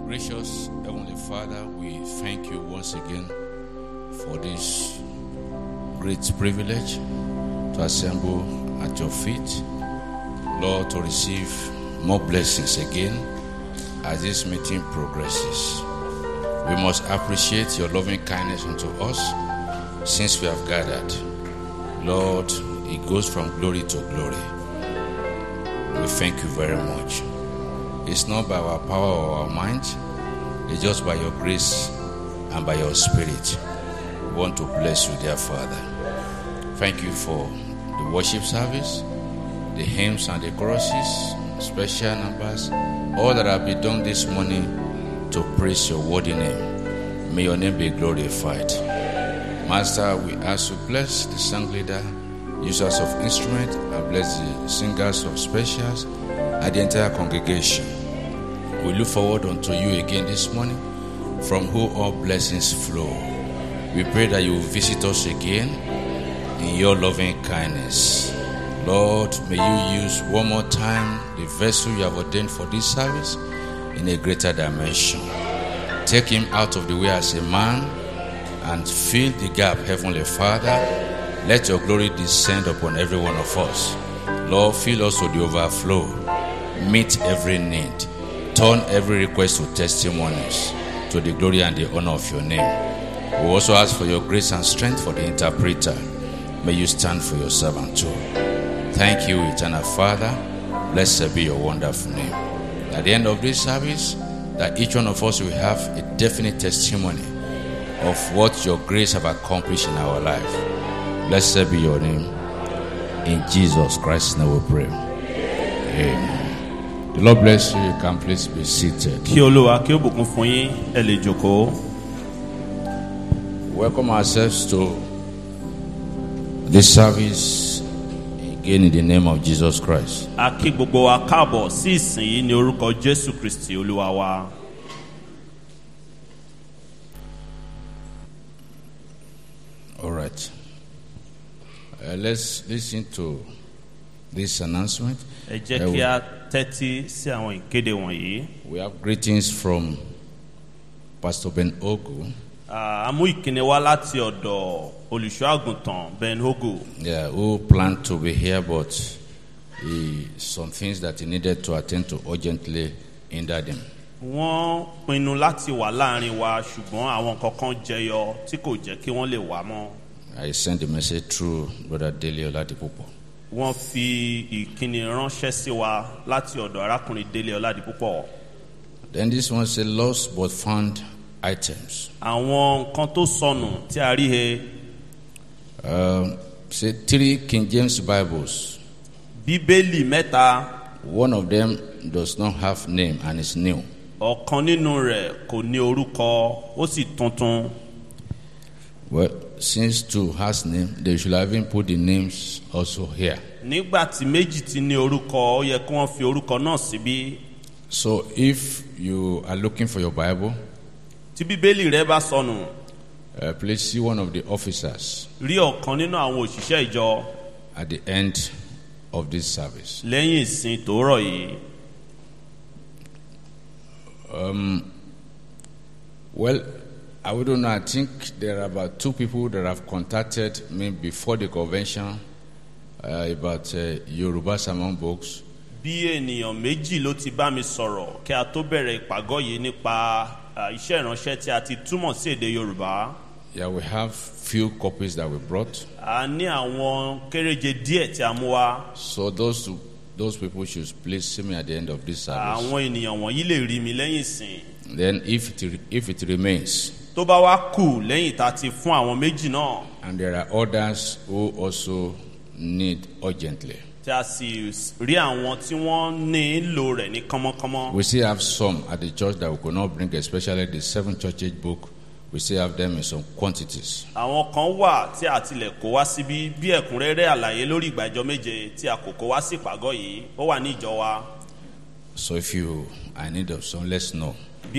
Gracious Heavenly Father, we thank you once again for this great privilege to assemble at your feet, Lord, to receive more blessings again as this meeting progresses. We must appreciate your loving kindness unto us since we have gathered. Lord, it goes from glory to glory. We thank you very much. It's not by our power or our mind, it's just by your grace and by your spirit. We want to bless you, dear Father. Thank you for the worship service, the hymns and the choruses, special numbers, all that have been done this morning to praise your worthy name. May your name be glorified. Master, we ask you bless the song leader, users of instruments, and bless the singers of specials and the entire congregation. We look forward unto you again this morning, from whom all blessings flow. We pray that you will visit us again in your loving kindness. Lord, may you use one more time the vessel you have ordained for this service in a greater dimension. Take him out of the way as a man and fill the gap, Heavenly Father. Let your glory descend upon every one of us. Lord, fill us to the overflow. Meet every need. Turn every request to testimonies to the glory and the honor of your name. We also ask for your grace and strength for the interpreter. May you stand for your servant too. Thank you, eternal Father. Blessed be your wonderful name. At the end of this service, that each one of us will have a definite testimony of what your grace have accomplished in our life. Blessed be your name. In Jesus Christ's name we pray. Amen. The Lord bless you. You can please be seated. Welcome ourselves to this service again in the name of Jesus Christ. All right. Let's listen to this announcement. We have greetings from Pastor Ben Ogu. Who planned to be here, but some things that he needed to attend to urgently hindered him. I sent the message through Brother Dele Oladipupo. Then this one said lost but found items. Say 3 King James Bibles. One of them does not have name and is new. Well, since 2 has name, they should have even put the names also here. So if you are looking for your Bible, please see one of the officers at the end of this service. Well, I wouldn't know. I think there are about 2 people that have contacted me before the convention about Yoruba sermon books. Yeah, we have few copies that we brought. So those people should please see me at the end of this service. Then if it remains, and there are others who also need urgently, we still have some at the church that we could not bring, especially the 7 church age book. We still have them in some quantities. So if you are in need of some, let's know.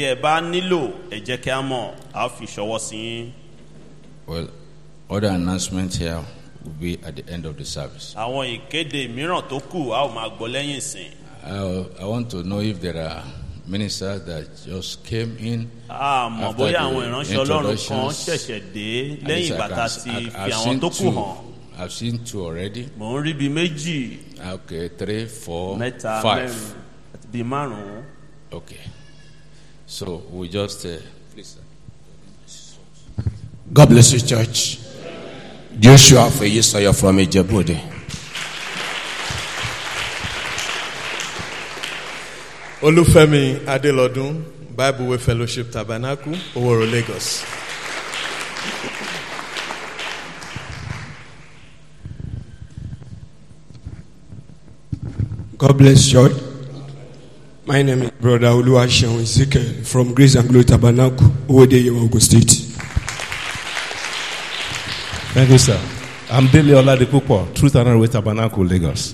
Well, other announcements here will be at the end of the service. I want to know if there are ministers that just came in. Àmọ́ bóyá àwọn ìránṣẹ́ Ọlọ́run kan ṣẹ̀ṣẹ̀ dé lẹ́yìn ìgbà tá a ti fi àwọn tó kù hàn. I've seen 2 already. Mò ń rí bíi méjì. Okay, 3, 4, mẹ́ta, 5. mẹ́rin, bíi márùn-ún. Okay. So we just please. God bless you, church. Joshua Feyisoyo from Ijebu-Ode. Olufemi Adelodun, Bible Way Fellowship Tabernacle, Oworo, Lagos. God bless you. My name is Brother Oluwaseun Ezekiel from Grace and Glory Tabernacle, Owode, Ogun State. Thank you, sir. I'm Dele Oladipupo, Truth and Way Tabernacle, Lagos.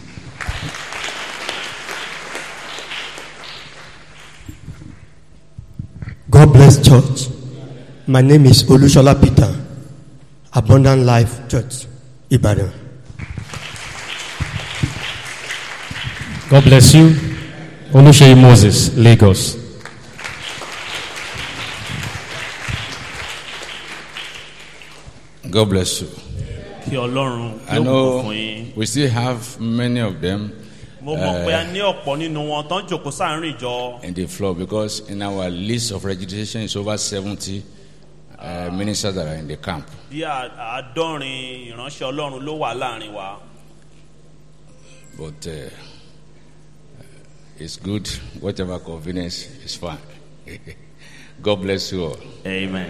God bless church. My name is Olushola Peter, Abundant Life Church, Ibadan. God bless you. Oluseyi Moses, Lagos. God bless you. Kí Ọlọ́run I yóò know bùkún yín. we still have many of them Mo mọ̀ pé a ní ọ̀pọ̀ nínú wọn tán jòkó sáàrin ìjọ. in the floor because in our list of registration is over 70 ministers that are in the camp. Bí àádọ́rin ìránṣẹ́ Ọlọ́run ló wà láàrin wa. But it's good. Whatever convenience is fine. God bless you all. Amen.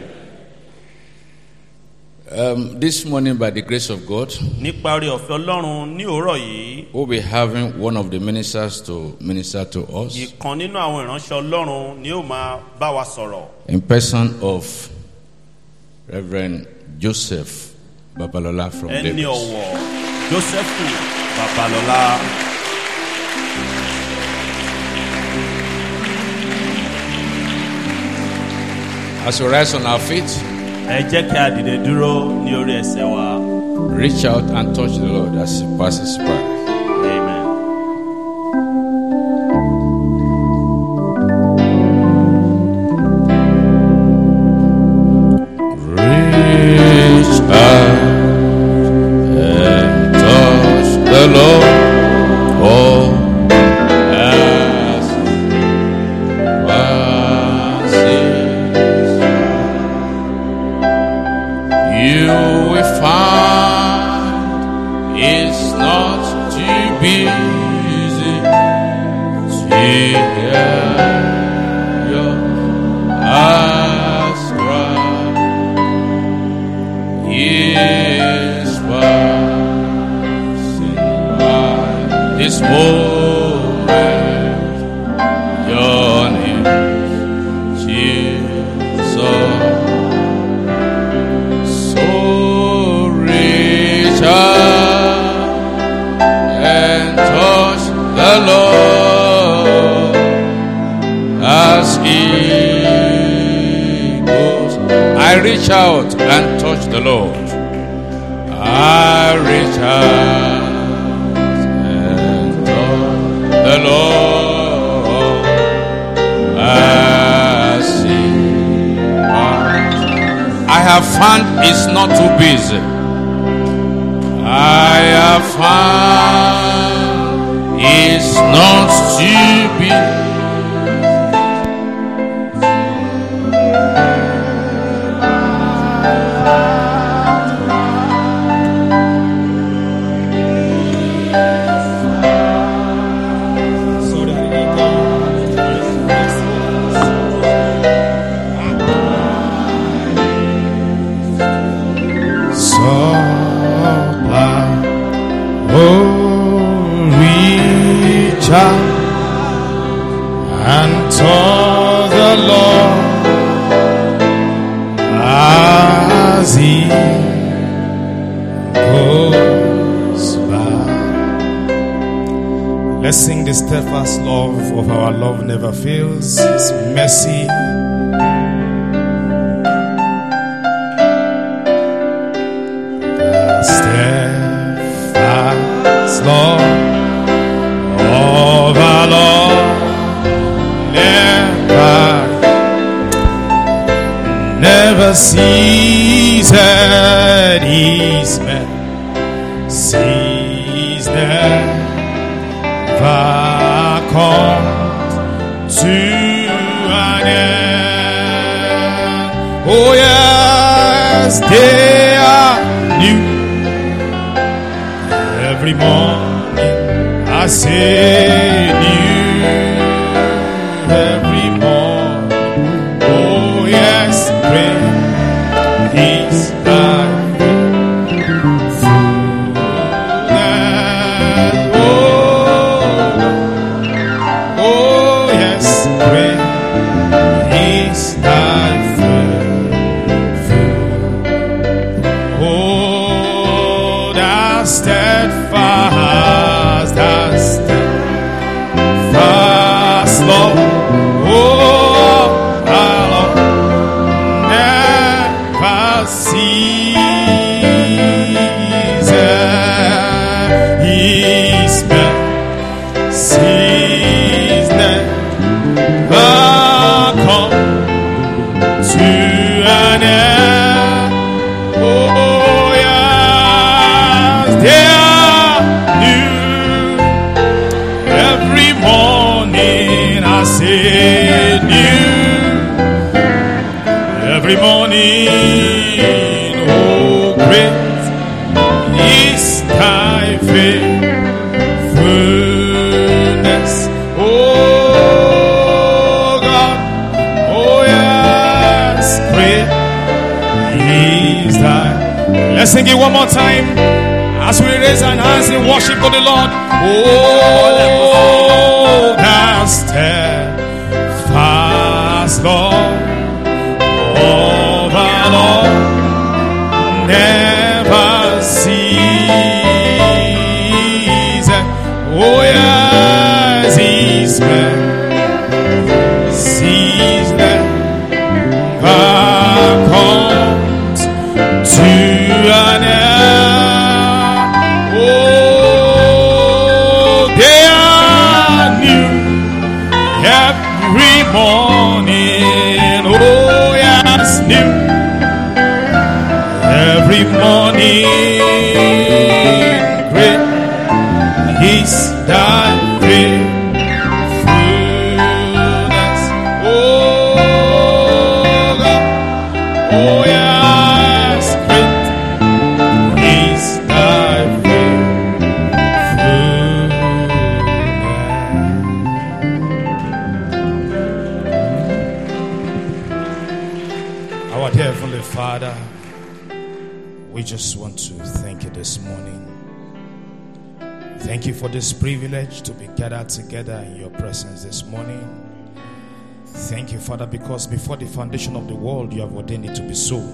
This morning, by the grace of God, Nípa oore ọ̀fẹ́ Ọlọ́run ní òwúrọ̀ yìí, we'll be having one of the ministers to minister to us ìkan nínú àwọn ìránṣẹ́ Ọlọ́run ni ó máa bá wa sọ̀rọ̀. in person of Reverend Joseph Babalola from Ẹni Lagos. ọ̀wọ̀ Jósẹ́fù Babalọ́lá. As we rise on our feet, Ẹ jẹ́ kí a dìde dúró ní orí ẹsẹ̀ wa. reach out and touch the Lord as He passes by. Amen. Reach out and touch the Lord. Oh, as passes, you will find it's not too busy to hear your eyes cry. Is passing by this moment, your name, Jesus. So reach out and touch the Lord as He goes. I reach out and touch the Lord. I reach out and touch the Lord as He walks. I have found it's not too busy. I have found it's not too busy. Reach out and touch the Lord as He goes by. Let's sing the steadfast love of our love never fails. His mercy steadfast love of our Lord never never ceases. His mercies never come to an end. Oh yes, they are new every morning. I say new every morning. Oh yes, great is thy faithfulness. Oh yes, great is thy faithfulness. Oh, thou steadfast, Lord. Oh, our Lord never ceases. His mercies never come to an end. Oh, yes, they are new every morning. I say new every morning. Oh, great is thy faithfulness. Oh, God. Oh, yes, great is thy. Let's sing it one more time as we raise our hands in worship to the Lord. Oh, thou steadfast Lord of our Lord never ceases. Oh yes, His mercies never comes to an end. Oh, they are new every morning. Oh yes, new every morning. Great is thy faithfulness. Oh God. Oh yes, great is thy faithfulness. Our dear Heavenly Father, we just want to thank you this morning. Thank you for this privilege to be gathered together in your presence this morning. Thank you, Father, because before the foundation of the world, you have ordained it to be so.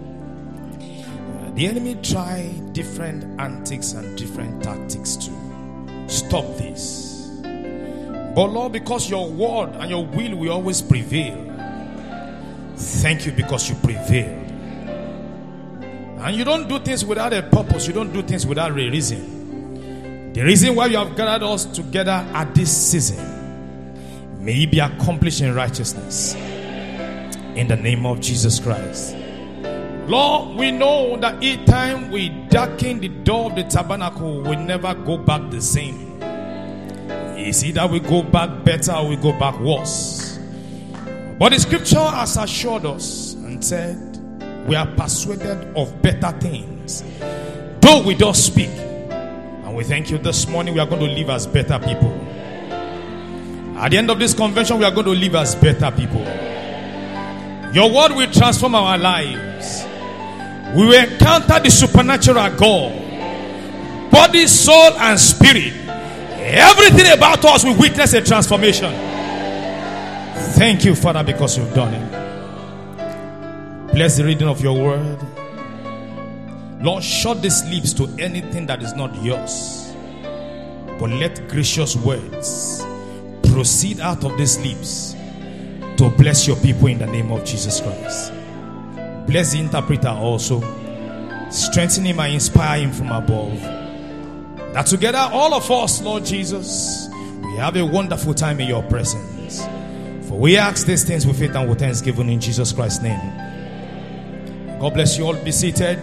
The enemy tried different antics and different tactics to stop this. But Lord, because your word and your will always prevail, thank you because you prevailed. And you don't do things without a purpose. You don't do things without a reason. The reason why you have gathered us together at this season may it be accomplished in righteousness. In the name of Jesus Christ. Lord, we know that each time we darken the door of the tabernacle, we never go back the same. It's either we go back better or we go back worse. But the scripture has assured us and said, we are persuaded of better things, though we don't speak. And we thank you this morning. We are going to live as better people. At the end of this convention, we are going to live as better people. Your word will transform our lives. We will encounter the supernatural God, body, soul, and spirit. Everything about us will witness a transformation. Thank you, Father, because you've done it. Bless the reading of your word. Lord, shut these lips to anything that is not yours. But let gracious words proceed out of these lips to bless your people in the name of Jesus Christ. Bless the interpreter also. Strengthen him and inspire him from above. That together, all of us, Lord Jesus, we have a wonderful time in your presence. For we ask these things with faith and with thanksgiving in Jesus Christ's name. God bless you all. Be seated.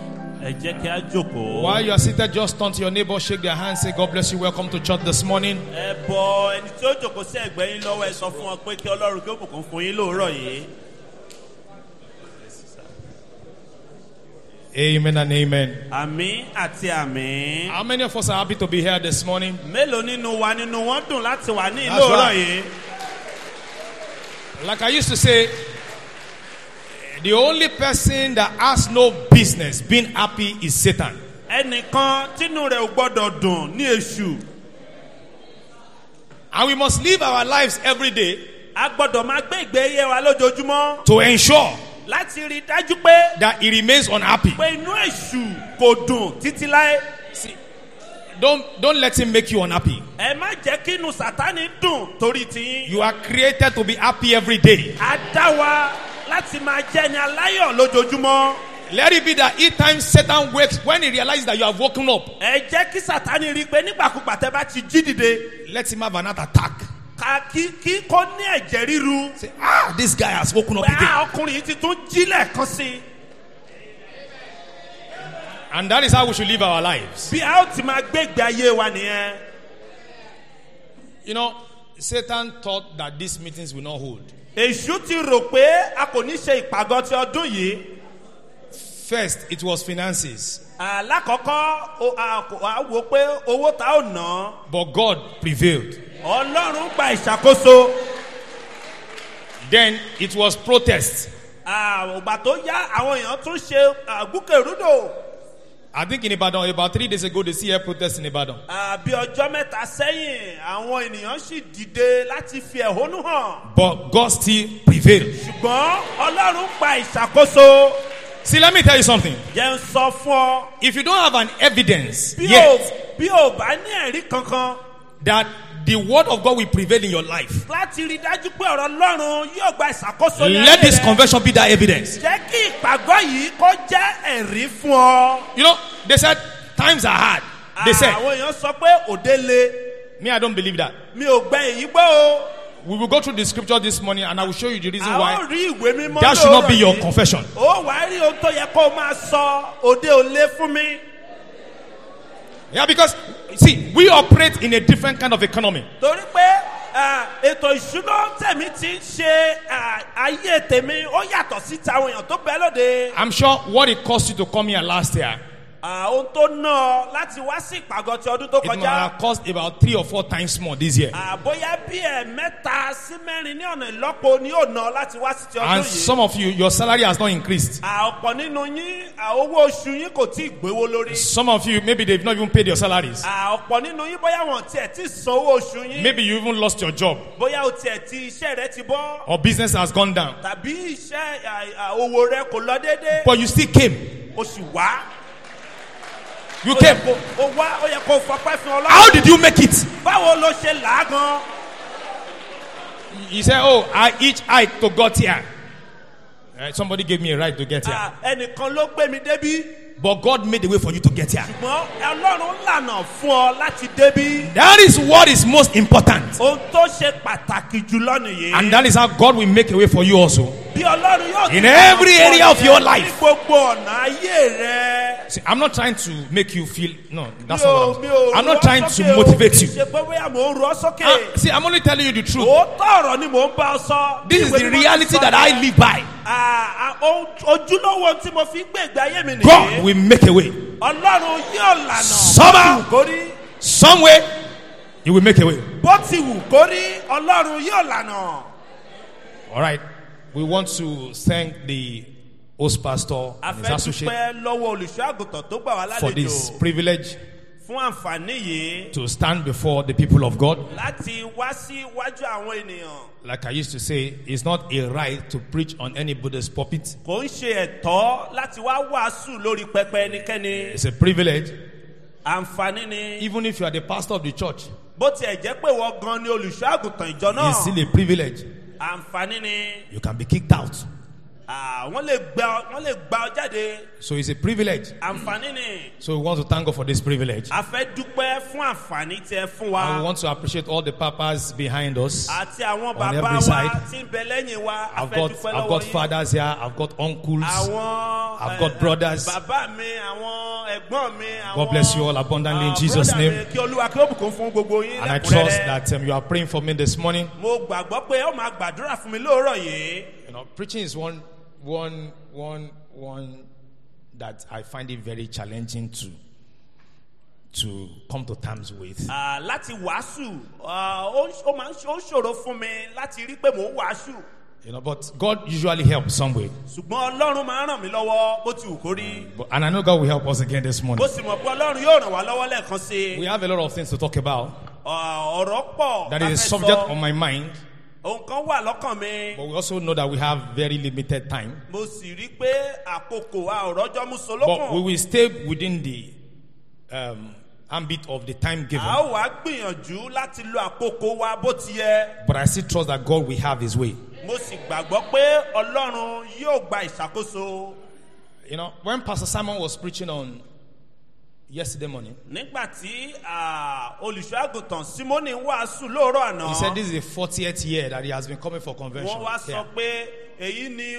While you are seated, just turn to your neighbor, shake their hand, say, God bless you, welcome to church this morning. Amen and amen. Àmín àti àmín. How many of us are happy to be here this morning? Mélòó nínú wa nínú wọn dùn láti wà ní That's ìlóòrọ̀ right. yìí. Like I used to say, the only person that has no business being happy is Satan. Ẹnìkan tínú rẹ̀ ò gbọ́dọ̀ dùn ní èṣù. And we must live our lives every day A gbọ́dọ̀ máa gbé ìgbé ayé wa lójoojúmọ́ to ensure láti rí dájú pé that he remains unhappy. pé inú èṣù kò dùn títí láé. See, don't let him make you unhappy. Ẹ má jẹ́ kí inú Sátánì dùn torí tiyín. You are created to be happy every day. A dá wa láti máa jẹ́ ní aláyọ̀ lójoojúmọ́. Let it be that each time Satan wakes, when he realizes that you have woken up, Ẹ jẹ́ kí Sátánì rí pé nígbàkúgbà tẹ́ bá ti jí dìde. let him have another attack. Kí kó ní ẹ̀jẹ̀ ríru. Say, this guy has woken up Pé again. ọkùnrin yìí ti tún jí lẹ́ẹ̀kan sí i. And that is how we should live our lives. Bí a ó ti máa gbé ìgbé ayé wa nìyẹn. You know, Satan thought that these meetings will not hold. Èṣù ti rò pé a kò ní ṣe ìpàgọ́ ti ọdún yìí. First, it was finances. Lákọ̀ọ́kọ́ a wò pé owó tá ò ná. But God prevailed. Ọlọ́run gba ìṣàkóso. Then it was protest. Ògbà tó yá àwọn èèyàn tún ṣe gbúkèrúdò. I think in Ibadan, about 3 days ago, they see a protest in Ibadan. Bí ọjọ́ mẹ́ta sẹ́yìn, àwọn ènìyàn sì dìde láti fi ẹ̀hónú hàn. But God still prevailed. Ṣùgbọ́n Ọlọ́run gba ìṣàkóso. See, let me tell you something. Jẹ́ ń sọ fún ọ. If you don't have an evidence Bí yet o bá ní ẹ̀rí kankan. that the word of God will prevail in your life, Láti rí dájú pé ọ̀rọ̀ Ọlọ́run yóò gba ìṣàkóso ní ayé rẹ. let this convention be that evidence. Jẹ́ kí ìpàgọ́ yìí kó jẹ́ ẹ̀rí fún ọ. You know, they said times are hard. They said, Àwọn èèyàn sọ pé òde le. me, I don't believe that. Mi ò gbẹ èyí gbọ́ o. We will go through the scripture this morning and I will show you the reason Àwọn why rí ìwé mímọ́ that should not be your yìí. confession. Ó wàá rí ohun tó yẹ kó o máa sọ òde ò le fún mi. Yeah, because, see, we operate in a different kind of economy. Torí pé ètò ìṣúná tẹ̀mí ti ń ṣe ayé tèmi ó yàtọ̀ sí tàwọn èèyàn tó bẹ́ẹ̀ lóde. I'm sure what it cost you to come here last year, Ohun tó ná láti wá sí ìpàgọ́ ti ọdún tó it might kọjá. have cost about 3 or 4 times more this year. Bóyá bí mẹ́ta sí mẹ́rin ní ọ̀nà ìlọ́po ni yóò ná láti wá sí ti ọdún And yìí. some of you, your salary has not increased. Ọ̀pọ̀ nínú yín owó oṣù yín kò tí ì gbéwó lórí. Some of you, maybe they've not even paid your salaries. Ọ̀pọ̀ nínú yín bóyá wọn tiẹ̀ tí san owó oṣù yín. Maybe you even lost your job Bóyá o tiẹ̀ tí iṣẹ́ rẹ ti bọ́. or business has gone down. Tàbí iṣẹ́ owó rẹ kò lọ déédéé. But you still came. O sì wá. You came. O wá ó yẹ kó fọpẹ́ fún Ọlọ́run. How did you make it? Báwo ló ṣe là á gan? You say, oh, I each hike to got here. Somebody gave me a right to get here. Ẹnìkan ló gbé mi débí. But God made a way for you to get here. Ṣùgbọ́n Ọlọ́run lànà fún ọ láti débí. That is what is most important. Ohun tó ṣe pàtàkì jùlọ nìyí. And that is how God will make a way for you also. Bí Ọlọ́run yóò In ti every lànà fún area ọ of your ní life. gbogbo ọ̀nà ayé rẹ. See, I'm not trying to make you feel, no, that's not what I'm not trying to motivate you. Ṣé pé bóyá mò ń rọ sókè? See, I'm only telling you the truth. Òótọ́ ọ̀rọ̀ ni mò ń bá ọ sọ. This is the reality that I live by. Ojúlówó tí mo fi gbé ìgbé ayé mi God nìyí. will make a way. Ọlọ́run yóò lànà. Somehow, Bó ti wù kó rí. some way, He will make a way. Bó ti wù kó rí, Ọlọ́run yóò lànà. All right. We want to thank the host pastor A and his fẹ́ associate dúpẹ́ lọ́wọ́ olùṣọ́ àgùntàn tó gbà wá for this lálejò privilege fún àǹfààní yìí to stand before the people of God. láti wá sí iwájú àwọn ènìyàn. Like I used to say, it's not a right to preach on anybody's pulpit. Kò ń ṣe ẹ̀tọ́ láti wá wàásù lórí pẹpẹ ẹnikẹ́ni. It's a privilege, Àǹfààní ni. even if you are the pastor of the church. Bó tiẹ̀ jẹ́ pé wọ́n gan ni olùṣọ́ àgùntàn ìjọ náà. It's still a privilege. Àǹfààní ni. You can be kicked out. wọ́n lè gba ọ jáde. So it's a privilege. Àǹfààní ni. So we want to thank God for this privilege. A fẹ́ dúpẹ́ fún àǹfààní tí ẹ fún wa. And we want to appreciate all the papas behind us. Àti àwọn on bàbá every wa side. tí ń bẹ lẹ́yìn wa. A I've fẹ́ dúpẹ́ lọ́wọ́ got yín. fathers here. I've got uncles. I've got brothers. Bàbá mi, àwọn ẹ̀gbọ́n mi, àwọn. God bless you all abundantly in Jesus' brother mi, name. kí Olúwa kí ó bùkún fún gbogbo yín And I lẹ́kùnrẹ́rẹ́. trust that you are praying for me this morning. Mo gbàgbọ́ pé ó máa gbàdúrà fún mi lóòrọ̀ yìí. You know, preaching is one that I find it very challenging to come to terms with. Láti wàásù, ó máa ń ṣòro fún mi láti rí pé mò ń wàásù. You know, but God usually helps some way. Ṣùgbọ́n Ọlọ́run máa ń ràn mí lọ́wọ́ bó ti wù kó rí. And I know God will help us again this morning. Bó sì mọ̀ pé Ọlọ́run yóò ràn wá lọ́wọ́ lẹ́ẹ̀kan sí i. We have a lot of things to talk about. Ọ̀rọ̀ pọ̀. That is a subject on my mind. Ohun kan wà lọ́kàn mi. But we also know that we have very limited time. Mo sì rí pé àkókò àròjọ́ mú But solókùn. we will stay within the ambit of the time given. A ó wá gbìyànjú láti lo àkókò wa bó ti yẹ. But I still trust that God will have his way. Mo sì gbàgbọ́ pé Ọlọ́run yóò gba ìṣàkóso. You know, when Pastor Simon was preaching on yesterday morning, Nígbà tí olùṣọ́àgùntàn Símónì wàásù lóòrọ̀ àná. he said this is the 40th year that he has been coming for convention. Wọ́n wá sọ pé èyí ni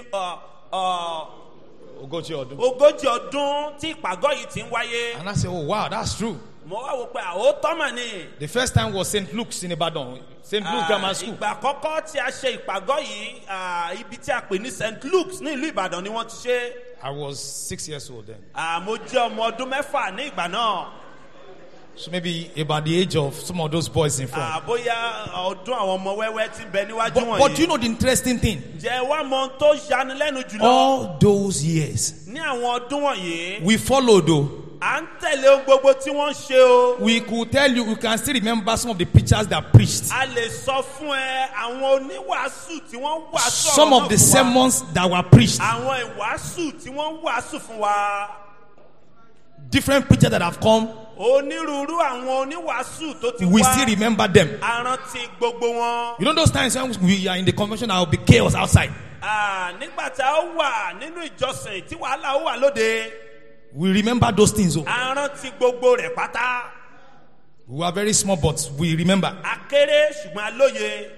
Ogójì ọdún. 40 ọdún tí ìpàgọ́ yìí ti ń wáyé. And I said, oh wow, that's true. Mo wá wò pé àwòtọ́ mà ni. The first time was St. Luke's in Ibadan, St. Luke Grammar School. Ìgbà àkọ́kọ́ tí a ṣe ìpàgọ́ yìí, ibi tí a pè ní St. Luke's ní ìlú Ìbàdàn ni wọ́n ti ṣe. I was 6 years old then. Mo jẹ́ ọmọ ọdún 6 ní ìgbà náà. So maybe about the age of some of those boys in front. Bóyá ọdún àwọn ọmọ wẹ́wẹ́ ti bẹ níwájú wọ̀nyí. But do you know the interesting thing? Jẹ́ wá mọ ohun tó yanilẹ́nu jùlọ. All those years, Ní àwọn ọdún wọ̀nyí, we followed though. à ń tẹ̀lé ohun gbogbo tí wọ́n ń ṣe o. We could tell you, we can still remember some of the preachers that preached. A lè sọ fún ẹ àwọn oníwàásù tí wọ́n wàásù ọ̀rọ̀ Some náà of the fún wa. sermons that were preached. Àwọn ìwàásù tí wọ́n wàásù fún wa. Different preachers that have come, Onírúurú àwọn oníwàásù tó ti we wá. still remember them. A rántí gbogbo wọn. You know those times when we are in the convention, there will be chaos outside. Nígbà tí a ó wà nínú ìjọsìn tí wàhálà ó wà lóde. We remember those things. Oh. A rántí gbogbo rẹ̀ pátá. We were very small, but we remember. A kéré ṣùgbọ́n a lóye.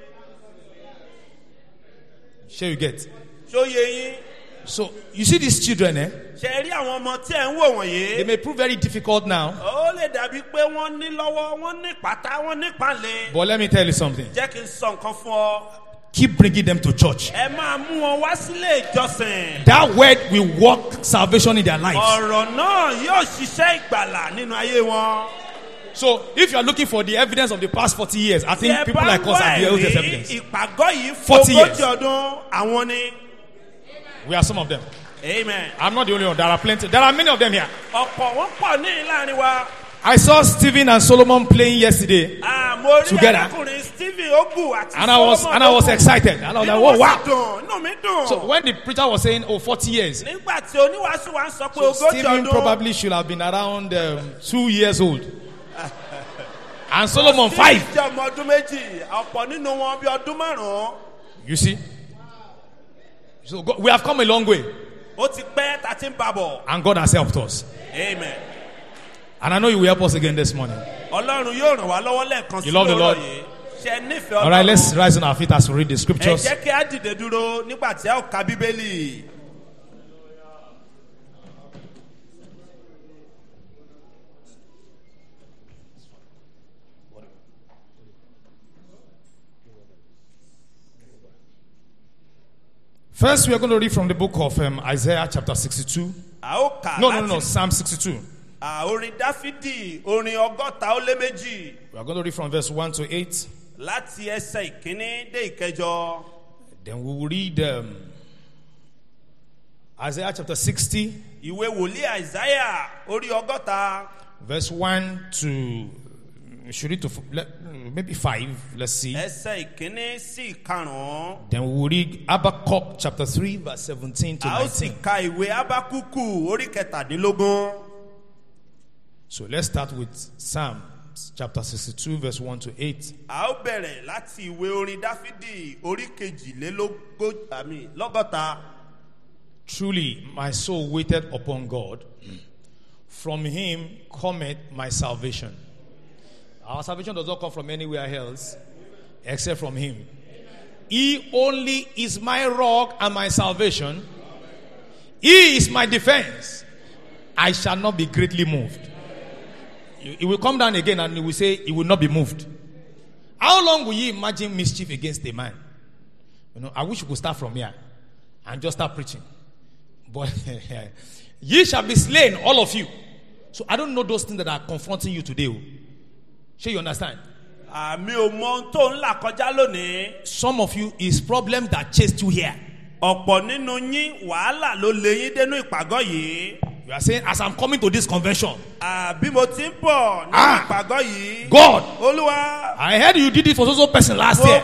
Sure you get. Ṣó yé yín? So you see these children, Ṣé rí àwọn ọmọ tí ẹ̀ ń wò they wọ̀nyí? may prove very difficult now. Ó lè dàbí pé wọ́n ní lọ́wọ́, wọ́n ní pátá, wọ́n ní pàlẹ́. But let me tell you something. Jẹ́ kí n sọ nǹkan fún ọ. Keep bringing them to church. Ẹ máa mú wọn wá sílé ìjọsìn. That word will work salvation in their lives. Ọ̀rọ̀ náà yóò ṣiṣẹ́ ìgbàlà nínú ayé wọn. So if you are looking for the evidence of the past 40 years, I think people like us have the oldest evidence. Ìpàgọ́ yìí 40 years. 40 ọdún àwọn ni. We are some of them. Amen. I'm not the only one. There are plenty. There are many of them here. Ọ̀pọ̀ wọ́n pọ̀ ní láàrin wa. I saw Stephen and Solomon playing yesterday. Mo rí Together. arákùnrin Stephen Ogu àti And I was excited. And I was like, Inú whoa, wọn sì wow. dùn, inú mi dùn. So when the preacher was saying, oh, 40 years. Nígbà tí oníwàásù wa ń sọ pé So ogójì Stephen ọdún. probably should have been around 2 years old. And Solomon 5. Jẹ́ ọmọ ọdún méjì, ọ̀pọ̀ nínú wọn bí ọdún 5. You see? So we have come a long way. Ó ti pẹ́ tá ti ń babọ̀. And God has helped us. Amen. And I know you will help us again this morning. Ọlọ́run yóò ràn wá lọ́wọ́ lẹ́ẹ̀kan sí You love the Lord? yìí. Ṣé nífẹ̀ẹ́ All right, let's Ọlọ́run? rise on our feet as we read the Ẹ scriptures. jẹ́ kí á dìde dúró nígbà tí a ó ka Bíbélì. First, we are going to read from the book of Isaiah chapter 62. A ó kà No, láti Psalm 62. orin Dáfídì, orin 132. We are going to read from verse 1 to 8. Láti ẹsẹ̀ ìkíní dé ìkẹjọ. Then we will read Isaiah chapter 60, Ìwé wòlíì Àìsáyà orí 100. verse 1 to, we should read to maybe 5. Let's see. Ẹsẹ̀ ìkíní sí ìkarùn-ún. Then we will read Habakkuk chapter 3, verse 17 to A ó sì 19. ka ìwé Ábákúkù orí 17. So let's start with Psalm chapter 62, verse 1 to 8. A ó bẹ̀rẹ̀ láti ìwé orin Dáfídì orí 22. Truly, my soul waited upon God. From him cometh my salvation. Our salvation does not come from anywhere else except from him. He only is my rock and my salvation. He is my defense. I shall not be greatly moved. He will come down again and he will say he will not be moved. How long will you imagine mischief against a man? I wish you could start from here and just start preaching. But ye shall be slain, all of you. So I don't know those things that are confronting you today. Sure you understand? Some of you is problem that chased you here. You are saying, as I'm coming to this convention, God, I heard you did it for so person last year.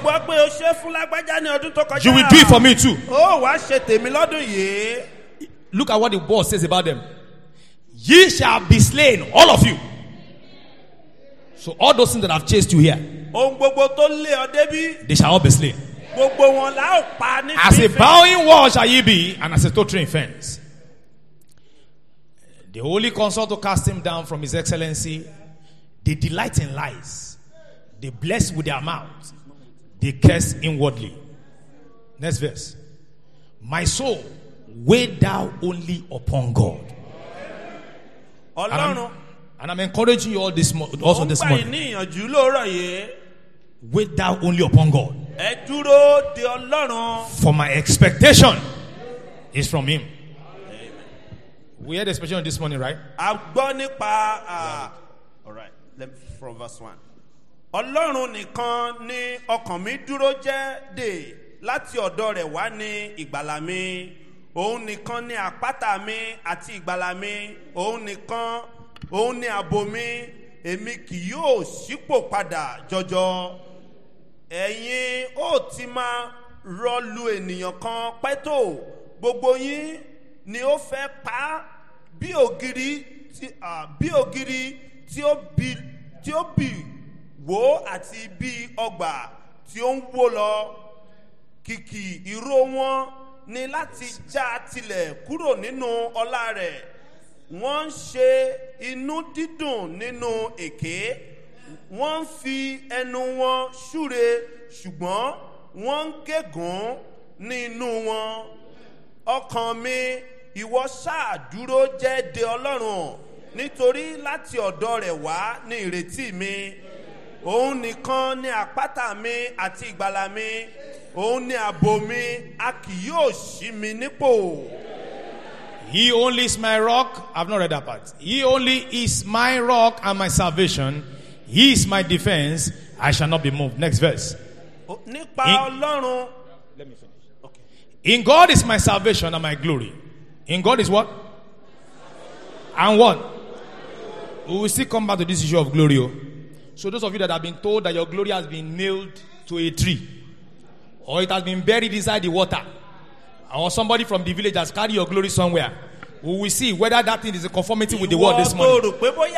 You will do it for me too. Look at what the boss says about them. Ye shall be slain, all of you. So all those things that have chased you here, they shall all be slain. As a bowing wall shall ye be, and as a tottering fence. The holy consort to cast him down from his excellency. They delight in lies. They bless with their mouth. They curse inwardly. Next verse. My soul, wait thou only upon God. And I'm encouraging you all this morning. Wait thou only upon God. For my expectation is from him. We had the expression this morning, right? All right. Let me from verse 1. Ọlọ́run nìkan ni ọkàn mi dúró jẹ́ dè láti ọ̀dọ̀ rẹ̀ wá ní ìgbàlà mi. Òun nìkan ni àpáta mi àti ìgbàlà mi. Òun nìkan, òun ni ààbò mi. Èmi kì yóò ṣípò padà jọjọ. Ẹ̀yin ó ti máa rọ́lu ènìyàn kan pẹ́tò. Gbogbo yín ni ó fẹ́ pa bí ògiri tí ó bì wó àti bí ọgbà tí ó ń wó lọ. Kìkì ìró wọn ni láti já tilẹ̀ kúrò nínú ọlá rẹ̀. Wọ́n ń ṣe inú dídùn nínú èké. Wọ́n ń fi ẹnu wọn súre ṣùgbọ́n wọ́n ń gégùn nínú wọn. Ọkàn mi, ìwọ ṣáà dúró jẹ́ de Ọlọ́run, nítorí láti ọ̀dọ̀ rẹ̀ wá ní ìrètí mi. Òun nìkan ni àpáta mi àti ìgbàlà mi. Òun ni ààbò mi, a kì yóò ṣí mi nípò. He only is my rock. I've not read that part. He only is my rock and my salvation. He is my defense. I shall not be moved. Next verse. Nípa Ọlọ́run. Let me finish. Okay. In God is my salvation and my glory. In God is what? And what? We will still come back to this issue of glory. So those of you that have been told that your glory has been nailed to a tree, or it has been buried inside the water, or somebody from the village has carried your glory somewhere, we will see whether that thing is in conformity with the word this morning.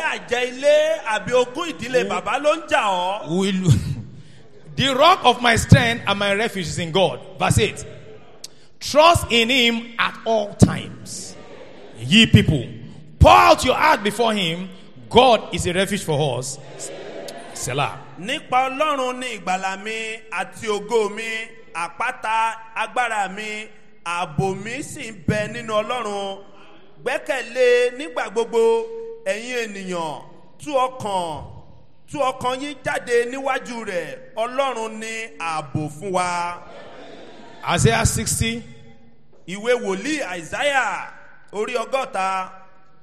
The rock of my strength and my refuge is in God. Verse 8. Trust in him at all times. Ye people, pour out your heart before him. God is a refuge for us. Selah. Nípa Ọlọ́run ni ìgbàlà mi àti ògo mi, àpáta agbára mi, ààbò mi sì ń bẹ nínú Ọlọ́run. Gbẹ́kẹ̀lé nígbà gbogbo ẹ̀yin ènìyàn, tú ọkàn yín jáde níwájú rẹ̀. Ọlọ́run ni ààbò fún wa. Isaiah 60. Ìwé wòlíì Isaiah orí 60.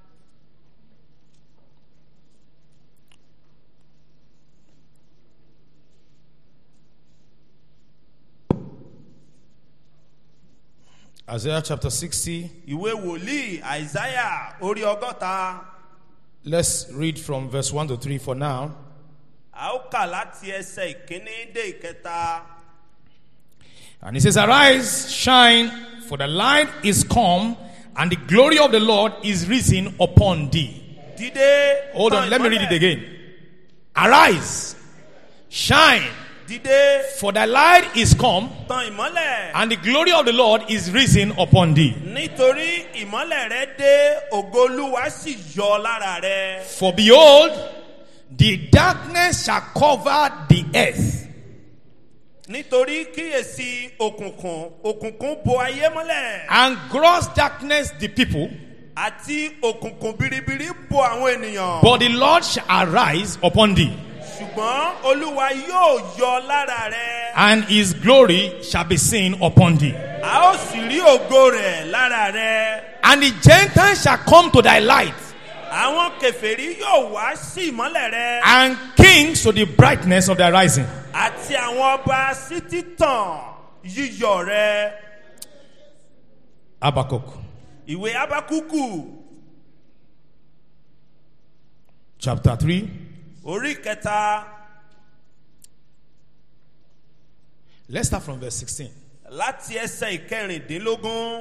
Isaiah chapter 60. Ìwé wòlíì Isaiah orí 60. Let's read from verse 1 to 3 for now. A ó kà láti ẹsẹ̀ ìkíní dé ìkẹta. And he says, arise, shine, for the light is come, and the glory of the Lord is risen upon thee. Dìde. Hold on, let me read it again. Arise, shine, dìde. For thy light is come, Tan ìmọ́lẹ̀. and the glory of the Lord is risen upon thee. Nítorí ìmọ́lẹ̀ rẹ dé, ògo Olúwa sì yọ lára rẹ. For behold, the darkness shall cover the earth, Nítorí kíyèsí òkùnkùn bo ayé mọ́lẹ̀. and gross darkness the people. Àti òkùnkùn biribiri bo àwọn ènìyàn. But the Lord shall arise upon thee, Ṣùgbọ́n Olúwa yóò yọ lára rẹ. and his glory shall be seen upon thee. A ó sì rí ògo rẹ̀ lára rẹ. And the Gentiles shall come to thy light, Àwọn kèfèrí yóò wá sí ìmọ́lẹ̀ rẹ. and kings to the brightness of thy rising. Àti àwọn ọba sí títàn yíyọ rẹ. Habakkuk Ìwé Ábákúkù chapter 3. orí kẹta Let's start from verse 16. láti ẹsẹ̀ ìkẹrìndínlógún.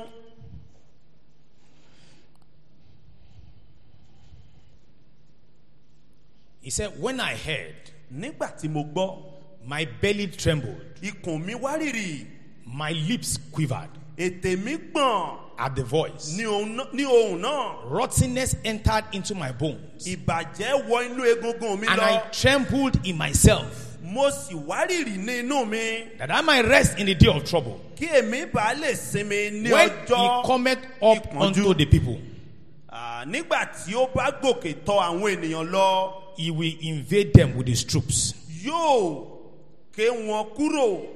He said, when I heard, Nígbà tí mo gbọ́, my belly trembled, ikùn mi wárìrì, my lips quivered ètè mi gbọ̀n at the voice. ní ohùn náà. Rottenness entered into my bones, Ìbàjẹ́ wọ inú egungun mi and I lọ. trembled in myself, Mo sì wárìrì ní inú mi. that I might rest in the day of trouble, Kí èmi bá lè sinmi ní when he ọjọ́ cometh up ìpọ́njú. unto the people. Nígbà tí ó bá gòkè tọ̀ àwọn ènìyàn lọ, He will invade them with his troops. yóò ké wọn kúrò.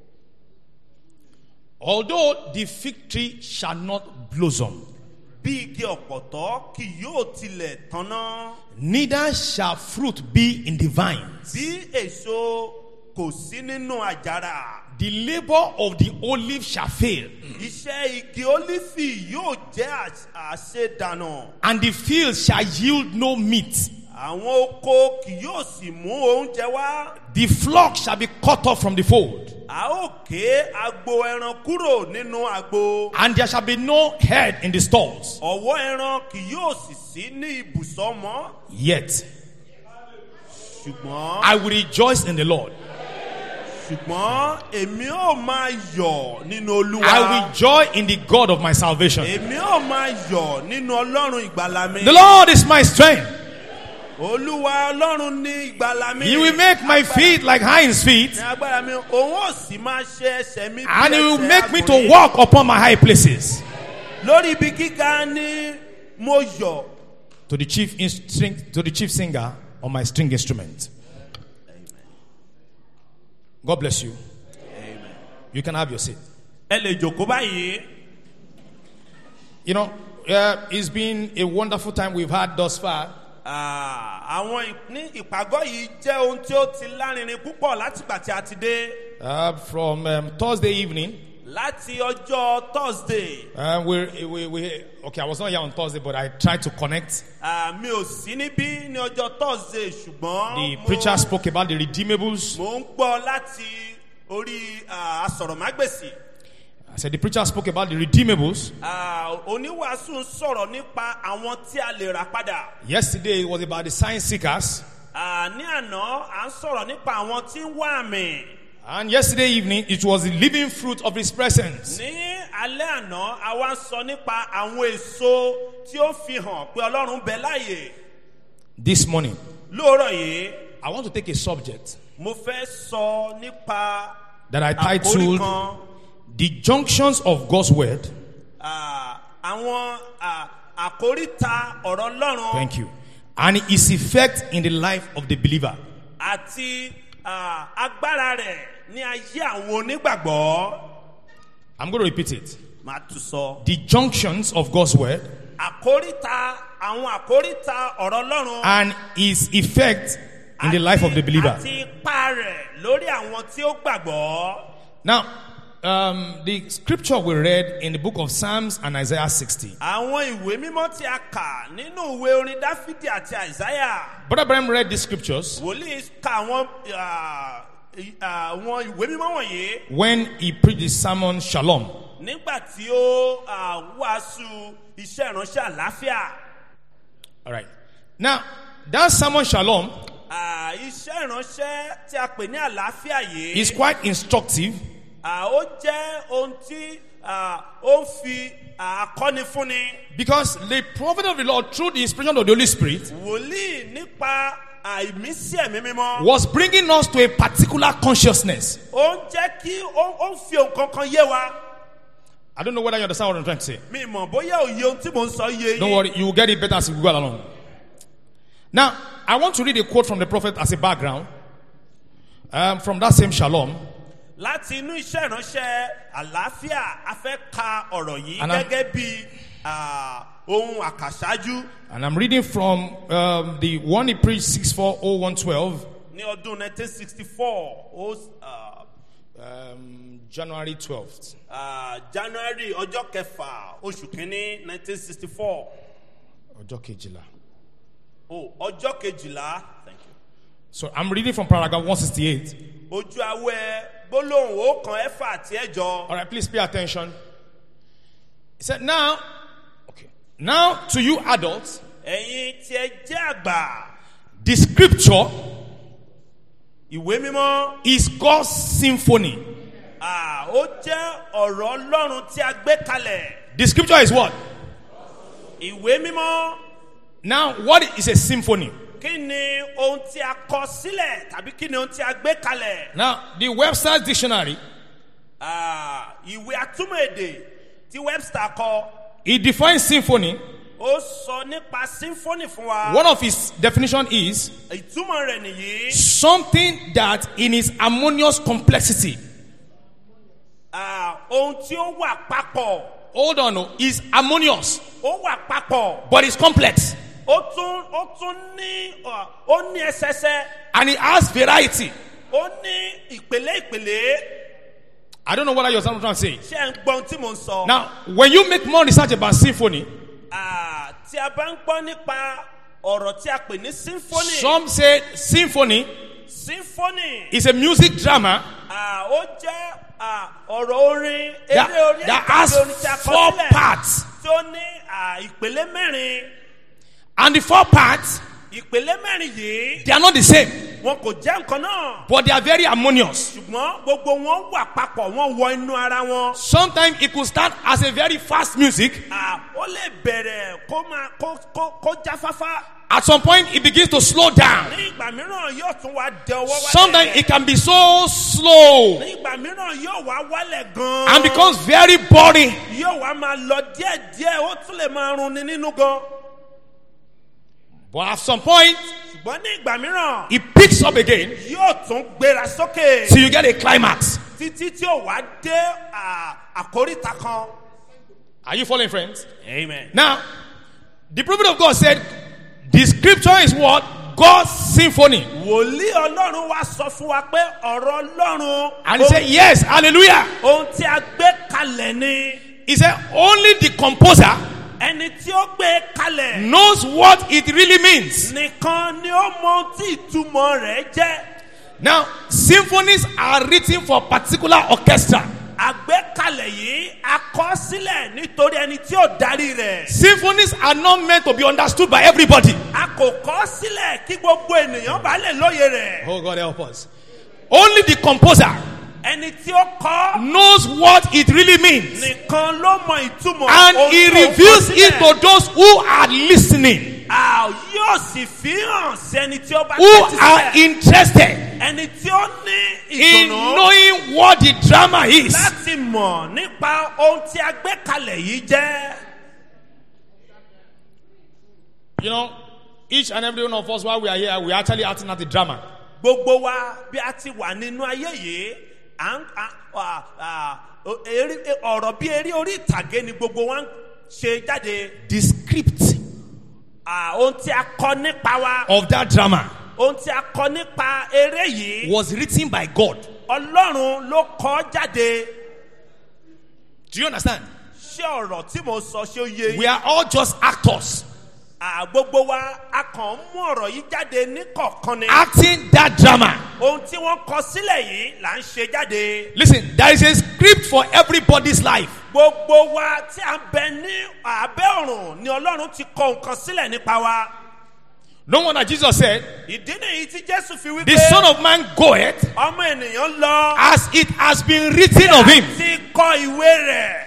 Although the fig tree shall not blossom, Bí igi ọ̀pọ̀tọ́ kì yóò tilẹ̀ tanná. neither shall fruit be in the vines. Bí èso kò sí nínú àjàrà. The labor of the olive shall fail, Iṣẹ́ igi ólífì yóò jẹ́ àṣedànù. and the field shall yield no meat. Àwọn oko kì yóò sì mú oúnjẹ wá. The flock shall be cut off from the fold, A ó ké agbo ẹran kúrò nínú agbo. and there shall be no head in the stalls. Ọ̀wọ́ ẹran kì yóò sì sí ní ibùsọ̀ mọ́. Yet Ṣùgbọ́n I will rejoice in the Lord. èmi ó máa yọ̀ nínú Olúwa. I will joy in the God of my salvation. Èmi ó máa yọ̀ nínú Ọlọ́run ìgbàlà mi. The Lord is my strength. Olúwa Ọlọ́run ní ìgbàlà mi. He will make my feet like hinds' feet, Ní agbára mi, òun ó sì máa ṣe ẹsẹ̀ mi bí and he will ẹsẹ̀ make me to àgbọ̀nrín. walk upon my high places. Lórí ibi gíga ni mo yọ̀. To the chief singer on my string instrument. God bless you. Amen. You can have your seat. Ẹ lè jókòó báyìí. You know, it's been a wonderful time we've had thus far. Àwọn ní ìpàgọ́ yìí jẹ́ ohun tí ó ti lárinrin púpọ̀ látìgbà tí a ti dé. From Thursday evening. Láti ọjọ́ Thursday. Okay, I was not here on Thursday, but I tried to connect. Mi ò sí níbí ní ọjọ́ Thursday ṣùgbọ́n. The preacher spoke about the redeemables. Mo ń gbọ́ láti orí asọ̀rọ̀mágbèsì. I said the preacher spoke about the redeemables. Oníwàásù ń sọ̀rọ̀ nípa àwọn tí a lè rà padà. Yesterday it was about the sign seekers. Ní àná à ń sọ̀rọ̀ nípa àwọn tí ń wá àmì. And yesterday evening it was the living fruit of his presence. Ní alẹ́ àná a wá ń sọ nípa àwọn èso tí ó fi hàn pé Ọlọ́run bẹ láàyè. This morning Lóòrọ̀ yìí, I want to take a subject mo fẹ́ sọ nípa that I àkórí titled kan. The Junctions of God's Word. Àwọn àkóríta ọ̀rọ̀ Ọlọ́run. Thank you. And its effect in the life of the believer. Àti agbára rẹ̀ ní ayé àwọn onígbàgbọ́. I'm going to repeat it. Màá tún sọ. The junctions of God's Word Àkóríta àwọn àkóríta ọ̀rọ̀ Ọlọ́run. and its effect in the life of the believer. Àti ipa rẹ̀ lórí àwọn tí ó gbàgbọ́. Now, the scripture we read in the book of Psalms and Isaiah 60. Àwọn ìwé mímọ́ tí a kà nínú ìwé orin Dáfídì àti Àìsáyà. Brother Abraham read these scriptures Wòlíì ka àwọn ìwé mímọ́ wọ̀nyí. when he preached the sermon Shalom. Nígbà tí ó wàásù iṣẹ́ ìránṣẹ́ àlàáfíà. All right. Now, that sermon Shalom Iṣẹ́ ìránṣẹ́ tí a pè ní àlàáfíà yìí. is quite instructive. Ó jẹ́ ohun tí ó ń fi àkọ́ni fúnni. Because the prophet of the Lord, through the inspiration of the Holy Spirit, Wòlíì nípa àìmísí ẹ̀mí mímọ́. was bringing us to a particular consciousness. Ó ń jẹ́ kí ó ń fi nǹkan kan yé wa. I don't know whether you understand what I'm trying to say. Mi mọ̀ bóyá òye ohun tí mò ń sọ yé yín. Don't worry, you will get it better as we go along. Now, I want to read a quote from the prophet as a background. From that same Shalom. Láti inú iṣẹ́ ìránṣẹ́ àlàáfíà, a fẹ́ ka ọ̀rọ̀ yìí gẹ́gẹ́ bí ohun àkàṣáájú. And I'm reading from the one he preached 640112. Ní ọdún 1964, January 12th. January ọjọ́ kẹfà oṣù kínní 1964. Ọjọ́ kejìlá. Ọjọ́ kejìlá. Thank you. So I'm reading from paragraph 168. Ojú awẹ́ gbólóhùn ọ̀kan ẹ̀fà àti ẹ̀jọ. All right, please pay attention. He said, now to you adults, Ẹ̀yin tí ẹ jẹ́ àgbà. the scripture Ìwé mímọ́. is God's symphony. Ó jẹ́ ọ̀rọ̀ Ọlọ́run tí a gbé kalẹ̀. The scripture is what? Ìwé mímọ́. Now, what is a symphony? Kí ni ohun tí a kọ sílẹ̀ tàbí kí ni ohun tí a gbé kalẹ̀? Now, the Webster's dictionary, Ìwé atúmọ̀ èdè tí Webster kọ. it defines symphony. Ó sọ nípa symphony fún wa. One of his definition is Ìtumọ̀ rẹ̀ nìyí. something that in its harmonious complexity. Ohun tí ó wà papọ̀. Hold on, is harmonious, Ó wà papọ̀. but it's complex. Ó tún ní ẹsẹsẹ. And it has variety. Ó ní ìpele. I don't know what you're trying to say. Ṣé ẹ ń gbọ́ ohun tí mò ń sọ? Now, when you make more research about symphony, Tí a bá ń gbọ́ nípa ọ̀rọ̀ tí a pè ní symphony. some say symphony Symphony. is a music drama Ó jẹ́ ọ̀rọ̀ orin. that Eré orí has orin tí a kọ 4 sílẹ̀. parts. Tí ó ní ìpele mẹ́rin. And the 4 parts, Ìpele mẹ́rin yìí. they are not the same, Wọn kò jẹ́ nǹkan náà. but they are very harmonious. Ṣùgbọ́n gbogbo wọn wà papọ̀, wọ́n wọ inú ara wọn. Sometimes it could start as a very fast music. Ó lè bẹ̀rẹ̀ kó jáfáfá. At some point, it begins to slow down. Ní ìgbà mìíràn yóò tún wá dẹ ọwọ́ wálẹ̀. Sometimes it can be so slow Ní ìgbà mìíràn yóò wá wálẹ̀ gan-an. and becomes very boring. Yóò wá máa lọ díẹ̀díẹ̀, ó tún lè máa run ni nínú gan. But at some point, Ṣùgbọ́n ní ìgbà mìíràn it picks up again yóò tún gbéra sókè. till you get a climax. Títí tí ó wá dé àkóríta kan. Are you following, friends? Amen. Now, the prophet of God said, the scripture is what? God's symphony. Wòlíì Ọlọ́run wá sọ fún wa pé ọ̀rọ̀ Ọlọ́run. And he said, yes, hallelujah. Ohun tí a gbé kalẹ̀ ni. He said, only the composer Ẹni tí ó gbé kalẹ̀. knows what it really means. Nìkan ni ó mọ ohun tí ìtumọ̀ rẹ̀ jẹ́. Now, symphonies are written for particular orchestra. Àgbékalẹ̀ yìí a kọ sílẹ̀ nítorí ẹni tí ó darí rẹ̀. Symphonies are not meant to be understood by everybody. A kò kọ sílẹ̀ kí gbogbo ènìyàn bá lè lóye rẹ̀. Oh, God help us. Only the composer Ẹni tí ó kọ knows what it really means. nìkan ló mọ ìtumọ̀. And ohun he tí ó kọ reveals sílẹ̀. it to those who are listening, Yóò sì fi hàn sí ẹni tí ó bá who tẹ́tí are sílẹ̀. interested Ẹni tí ó ní in ìdùnnú knowing what the drama is. láti mọ̀ nípa ohun tí a gbé kalẹ̀ yìí jẹ́. You know, each and every one of us, while we are here, we are actually acting out the drama. Gbogbo wa bí a ti wà nínú ayé yìí, ọ̀rọ̀ bí eré orí ìtàgé ni gbogbo wa ń ṣe jáde. The script Ohun tí a kọ nípa wa, of that drama ohun tí a kọ nípa eré yìí, was written by God. Ọlọ́run ló kọ jáde. Do you understand? Ṣé ọ̀rọ̀ tí mo sọ ṣé ó yé We yín? are all just actors Gbogbo wa a kàn ń mú ọ̀rọ̀ yìí jáde ní kọ̀ọ̀kan ni. acting that drama. Ohun tí wọ́n kọ sílẹ̀ yìí là ń ṣe jáde. Listen, there is a script for everybody's life. Gbogbo wa tí a bẹ ní abẹ́ ọ̀run ni Ọlọ́run ti kọ nǹkan sílẹ̀ nípa wa. No wonder Jesus said, ìdí nìyí tí Jésù fi wí the pé Son of Man goeth ọmọ ènìyàn lọ as it has been written of him. ti kọ ìwé rẹ̀.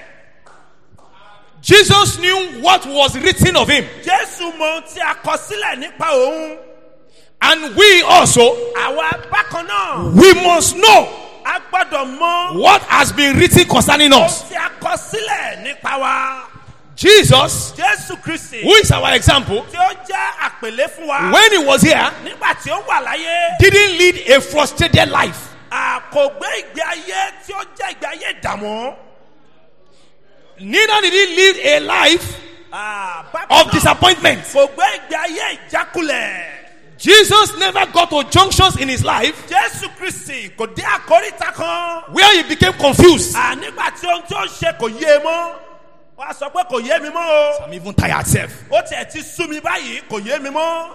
Jesus knew what was written of him. Jésù mọ ohun tí a kọ sílẹ̀ nípa òun. And we also, Àwa bákan náà, we must know a gbọ́dọ̀ mọ what has been written concerning us. ohun tí a kọ sílẹ̀ nípa wa. Jesus, Jésù Kristi who is our example, tí ó jẹ́ àpèlé fún wa when he was here, nígbà tí ó wà láyé. didn't lead a frustrated life. Kò gbé ìgbé ayé tí ó jẹ́ ìgbé ayé ìdààmú. Neither did he live a life Bákan of náà, disappointment. kò gbé ìgbé ayé ìjákulẹ̀. Jesus never got to junctions in his life Jésù Kristi kò dé àkóríta kan. where he became confused. Nígbà tí ohun tí ó ń ṣe kò yé e mọ́. Wọ́n á sọ pé kò yé mi mọ́ o. I'm even tired self. Ó tiẹ̀ ti sú mi báyìí kò yé mi mọ́.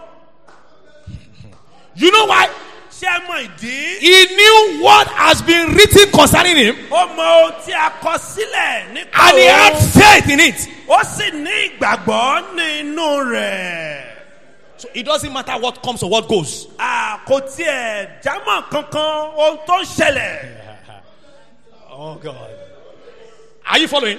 You know why? Ṣé ẹ mọ ìdí? He knew what has been written concerning him, Ó mọ ohun tí a kọ sílẹ̀ nípa and he had òun. faith in it. Ó sì ní ìgbàgbọ́ nínú rẹ̀. So it doesn't matter what comes or what goes. Kò tiẹ̀ jámọ́ kankan ohun tó ń ṣẹlẹ̀. Oh God. Are you following?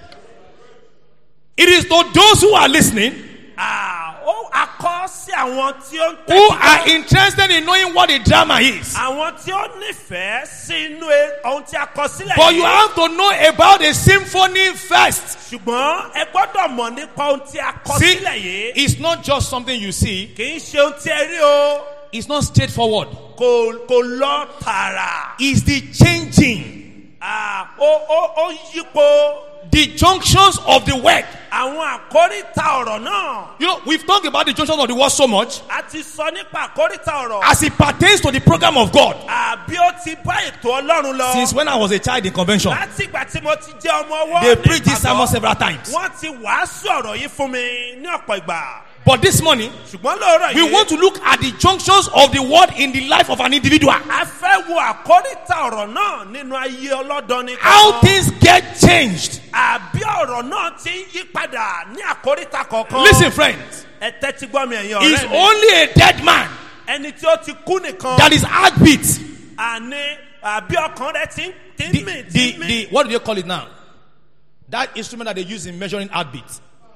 It is to those who are listening, Ó akọ sí àwọn tí ó ń who tẹ́tí are gbọ́. interested in knowing what the drama is. Àwọn tí ó nífẹ̀ẹ́ sí inú ohun tí a kọ sílẹ̀ But you yìí. have to know about the symphony first. Ṣùgbọ́n ẹ gbọ́dọ̀ mọ̀ nípa ohun tí a kọ See, sílẹ̀ yìí. it's not just something you see. Kì í ṣe ohun tí ẹ rí o. It's not straightforward. Kò lọ tààrà. It's the changing, Ó yípo the junctions of the word. àwọn àkóríta ọ̀rọ̀ náà. You know, we've talked about the junctions of the word so much A ti sọ nípa àkóríta ọ̀rọ̀. as it pertains to the program of God. Bí ó ti bá ètò Ọlọ́run lọ. Since when I was a child in convention, Láti ìgbà tí mo ti jẹ́ ọmọ ọwọ́. they ní preached this ìgbàgbọ́, sermon several times. Wọ́n ti wàásù ọ̀rọ̀ yìí fún mi ní ọ̀pọ̀ ìgbà. But this morning, Ṣùgbọ́n lóòrọ̀ we yìí. want to look at the junctions of the word in the life of an individual. A fẹ́ wo àkóríta ọ̀rọ̀ náà nínú ayé ọlọ́dọni. How things get changed. Àbí ọ̀rọ̀ náà ti ń yí padà ní àkóríta kọ̀ọ̀kan. Listen, friends. Ẹ tẹ́tí gbọ́ mi ẹ̀yin It's ọ̀rẹ́ mi. only a dead man Ẹni tí ó ti kú nìkan. that is heartbeat. Àní àbí ọkàn rẹ̀ ti ń mì tí ń mì. The what do they call it now? That instrument that they use in measuring heartbeat.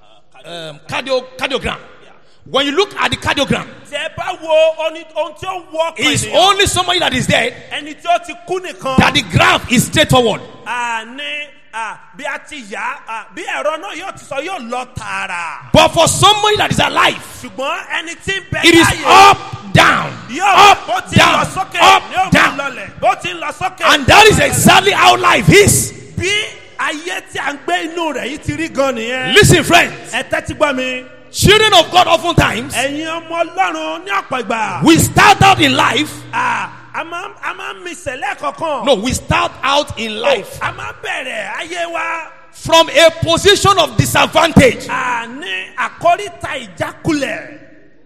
Cardiogram. When you look at the cardiogram, Tí ẹ bá wo ohun tí ó wọ ọkàn it's ènìyàn. only somebody that is dead Ẹni tí ó ti kú nìkan. that the graph is straightforward. Àní bí a ti yá bí ẹ̀rọ náà yóò ti sọ yóò lọ tààrà. But for somebody that is alive, Ṣùgbọ́n ẹni tí ń bẹ it is láàyè. up, down, Yóò up, bó ti ń lọ down, sókè ni ó up, máa down. lọlẹ̀. Bó ti ń lọ sókè. And that is exactly how life is. Bí ayé tí a ń gbé inú rẹ̀ yìí ti rí gan nìyẹn. Listen, friends. Ẹ tẹ́tí gbọ́ mi. Children of God oftentimes, Ẹ̀yin ọmọ Ọlọ́run ní ọ̀pọ̀ ìgbà. we start out in life. A máa ń misẹ̀ lẹ́ẹ̀kọ̀kan. No, we start out in life A máa ń bẹ̀rẹ̀ ayé wa. from a position of disadvantage. Ní àkóríta ìjákulẹ̀.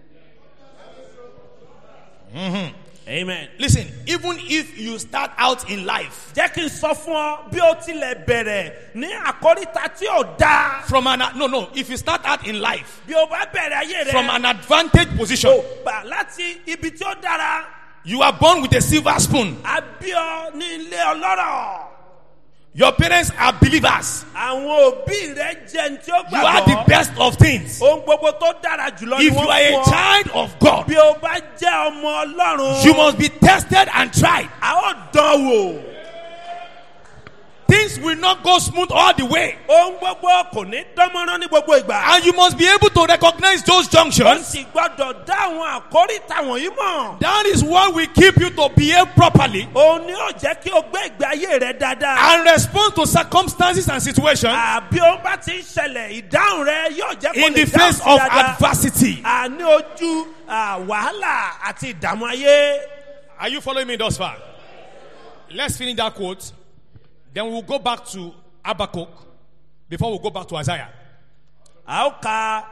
Amen. Listen, even if you start out in life Jẹ́ kí n sọ fún ọ bí ó tilẹ̀ bẹ̀rẹ̀ ní àkóríta tí ò dáa. from if you start out in life Bí o bá bẹ̀rẹ̀ ayé rẹ̀. from an advantage position, Gbà láti ibi tí ó dára. you are born with a silver spoon. A bí ọ ní ilé ọlọ́rọ̀. Your parents are believers. Àwọn òbí rẹ̀ jẹ́ ní tí ó You are the gbàgbọ́. best of things. Ohun gbogbo tó dára jùlọ ni If you wọ́n are a fún ọ. child of God, Bí o bá jẹ́ ọmọ Ọlọ́run. you must be tested and tried. A ó dán wò. Things will not go smooth all the way. Ohun gbogbo kò ní dánmọ́rán ní gbogbo ìgbà. And you must be able to recognize those Ó junctions. sì gbọ́dọ̀ dá àwọn àkóríta wọ̀nyí mọ̀. That is what will keep you to behave properly Òun ni ó jẹ́ kí o gbé ìgbé ayé rẹ dáadáa. and respond to circumstances and situations Àbí ó bá ti ń ṣẹlẹ̀, ìdáhùn rẹ yóò jẹ́ kó in lè the dáhùn face sí of dáadáa. adversity. Ní ojú wàhálà àti ìdààmú ayé. Are you following me thus far? Let's finish that quote. Then we'll go back to Habakkuk before we go back to Isaiah. A ó ka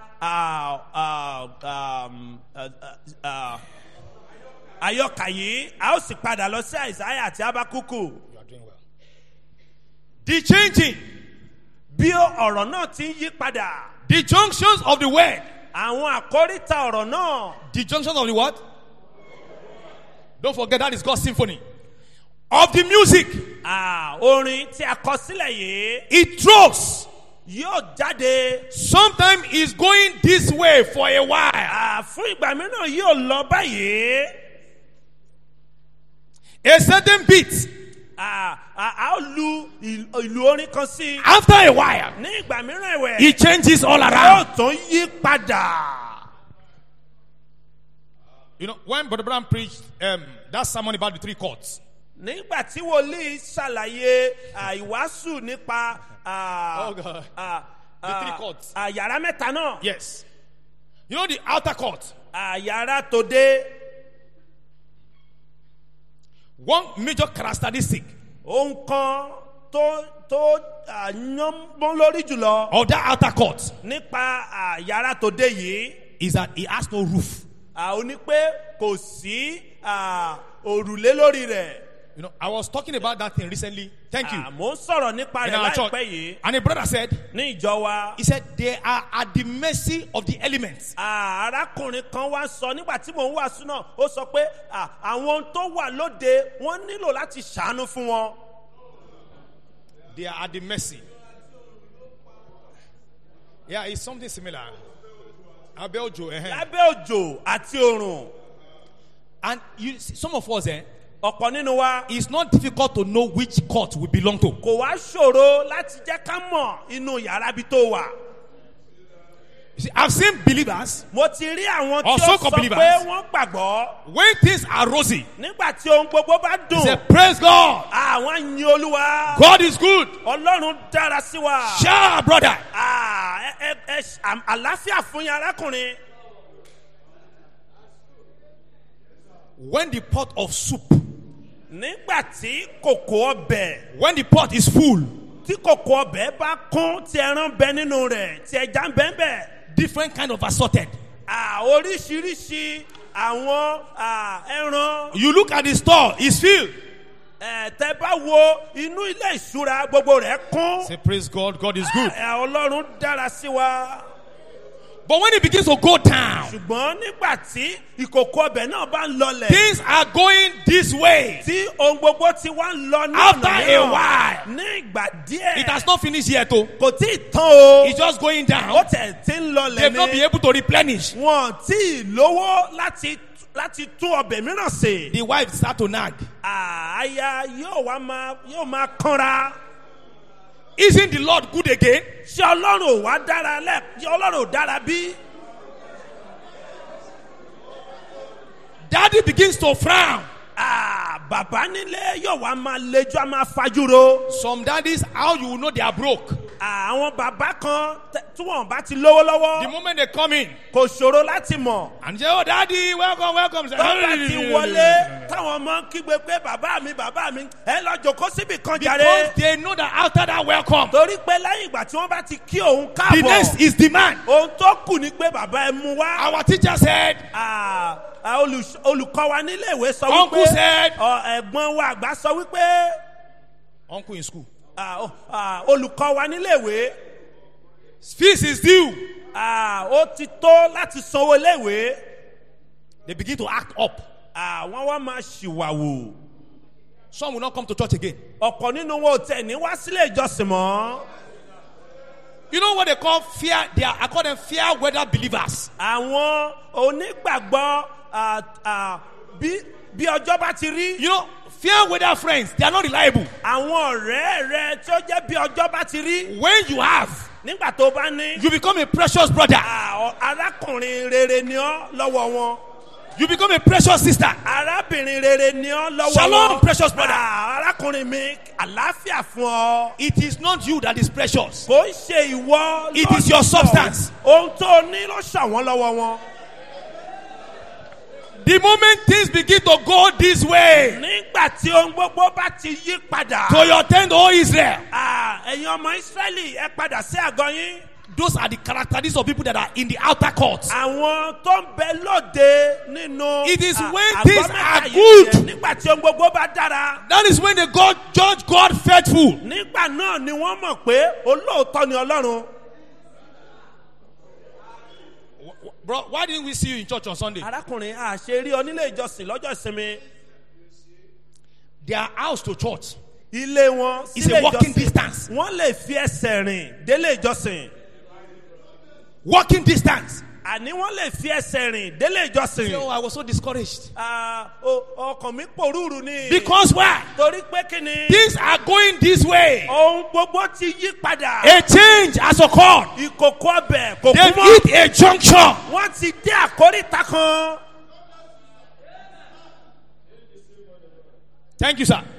àyọkà yìí, a ó sì padà lọ sí Àìsáyà àti Ábákúkù. You are doing well. The changing, Bí ọ̀rọ̀ náà ti ń yí padà. the junctions of the word àwọn àkóríta ọ̀rọ̀ náà. The junction of the what? Don't forget that is God's symphony. Of the music. Orin tí a kọ sílẹ̀ yìí. It throws. Yóò jáde. Sometimes it's going this way for a while. Fún ìgbà mìíràn yóò lọ báyìí. A certain beat. A ó lu ìlú orin kan sí. After a while. Ní ìgbà mìíràn ẹ̀wẹ̀. It changes all around. Yóò tún yí padà. You know, when Brother Brown preached that sermon about the 3 courts. Nígbà tí wòlíì ṣàlàyé ìwàásù nípa the 3 courts. Yàrá mẹ́ta náà. Yes. You know the outer court. Yàrá tòde. One major characteristic. Ohun kan tó yánmọ́ lórí jùlọ. Of that outer court. Nípa yàrá tòde yìí. Is that it has no roof. Ó ní pé kò sí òrùlé lórí rẹ̀. You know, I was talking about that thing recently. Thank you. Mo ń sọ̀rọ̀ nípa rẹ̀ láìpẹ́ yìí. And a brother said, ní ìjọ wa. He said they are at the mercy of the elements. Arákùnrin kan wá sọ nígbà tí mò ń wàásù náà, ó sọ pé àwọn tó wà lóde wọ́n nílò láti ṣàánú fún wọn. They are at the mercy. Yeah, it's something similar. Abẹ́ òjò. Lábẹ́ òjò àti òrùn. And some of us, ọ̀pọ̀ nínú wa. It's not difficult to know which court we belong to. Kò wá ṣòro láti jẹ́ ká mọ̀ inú yàrá bí tó wà. You see, I've seen believers. Mo ti rí àwọn tí ó Also sọ believers. pé wọ́n gbàgbọ́. When things are rosy. Nígbà tí ohun gbogbo bá dùn. Say praise God. Àwọn yin Olúwa. God is good. Ọlọ́run dára sí wa. Shout, brother. Àlàáfíà fún yín arákùnrin. When the pot of soup. Nígbà tí kòkò ọbẹ̀. When the pot is full. Tí kòkò ọbẹ̀ bá kún tí ẹran bẹ nínú rẹ̀ tí ẹja ń bẹ ń bẹ. Different kind of assorted. Oríṣiríṣi àwọn ẹran. You look at the store, it's filled. Tẹ́ bá wo inú ilé ìṣúra gbogbo rẹ̀ kún. Say praise God, God is good. Ọlọ́run dára sí wa. But when it begins to go down. Ṣùgbọ́n nígbà tí ìkòkò ọbẹ̀ náà bá ń lọlẹ̀. Things are going this way. Tí ohun gbogbo ti wá ń lọ ní After ọ̀nà a náà. while. Ní ìgbà díẹ̀. It has not finished yet o. Kò tí ì tán o. It's just going down. Ó tẹ̀ tí ń lọlẹ̀ ni. They've not been able to replenish. Wọ́n tí ì lówó láti tún ọbẹ̀ mìíràn sè. The wife start to nag. Aya yóò máa kánra. Isn't the Lord good again? Ṣé Ọlọ́run ò wá dára ṣé Ọlọ́run ò dára bí? Daddy begins to frown. Bàbá nílé yóò wá máa lejú á máa fajúro. Some daddies, how you will know they are broke? Àwọn bàbá kan tí wọ́n bá ti lówó lọ́wọ́. The moment they come in. Kò ṣòro láti mọ̀. And say, oh daddy, welcome, welcome. Tọ́lá ti wọlé táwọn ọmọ ń kígbe pé bàbá mi ẹ lọ jòkó síbì kan jàre. Because they know that after that welcome. Torí pé lẹ́yìn ìgbà tí wọ́n bá ti kí òun káàbọ̀. The next is demand. Ohun tó kù ni pé bàbá ẹ mú wá. Our teacher said. Olùkọ́ wa nílé ìwé sọ wípé. Uncle said. Ẹ̀gbọ́n wa àgbà sọ wípé. Uncle in school. Olùkọ́ wa nílé ìwé. Fees is due. Ó ti tó láti sanwó iléèwé. They begin to act up. Wọ́n wá máa ṣìwàwò. Some will not come to church again. Ọ̀pọ̀ nínú wọn ò tẹ̀ ní wá sílé ìjọsìn mọ́. You know what they call fear? I call them fear weather believers. Àwọn onígbàgbọ́ bí ọjọ́ bá ti rí. You know, fear weather friends, they are not reliable. Àwọn ọ̀rẹ́ rẹ tí ó jẹ́ bí ọjọ́ bá ti rí. When you have. Nígbà tó bá ní. You become a precious brother. Arákùnrin rere ni ọ́ lọ́wọ́ wọn. You become a precious sister. Arábìnrin rere ni ọ́ lọ́wọ́ wọn. Shalom, precious brother. Arákùnrin mi, àlàáfíà fún ọ. It is not you that is precious. Kò ń ṣe ìwọ. It is your substance. Ohun tó ní ló ṣàwọn lọ́wọ́ wọn. The moment things begin to go this way. Nígbà tí ohun gbogbo bá ti yí padà. To your tent, O Israel. Ẹ̀yin ọmọ Ísírẹ́lì ẹ padà sí àgọ́ yín. Those are the characteristics of people that are in the outer court. Àwọn tó ń bẹ lóde nínú. It is when things are good. Nígbà tí ohun gbogbo bá dára. That is when they judge God faithful. Nígbà náà ni wọ́n mọ̀ pé olóòótọ́ ni Ọlọ́run. Bro, why didn't we see you in church on Sunday? arákùnrin àṣírí onílé ìjọsìn lọ́jọ́ ìsinmi. Their house to church ilé wọn is sílé a walking ìjọsìn. distance. wọ́n lè fi ẹsẹ̀ rìn délé ìjọsìn. Walking distance. àní wọ́n lè fi ẹsẹ̀ rìn délé ìjọsìn. So I was so discouraged. ọkàn mi pòrúurú ni. Because why? torí pé kí ni. Things are going this way. ohun gbogbo ti yí padà. A change has occurred. ìkòkò ọbẹ̀ kò kú They've mọ́. hit a junction. wọ́n ti dé àkóríta kan. Thank you, sir.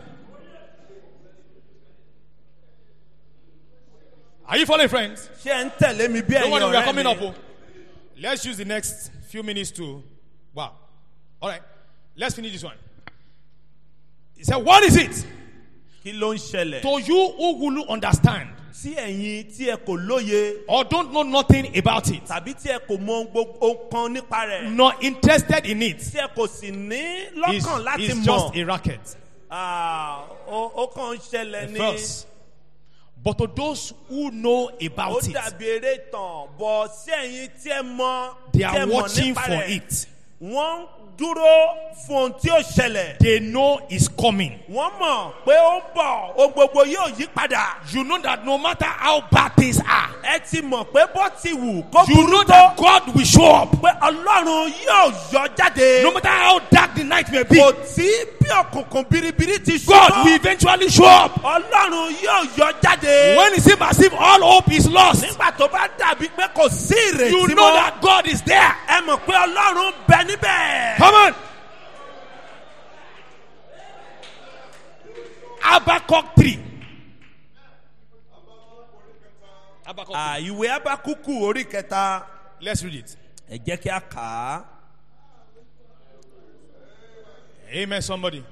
Are you following, friends? ṣé ẹ ń tẹ̀lé mi bí Don't ẹ̀yin worry, we are ọ̀rẹ́ coming mi. up. Oh. Let's use the next few minutes to. Wow. All right. Let's finish this one. He said, what is it? kí ló ń ṣẹlẹ̀. To you who will understand tí ẹ̀yin tí ẹ kò lóye or don't know nothing about it, tàbí tí ẹ kò mọ ohun kan nípa rẹ̀. nor interested in it, tí ẹ kò sì ní is lọ́kàn láti just a mọ̀. racket. ó kàn ń ṣẹlẹ̀ At ní. first. But to those who know ó about it, dàbí eré ìtàn bọ̀ sí ẹ̀yin tí ẹ mọ they tí ẹ are mọ̀ watching nípa for rẹ̀. it. wọ́n dúró fún ohun tí ó ṣẹlẹ̀. They know it's coming. wọ́n mọ̀ pé ó ń bọ̀ ohun gbogbo yóò yí padà. You know that no matter how bad things are, ẹ ti mọ̀ pé bó ti wù kó you know burú that tó. God will show up. pé ọlọ́run yóò yọ jáde. No matter how dark the night may be, kò tí bí òkùnkùn biribiri ti God will ṣubú. eventually show up. ọlọ́run yóò yọ jáde. When it seems as if all hope is lost, nígbà tó bá dàbí pé kò sí you ìrètí know mọ́. that God is there. ẹ mọ̀ pé ọlọ́run bẹ níbẹ̀. Come on. Habakkuk 3. Habakkuk 3. ìwé Ábákúkù orí kẹta. Let's read it. ẹ jẹ́ kí a kà á. Amen, somebody.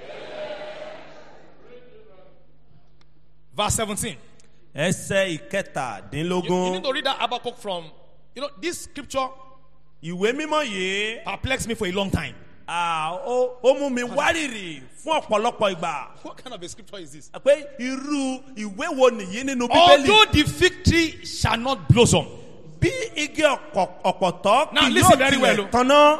Verse 17. ẹsẹ̀ You ìkẹtàdínlógún. need to read that Habakkuk from, this scripture ìwé mímọ́ yìí perplexed me for a long time. ó mú mi wárìrì fún ọ̀pọ̀lọpọ̀ ìgbà. What kind of a scripture is this? pé irú ìwé wo nìyí nínú bíbélì. Although the fig tree shall not blossom, bí igi ọ̀pọ̀tọ́ Now, kì listen yóò very well, tilẹ̀ tanná.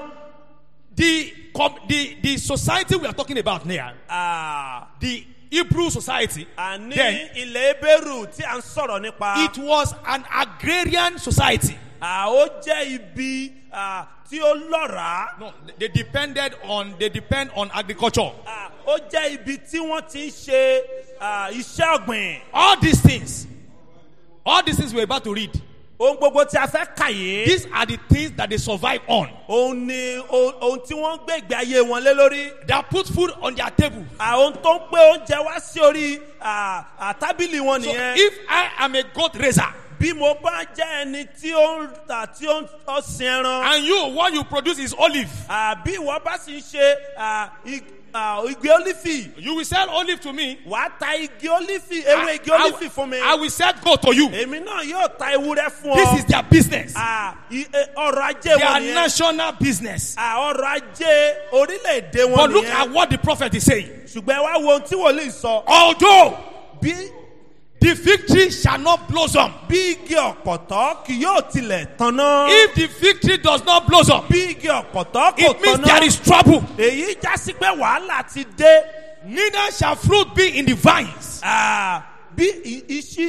the society we are talking about here, the Hebrew society, àní then ilẹ̀ ebéèrú tí a ń sọ̀rọ̀ nípa. it was an agrarian society. ó jẹ́ ibi tí ó lọ́ràá. No, they depend on agriculture. ó jẹ́ ibi tí wọ́n ti ń ṣe iṣẹ́ ọ̀gbìn. All these things we're about to read, ohun gbogbo tí a fẹ́ kà yìí. these are the things that they survive on, òun ni ohun tí wọ́n gbé ìgbé ayé wọn lé lórí. that put food on their table. ohun tó ń gbé oúnjẹ wá sí orí tábìlì wọn So nìyẹn. if I am a goat raiser, bí mo bá jẹ́ ẹni tí ó ń tà tí ó ń sin ẹran. and what you produce is olive, bí ìwọ bá sì ń ṣe igi olífì. you will sell olive to me. wàá ta igi olífì ewé igi olífì fún mi. I will sell goat to you. èmi náà yóò ta ewúrẹ́ fún ọ. This is their business. ọrọ̀ ajé Their wọn nìyẹn. national business. ọrọ̀ ajé orílẹ̀-èdè wọn But look nìyẹn. at what the prophet is saying. ṣùgbọ́n ẹ wá wo ohun tí wòlíì sọ. Although bí the fig tree shall not blossom, bí igi ọ̀pọ̀tọ́ kì yóò tilẹ̀ tanná. if the fig tree does not blossom, bí igi ọ̀pọ̀tọ́ kò it means tanná. there is trouble. èyí já sí pé wàhálà ti dé. Neither shall fruit be in the vines. bí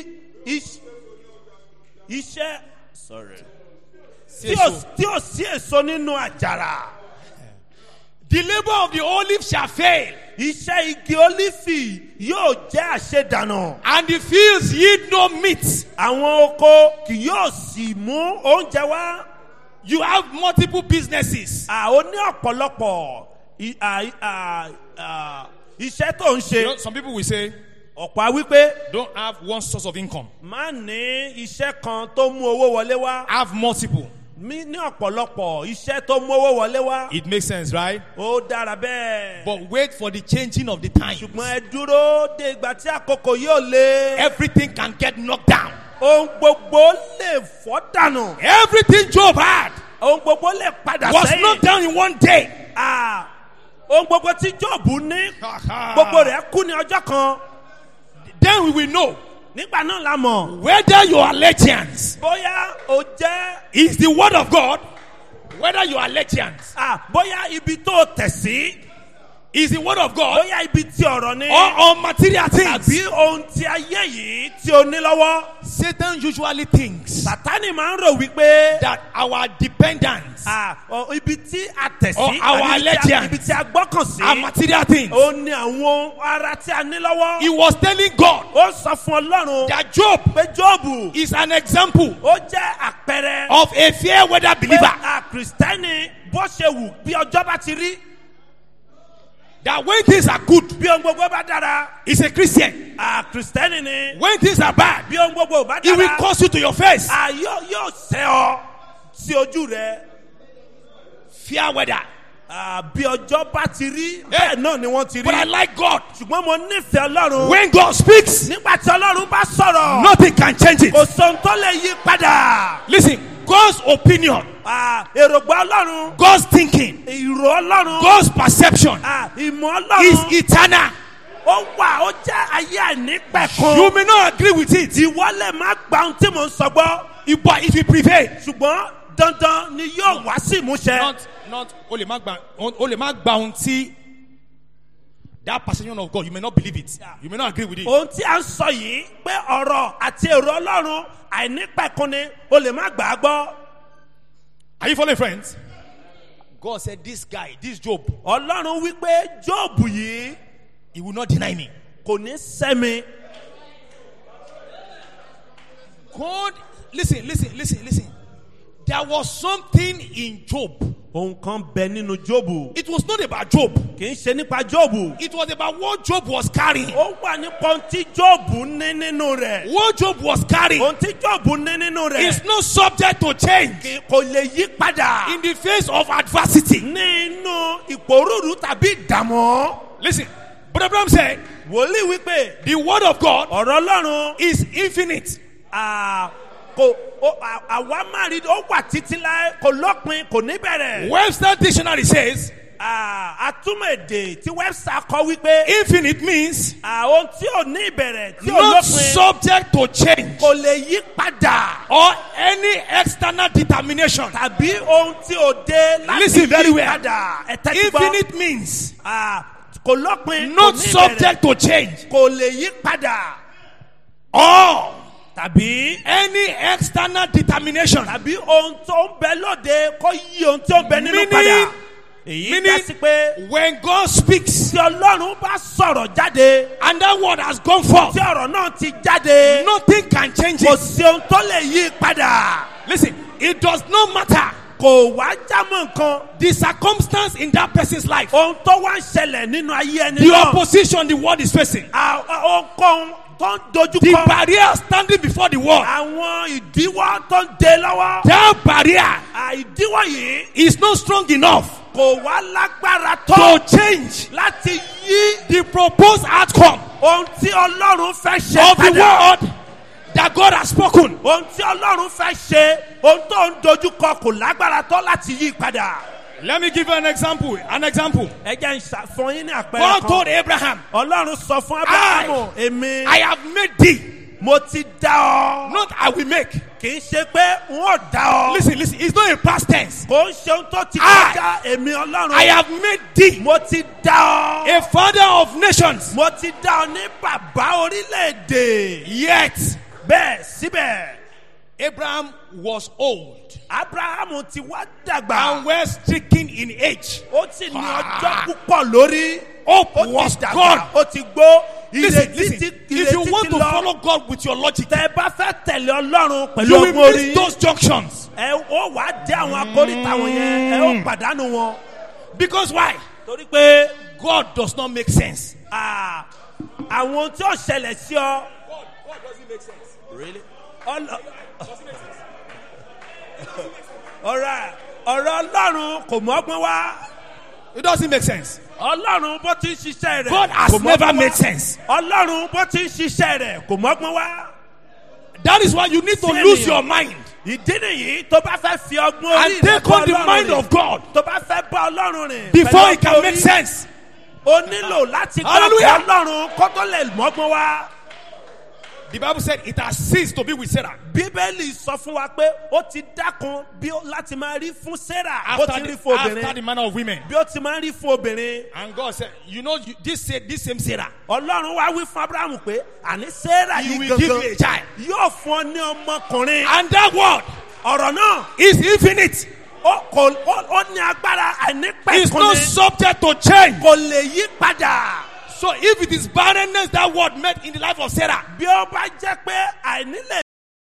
iṣẹ́ tí ò sí èso nínú àjàrà. The labor of the olive shall fail, iṣẹ́ igi olífì yóò jẹ́ àṣedànù. and the fields yield no meat. àwọn oko kì yóò sì mú oúnjẹ wá. You have multiple businesses. ó ní ọ̀pọ̀lọpọ̀ iṣẹ́ tó ń ṣe. Some people will say, ọ̀pọ̀ wípé don't have one source of income. má ní iṣẹ́ kan tó mú owó wọlé wá. Have multiple. ní ọ̀pọ̀lọpọ̀ iṣẹ́ tó mú owó wọlé wá. It makes sense, right? ó dára bẹ́ẹ̀. But wait for the changing of the time. ṣùgbọ́n ẹ dúró de ìgbà tí àkókò yóò lé. Everything can get knocked down. ohun gbogbo lè fọ́ dànù. Everything Job had ohun gbogbo lè padà was sẹ́yìn. knocked down in one day. ohun gbogbo tí Jóòbù ní gbogbo rẹ̀ kú ní ọjọ́ kan. Then we will know nígbà náà la mọ̀. whether your allegiance bóyá o jẹ́ is the word of God whether your allegiance bóyá ibi tó tẹ̀ sí. is the word of God bóyá ibi tí ọ̀rọ̀ ni. or on material things. tàbí ohun tí ayé yìí tí o ní lọ́wọ́. Satan usually thinks Sátánì máa ń rò wípé. that our dependence ibi tí a tẹ̀ sí. or our allegiance ibi tí a gbọ́kàn sí. are material things. ó ní àwọn ara tí a ní lọ́wọ́. He was telling God ó sọ fún Ọlọ́run. that Job pé Jóòbù. is an example ó jẹ́ àpẹẹrẹ. of a fair weather pé believer. Kristẹni bó ṣe wù bí ọjọ́ bá ti rí. That when things are good, bí ohun gbogbo bá dára. he's a Christian. Kristẹni ni. When things are bad, bí ohun gbogbo bá dára. he will curse you to your face. yóò ṣẹ́ ọ sí ojú rẹ. Fair weather. bí ọjọ́ bá ti rí. bẹ́ẹ̀ náà ni wọ́n ti rí. But I like God. ṣùgbọ́n mo nífẹ̀ẹ́ Ọlọ́run. When God speaks, nígbà tí Ọlọ́run bá sọ̀rọ̀. nothing can change it. kò sóhun tó lè yí padà. Listen, God's opinion, èrògbà Ọlọ́run. God's thinking, ìró Ọlọ́run. God's perception ìmọ̀ is Ọlọ́run. eternal. ó wà ó jẹ́ ayé àìnípẹ̀kun. You may not agree with it, ìwọ lè má gba ohun tí mò ń sọ gbọ́. but it will prevail. ṣùgbọ́n dandan ni yóò wá sí ìmúṣẹ. Not only magba ohun tí that perception of God, you may not believe it. You may not agree with it. ohun tí a ń sọ yìí pé ọ̀rọ̀ àti èrò Ọlọ́run àìnípẹ̀kun ni o lè má gbà á gbọ́. Are you following, friends? God said, this guy, this Job, Ọlọ́run wípé Jóòbù yìí he will not deny me. kò ní sẹ́mi. God, listen. There was something in Job. ohun kan bẹ nínú Jóòbù. It was not about Job. kì í ṣe nípa Jóòbù. It was about what Job was carrying. ó wà nípa ohun tí Jóòbù ní nínú rẹ̀. What Job was carrying ohun tí Jóòbù ní nínú rẹ̀. is not subject to change kò lè yí padà. in the face of adversity. nínú ìpòrúurú tàbí ìdààmú. Listen, but Abraham said, wòlíì wípé the word of God ọ̀rọ̀ Ọlọ́run is infinite. àwa máa rí ó wà títí láé kò lópin kò ní bẹ̀rẹ̀. Webster dictionary says, àtúmọ̀ èdè tí Webster kọ wípé. infinite means ohun tí ò ní ìbẹ̀rẹ̀ tí ò not lópin subject to change kò lè yí padà. or any external determination. tàbí ohun tí ò dé láti Listen very yí well. padà. ẹ tẹ́tí gbọ́. Infinite means kò lópin kò not ní ìbẹ̀rẹ̀ subject to change kò lè yí padà. or tàbí any external determination. tàbí ohun tó ń bẹ lóde kó yí ohun tí ó ń bẹ nínú padà. èyí dá sí pé when God speaks tí Ọlọ́run bá sọ̀rọ̀ jáde and that word has gone forth, tí ọ̀rọ̀ náà ti jáde nothing can change kò it. sí ohun tó lè yí padà. Listen, it does not matter kò wá jámọ́ nǹkan. the circumstance in that person's life, ohun tó wá ń ṣẹlẹ̀ nínú ayé ẹni the náà. opposition the world is facing, ohunkóhun tó ń dojú the kọ. barrier standing before the world. àwọn ìdíwọ́ tó ń dé lọ́wọ́. That barrier ìdíwọ́ yìí is not strong enough kò wá lágbára tó to change láti yí the proposed outcome ohun tí Ọlọ́run fẹ́ ṣe of the padà. word that God has spoken. ohun tí Ọlọ́run fẹ́ ṣe ohun tó ń dojú kọ kò lágbára tó láti yí padà. Let me give you an example. ẹ jẹ́ ń ṣàfihàn yín ní àpẹẹrẹ God kan. told Abraham, Ọlọ́run sọ fún Ábúráhámù èmi I have made thee, mo ti dá ọ. not I will make. kì í ṣe pé n ó dá ọ. Listen, it's not a past tense. kò ń ṣe ohun tó ti I kọjá èmi Ọlọ́run. have made thee mo ti dá ọ. a father of nations. mo ti dá ọ ní bàbá orílẹ̀-èdè. Yet, bẹ́ẹ̀ síbẹ̀ Abraham was old Ábúráhámù ti wá and dàgbà. well stricken in age. ó ti ní ọjọ́ púpọ̀ lórí. Hope ó was ti gone. dàgbà ó ti gbó. Listen, ìrètí if you want ti to lọ. follow God with your logic, tẹ bá fẹ́ tẹ̀lé Ọlọ́run pẹ̀lú you will ọgbọ́n miss orí. those junctions. ẹ ó wàá dé àwọn akóríta wọ̀nyẹn ẹ ó pàdánù wọn. Because why? torí pé God does not make sense. àwọn tí ó ṣẹlẹ̀ sí ọ. God doesn't make sense. Really? ọ̀rọ̀ Ọlọ́run kò mọ́gbọ́n wá. It doesn't make sense. Ọlọ́run bó ti ń ṣiṣẹ́ rẹ̀. God has kò mọ́gbọ́n never wá. made sense. Ọlọ́run bó ti ń ṣiṣẹ́ rẹ̀ kò mọ́gbọ́n wá. That is why you need to Sí lose ènìyàn. your mind ìdí nìyí tó bá fẹ́ fi ọgbọ́n orí and take on the mind of God tó bá fẹ́ bá Ọlọ́run rìn. before it pẹ̀lú can ọgbọ́n make orí, sense. o nílò láti gbàgbọ́ Hallelujah. Ọlọ́run kó tó lè mọ́gbọ́n wá. The Bible said it has ceased to be with Sarah. Bíbélì sọ fún wa pé ó ti dákun bí láti máa rí fún Sarah bó After ti rí fún the obìnrin manner of women. bí ó ti máa rí fún obìnrin. And God said, this same Sarah, Ọlọ́run wá wí fún Abrahamu pé àní Sarah He yìí will give you a gangan child. yóò fún ọ ní ọmọkùnrin. And that word Ọ̀rọ̀ náà is infinite. ó ní agbára It's not àìnípẹ̀kun ni subject to change. kò lè yí padà. So if it is barrenness that word met in the life of Sarah, Bí ó bá jẹ́ pé àìnílẹ̀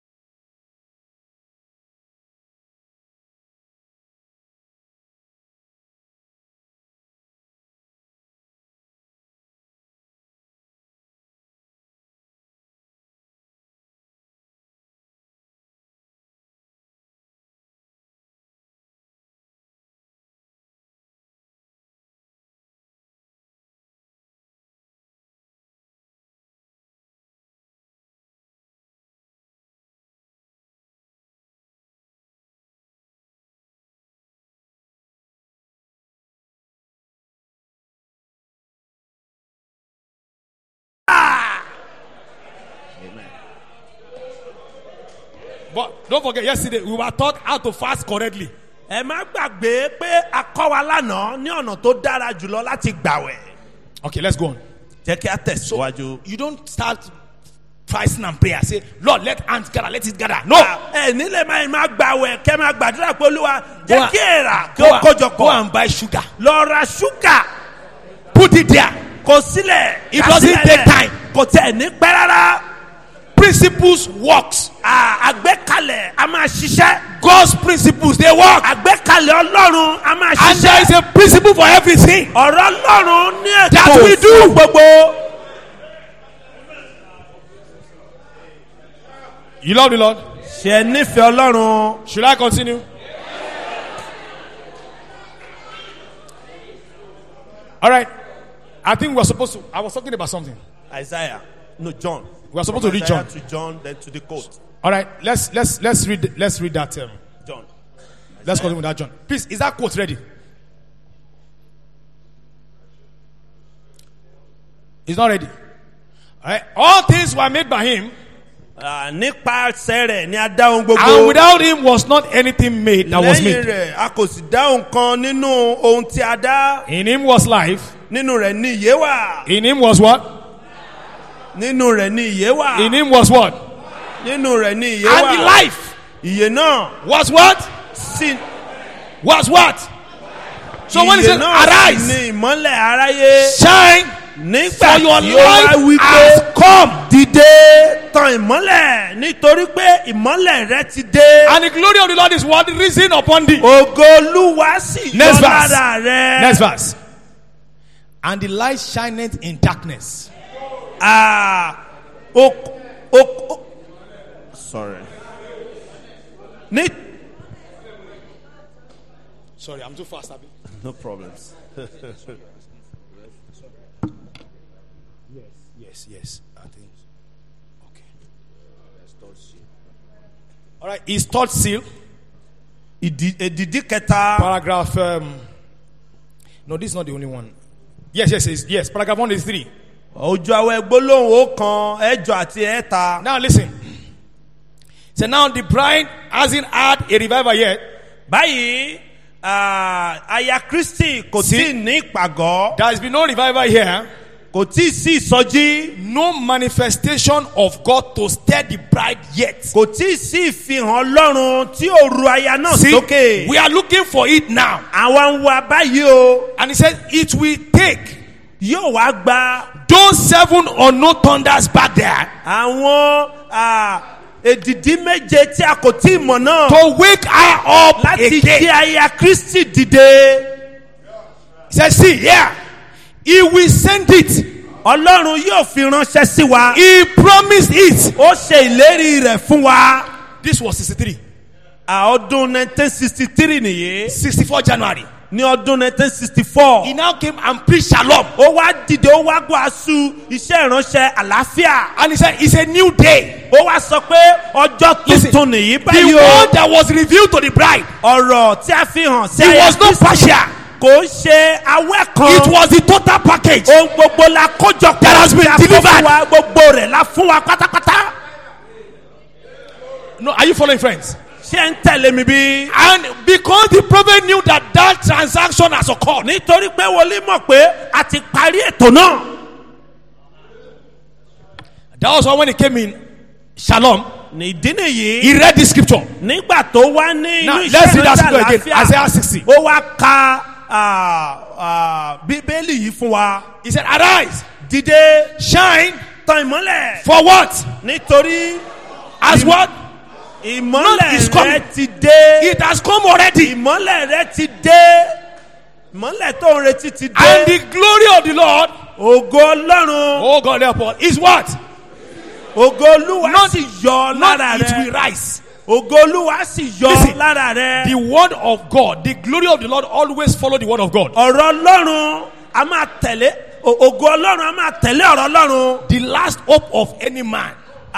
but don't forget, yesterday we were taught how to fast correctly. ẹ má gbàgbé pé a kọ́ wa lánàá ní ọ̀nà tó dára jùlọ láti gbàwẹ̀. Okay, let's go on. Jẹ́ kí a tẹ̀síwájú. You don't start fasting and prayer. Say, Lord, let ants gather, let it gather. No. Ẹ nílẹ̀ máa gbàwẹ̀ kẹ́ máa gbàdúrà pé Olúwa Go jẹ́ on. kí èèrà kí ó Go kójọpọ̀. and buy sugar. Lọ ra ṣúgà Put it there. kò sílẹ̀. It kà doesn't sílẹ̀ take lẹ̀. time. Kò tẹ̀ ní pẹ́ rárá. Principles works. Àgbékalẹ̀ a máa ṣiṣẹ́. God's principles, they work. Àgbékalẹ̀ Ọlọ́run a máa And there is ṣiṣẹ́. a principle for everything. Ọ̀rọ̀ Ọlọ́run ní ètò That we do. fún gbogbo. You love the Lord? Ṣé ẹ nífẹ̀ẹ́ Ọlọ́run? Should I continue? All right. I think I was talking about something. Isaiah, no John. We are supposed to read Isaiah John. to John, then to the court. All right. Let's read that. John. Let's continue with that, John. Please, is that quote ready? It's not ready. All right. All things were made by him, Nípasẹ̀ rẹ̀ ni a dá ohun and gbogbo. without him was not anything made that was Lẹ́yìn made. rẹ̀ a kò sì dá ohun kan nínú ohun tí a dá. In him was life. Nínú rẹ̀ ni ìyè wà. In him was what? Nínú rẹ̀ ni ìyè wà. In him was what? Nínú rẹ̀ ni ìyè And the wà. life Ìyè náà was what? sì. Was what? So when he Ìyè said, náà sì arise, ni ìmọ́lẹ̀ aráyé. shine, Nígbà for your tí ó bá light wí has pé come. dìde tan ìmọ́lẹ̀ nítorí pé ìmọ́lẹ̀ rẹ ti dé. And the glory of the Lord is what? Risen upon thee. Ògo Olúwa sì yọ Next verse. lára rẹ. Next verse. And the light shineth in darkness. Sorry. Sorry, I'm too fast, Abi. No problems. Yes. I think. Okay. All right. His third seal. Èdìdí kẹta. Paragraph. No, this is not the only one. Yes. Paragraph 183. Ojú àwẹ̀ gbólóhùn ọ̀kan ẹ̀jọ àti ẹ̀ta. Now listen. So now the bride hasn't had a revival yet. Báyìí aya Kristi kò tí ì ní ìpàgọ́. There has been no revival here. Kò tí ì sí ìsọjí. No manifestation of God to stir the bride yet. Kò tí ì sí ìfihàn Ọlọ́run tí ó ru aya náà See, sókè. we are looking for it now. Àwa ń wá báyìí o. And he said it will take Yóò wá gba those 7 unknown thunders back there àwọn èdìdí méje tí a kò tí ì mọ̀ náà. to wake her up Láti again. jí aya Kristi dìde. He said, see, yeah, he will send it. Ọlọ́run yóò fi ránṣẹ́ sí wa. He promised it. Ó ṣe ìlérí rẹ̀ fún wa. This was 63. Ọdún 1963 nìyí. 64 January. Ní ọdún 1964. He now came and preached shalom. Ó wá dìde ó wá gbàásù iṣẹ́ ìránṣẹ́ àlàáfíà. And he said, it's a new day. Ó wá sọ pé ọjọ́ Listen, tuntun nìyí the báyìí word o. that was revealed to the bride, Ọ̀rọ̀ tí a fi hàn sí it aya was not Kristi partial. kò ń ṣe awẹ́ kan. It was the total package. Ohun gbogbo la kójọpọ̀. That has been Tí a kó delivered. fún wa, gbogbo rẹ̀ la fún wa pátápátá. No, are you following, friends? Ṣé ń tẹ̀lé mi bí? And because the prophet knew that that transaction has occurred, Nítorí pé wòlíì mọ̀ pé a ti parí ètò náà. that was why when he came in Shalom, Nìdí nìyí. he read this scripture. Nígbà tó wá ní Now, inú let's read that ìṣẹ́ scripture again. àlàáfíà, Isaiah 60. ó wá ka bíbélì yìí fún wa. He said, arise, Dìde shine, tan ìmọ́lẹ̀. for what? Nítorí As what? ìmọ́lẹ̀ is rẹ coming. ti dé. It has come already. Ìmọ́lẹ̀ rẹ ti dé. Ìmọ́lẹ̀ tó ń retí ti And dé. the glory of the Lord, Ògo Ọlọ́run. oh God help us, is what? Ògo Olúwa sì yọ Not lára it will rẹ. rise. Ògo Olúwa sì yọ Listen. lára rẹ. The word of God, the glory of the Lord always follow the word of God. Ọ̀rọ̀ Ọlọ́run a máa tẹ̀lé. Ògo Ọlọ́run a máa tẹ̀lé ọ̀rọ̀ Ọlọ́run. The last hope of any man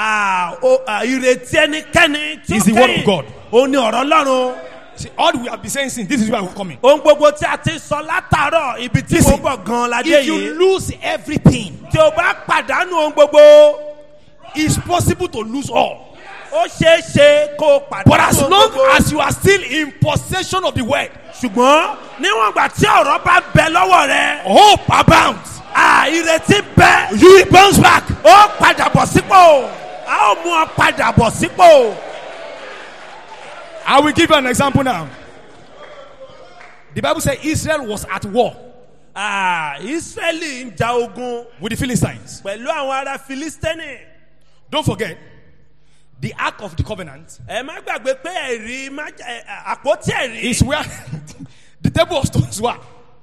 Ìrètí ẹnikẹ́ni tí ó is the word of God. Ó ní ọ̀rọ̀ Ọlọ́run. See, all we have been saying since, this is where we're coming. Ohun gbogbo tí a ti sọ látàárọ̀ ibi tí mo Listen, bọ̀ gan-an ládé if you yìí. lose everything, Tí o bá pàdánù ohun gbogbo, it's possible to lose all. ó ṣeé ṣe kó o pàdánù But as ohun long gbogbo. as you are still in possession of the word, Ṣùgbọ́n níwọ̀n ìgbà tí ọ̀rọ̀ bá bẹ lọ́wọ́ rẹ, hope abounds. ìrètí bẹ. You will bounce back. Ó padà bọ̀ sípò. A ó mú ọ padà bọ̀ sípò. I will give you an example now. The Bible says Israel was at war Ísírẹ́lì ń ja ogun with the Philistines. pẹ̀lú àwọn ará Filistẹ́nì. Don't forget, the Ark of the Covenant Ẹ má gbàgbé pé àpótí ẹ̀rí. is where the table of stones were.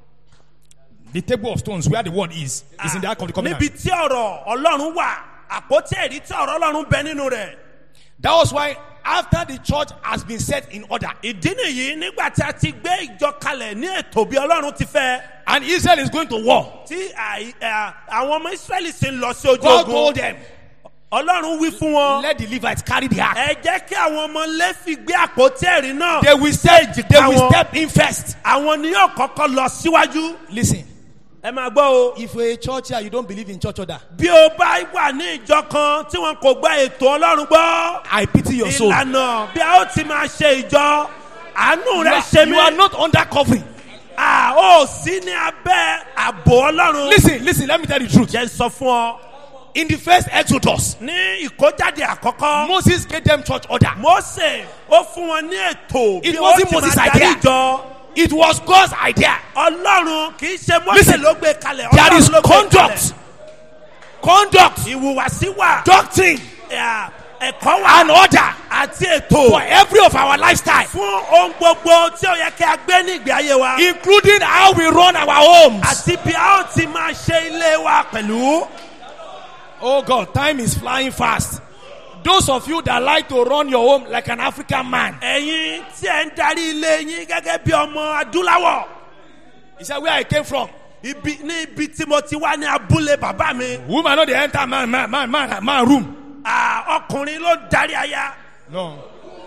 The table of stones where the word is in the Ark of the Covenant. Níbi tí ọ̀rọ̀ Ọlọ́run wà, àpótí ẹ̀rí tí ọ̀rọ̀ Ọlọ́run bẹ nínú rẹ̀. That was why after the church has been set in order Ìdí nìyí nígbà tí a ti gbé ìjọ kalẹ̀ ní ètò bí Ọlọ́run ti fẹ́. and Israel is going to war, Tí àwọn ọmọ Ísírẹ́lì sì ń lọ sí ojú God ogun. told them, Ọlọ́run wí fún wọn. let the Levites carry the ark. Ẹ jẹ́ kí àwọn ọmọ Léfì gbé àpótí ẹ̀rí náà. They will step in first. Àwọn ni yóò kọ́kọ́ lọ síwájú. Listen, Ẹ máa gbọ́ o. if you're a church here, you don't believe in church order, Bí o bá wà ní ìjọ kan tí wọn kò gba ètò Ọlọ́run gbọ́. I pity your soul. Ìlànà bí a ó ti máa ṣe ìjọ. Àánú rẹ ṣe You are mí. not under covering. Ó sí ní abẹ́ ààbò Ọlọ́run. Listen, let me tell you the truth. Jẹ́ sọ fún ọ. In the first Exodus, Ní ìkójáde àkọ́kọ́. Moses gave them church order. Mósè ó fún wọn ní ètò bí It ó wasn't ti máa Moses' darí idea. ìjọ. It was God's idea. Ọlọ́run kì í ṣe Mósè Listen, ló gbé kalẹ̀. There is Ọlọ́run ló gbé conduct, kalẹ̀. Ìhùwàsí wà. doctrine, Ẹ̀kọ́ wà. and order Àti ètò. for every of our lifestyle, Fún ohun gbogbo tí ó yẹ kí a gbé ní ìgbé ayé wa. including how we run our homes. Àti bí a ó ti máa ṣe ilé wa pẹ̀lú. Oh God, time is flying fast. Those of you that like to run your home like an African man, Ẹ̀yin tí ẹ̀ ń darí ilé yín gẹ́gẹ́ bí ọmọ adúláwọ̀. he said, where I came from, Ní ibi tí mo ti wá ní abúlé bàbá mi. woman know they enter man room. Ọkùnrin ló ń darí aya. No.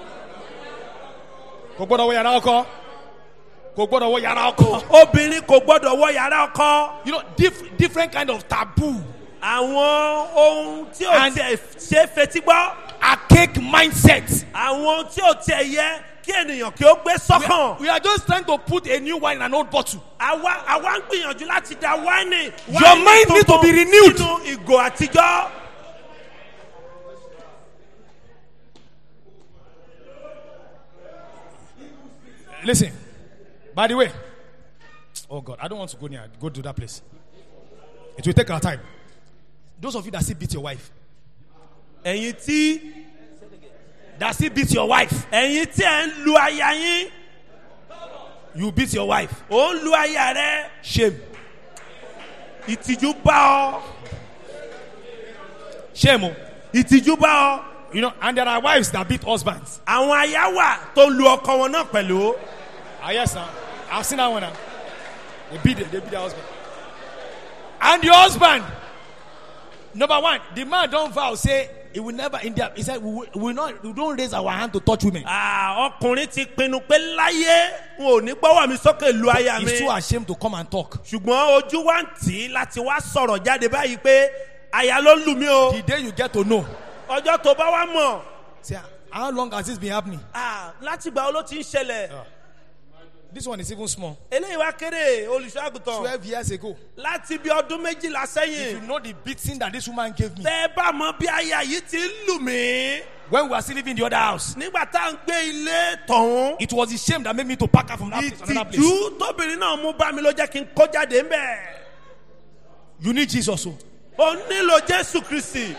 Kò gbọ́dọ̀ wọ yàrá ọkọ. Kò gbọ́dọ̀ wọ yàrá ọkọ. Obìnrin kò gbọ́dọ̀ wọ yàrá ọkọ. You know, different kind of taboo, Àwọn ohun tí ò And- tiẹ̀ ṣe fetí gbọ́. archaic mindset. Àwọn tí ò tiẹ̀ yẹ kí ènìyàn kí ó gbé sọ́kàn. We are just trying to put a new wine in an old bottle. Àwa ń gbìyànjú láti da wáìnì. Your mind need to be renewed. Nínú ìgò àtijọ́. Listen, by the way, oh God, I don't want to go to that place. It will take our time. Those of you that still beat your wife, Ẹ̀yin tí that still beat your wife, ẹ̀ ń lu aya yín. you beat your wife. Ó ń lu aya rẹ. Shame. Ìtìjú bá ọ. Shame. Oh. Ìtìjú bá ọ. You know, and there are wives that beat husbands. Àwọn aya wà tó ń lu ọkọ wọn náà pẹ̀lú. Yes, sir. I've seen that one now. They beat their husband. And your husband, number one, the man don't vow, say, He will never in there. He said, we don't raise our hand to touch women. Ọkùnrin ti pinnu pé láyé n ò ní gbọ́wọ́ mi sókè lu aya mi. He's too ashamed to come and talk. Ṣùgbọ́n ojú wa ń tì í láti wá sọ̀rọ̀ jáde báyìí pé aya ló lù mí o. The day you get to know. Ọjọ́ tó bá wá mọ̀. Say, how long has this been happening? Láti gbà ó ló ti ń ṣẹlẹ̀. This one is even small. Eléyìí wá kéré olùṣọ́àgùtàn. 12 years ago. Láti bí ọdún 12 sẹ́yìn. If you know the beating that this woman gave me. Tẹ́ bá mọ bí aya yìí ti ń lù mí. When we were still living in the other house. Nígbà tá à ń gbé ilé tọ̀hún. It was the shame that made me to pack her from that place to another place. Ìtìjú tóbìnrin náà mú bá mi ló jẹ́ kí n kó jáde ńbẹ̀. You need Jesus o. O nílò Jésù Kristi.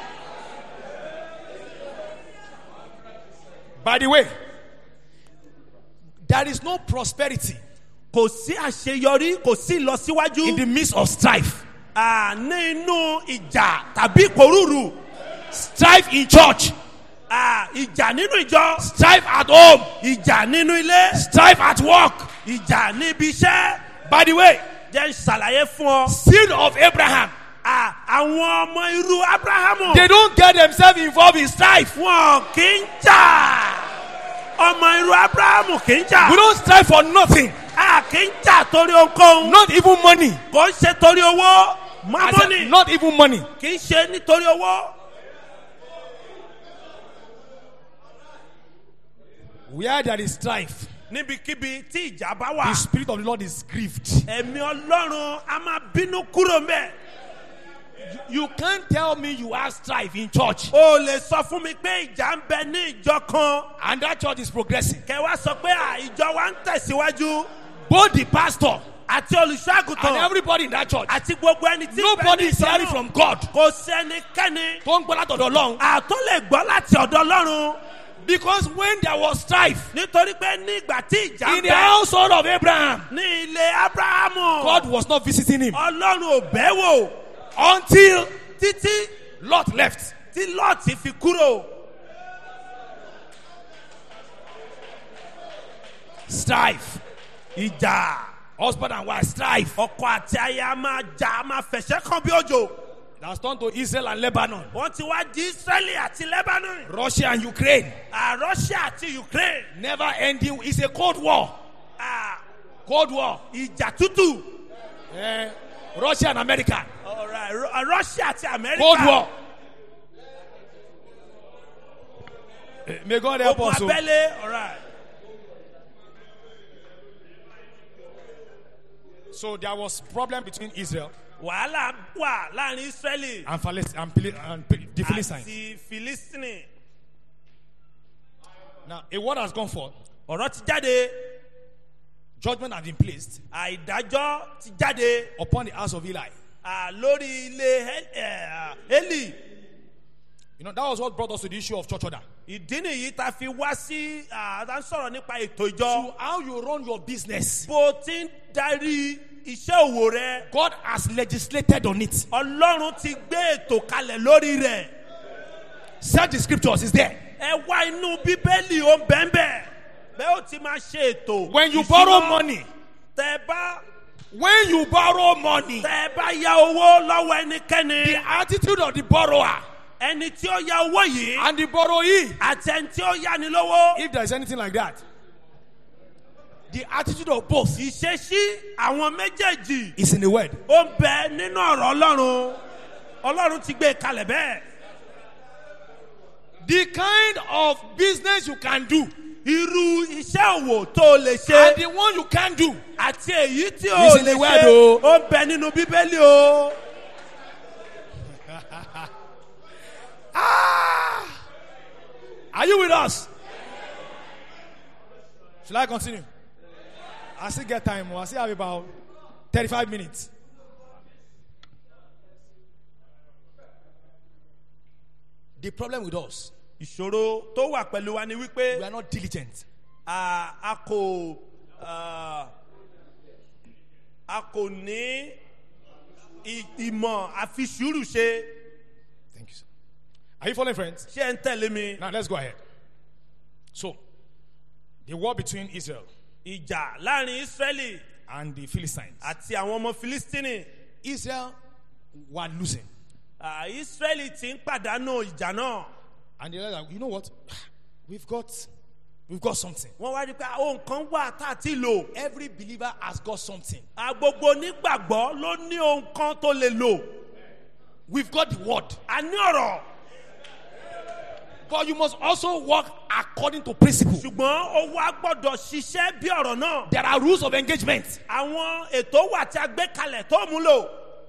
By the way, there is no prosperity. Kò sí àṣeyọrí, kò sí ìlọsíwájú. In the midst of strife. Nínú ìjà tàbí ìpòrúurú. Strife in church. Ìjà nínú ìjọ. Strife at home. Ìjà nínú ilé. Strife at work. Ìjà níbi iṣẹ́. By the way, jẹ́ n ṣàlàyé fún ọ. seed of Abraham. Àwọn ọmọ irú Abrahamu. They don't get themselves involved in strife. Wọn kì í jà. Ọmọ irú Abrahamu kì í jà. We don't strive for nothing. Kì í jà torí ohunkóhun. Not even money. Kò ń ṣe torí owó. Mamoni. Not even money. Kì í ṣe nítorí owó. Where there is strife. Níbikíbi tí ìjà bá wà. The spirit of the Lord is grieved. Ẹ̀mí Ọlọ́run a máa bínú kúrò ńbẹ̀. You can't tell me you have strife in church. O lè sọ fún mi pé ìjà ń bẹ ní ìjọ kan. And that church is progressing. Kẹ wá sọ pé ìjọ wa ń tẹ̀síwájú. Both the pastor àti olùṣọ́àgùtàn. and everybody in that church. Àti gbogbo ẹni tí Nobody is hearing from God. Kò sẹ́nikẹ́ni. Tó ń gbọ́ látọ̀dọ̀ Ọlọ́run. Àtó lè gbọ́ láti ọ̀dọ̀ Ọlọ́run. Because when there was strife. Nítorí pé ní ìgbà tí ìjà ń bẹ. In the household of Abraham. Ní ilé Abrahamu. God was not visiting him. Ọlọ́run ò bẹ̀ wò. Until títí Lot left. Tí Lot fi kúrò. Strife. Ìjà. Husband and wife strife. Ọkọ àti aya máa jà máa fẹ̀ṣẹ̀ kan bí òjò. That's turned to Israel and Lebanon. Wọ́n ti wá di Israeli àti Lebanon. Russia and Ukraine. Russia àti Ukraine. Never ending. It's a cold war. Cold war. Ìjà tútù. Russia and America. All right. Russia àti America. Cold war. May God help us. Ogun abẹ́lé. All right. So there was problem between Israel. Wàhálà wà láàrin Israeli. And the Philistines. Àti Philistine. Now a word has gone forth. Ọ̀rọ̀ ti jáde. Judgment has been placed. Ìdájọ́ ti jáde. Upon the house of Eli. Lórí ilé Eli. You know, that was what brought us to the issue of church order. Ìdí nìyí ta fi wá sí sọ̀rọ̀ nípa ètò ìjọ. So how you run your business. Bó ti ń darí iṣẹ́ òwò rẹ. God has legislated on it. Ọlọ́run ti gbé ètò kalẹ̀ lórí rẹ̀. Search the scriptures, is there. Ẹ wá inú Bíbélì ó ń bẹ́ẹ̀ bẹ́ẹ̀ ó ti máa ṣe ètò. When you borrow money. When you borrow money. Tẹ́ bá ya owó lọ́wọ́ ẹnikẹ́ni. The attitude of the borrower. Ẹni tí ó ya owó yìí. And the borrowee. Àti ẹni tí ó yá ni lówó. If there is anything like that. The attitude of both. Ìṣesí àwọn méjèèjì. Is in the word. Ó ń bẹ nínú ọ̀rọ̀ Ọlọ́run. Ọlọ́run ti gbé kalẹ̀ bẹ́ẹ̀. The kind of business you can do. Irú iṣẹ́ òwò tó o lè ṣe. And the one you can't do. Àti èyí tí o lè ṣe. Ó ń bẹ nínú Bíbélì o. Are you with us? Shall I continue? I still get time. I still have about 35 minutes. The problem with us. Ìṣòro tó wà pẹ̀lú wa ni wípé. We are not diligent. A kò ní ìmọ̀ àfi sùúrù ṣe. Thank you, sir. Are you following, friends? Ṣé ẹ ń tẹ̀lé mi? Now let's go ahead. So, the war between Israel. Ìjà láàrin Israeli. And the Philistines. Àti àwọn ọmọ Philistine. Israel were losing. Israeli ti ń pàdánù ìjà náà. And they're like, you know what? We've got something. wọ́n wá rí pé ohun kan wà tá a ti lò. Every believer has got something. gbogbo onígbàgbọ́ ló ní ohun kan tó lè lò. We've got the word. a ní ọ̀rọ̀. But you must also work according to principle. ṣùgbọ́n ó wá gbọ́dọ̀ ṣiṣẹ́ bí ọ̀rọ̀ náà. There are rules of engagement. àwọn ètò wà tí a gbé kalẹ̀ tó mú lò.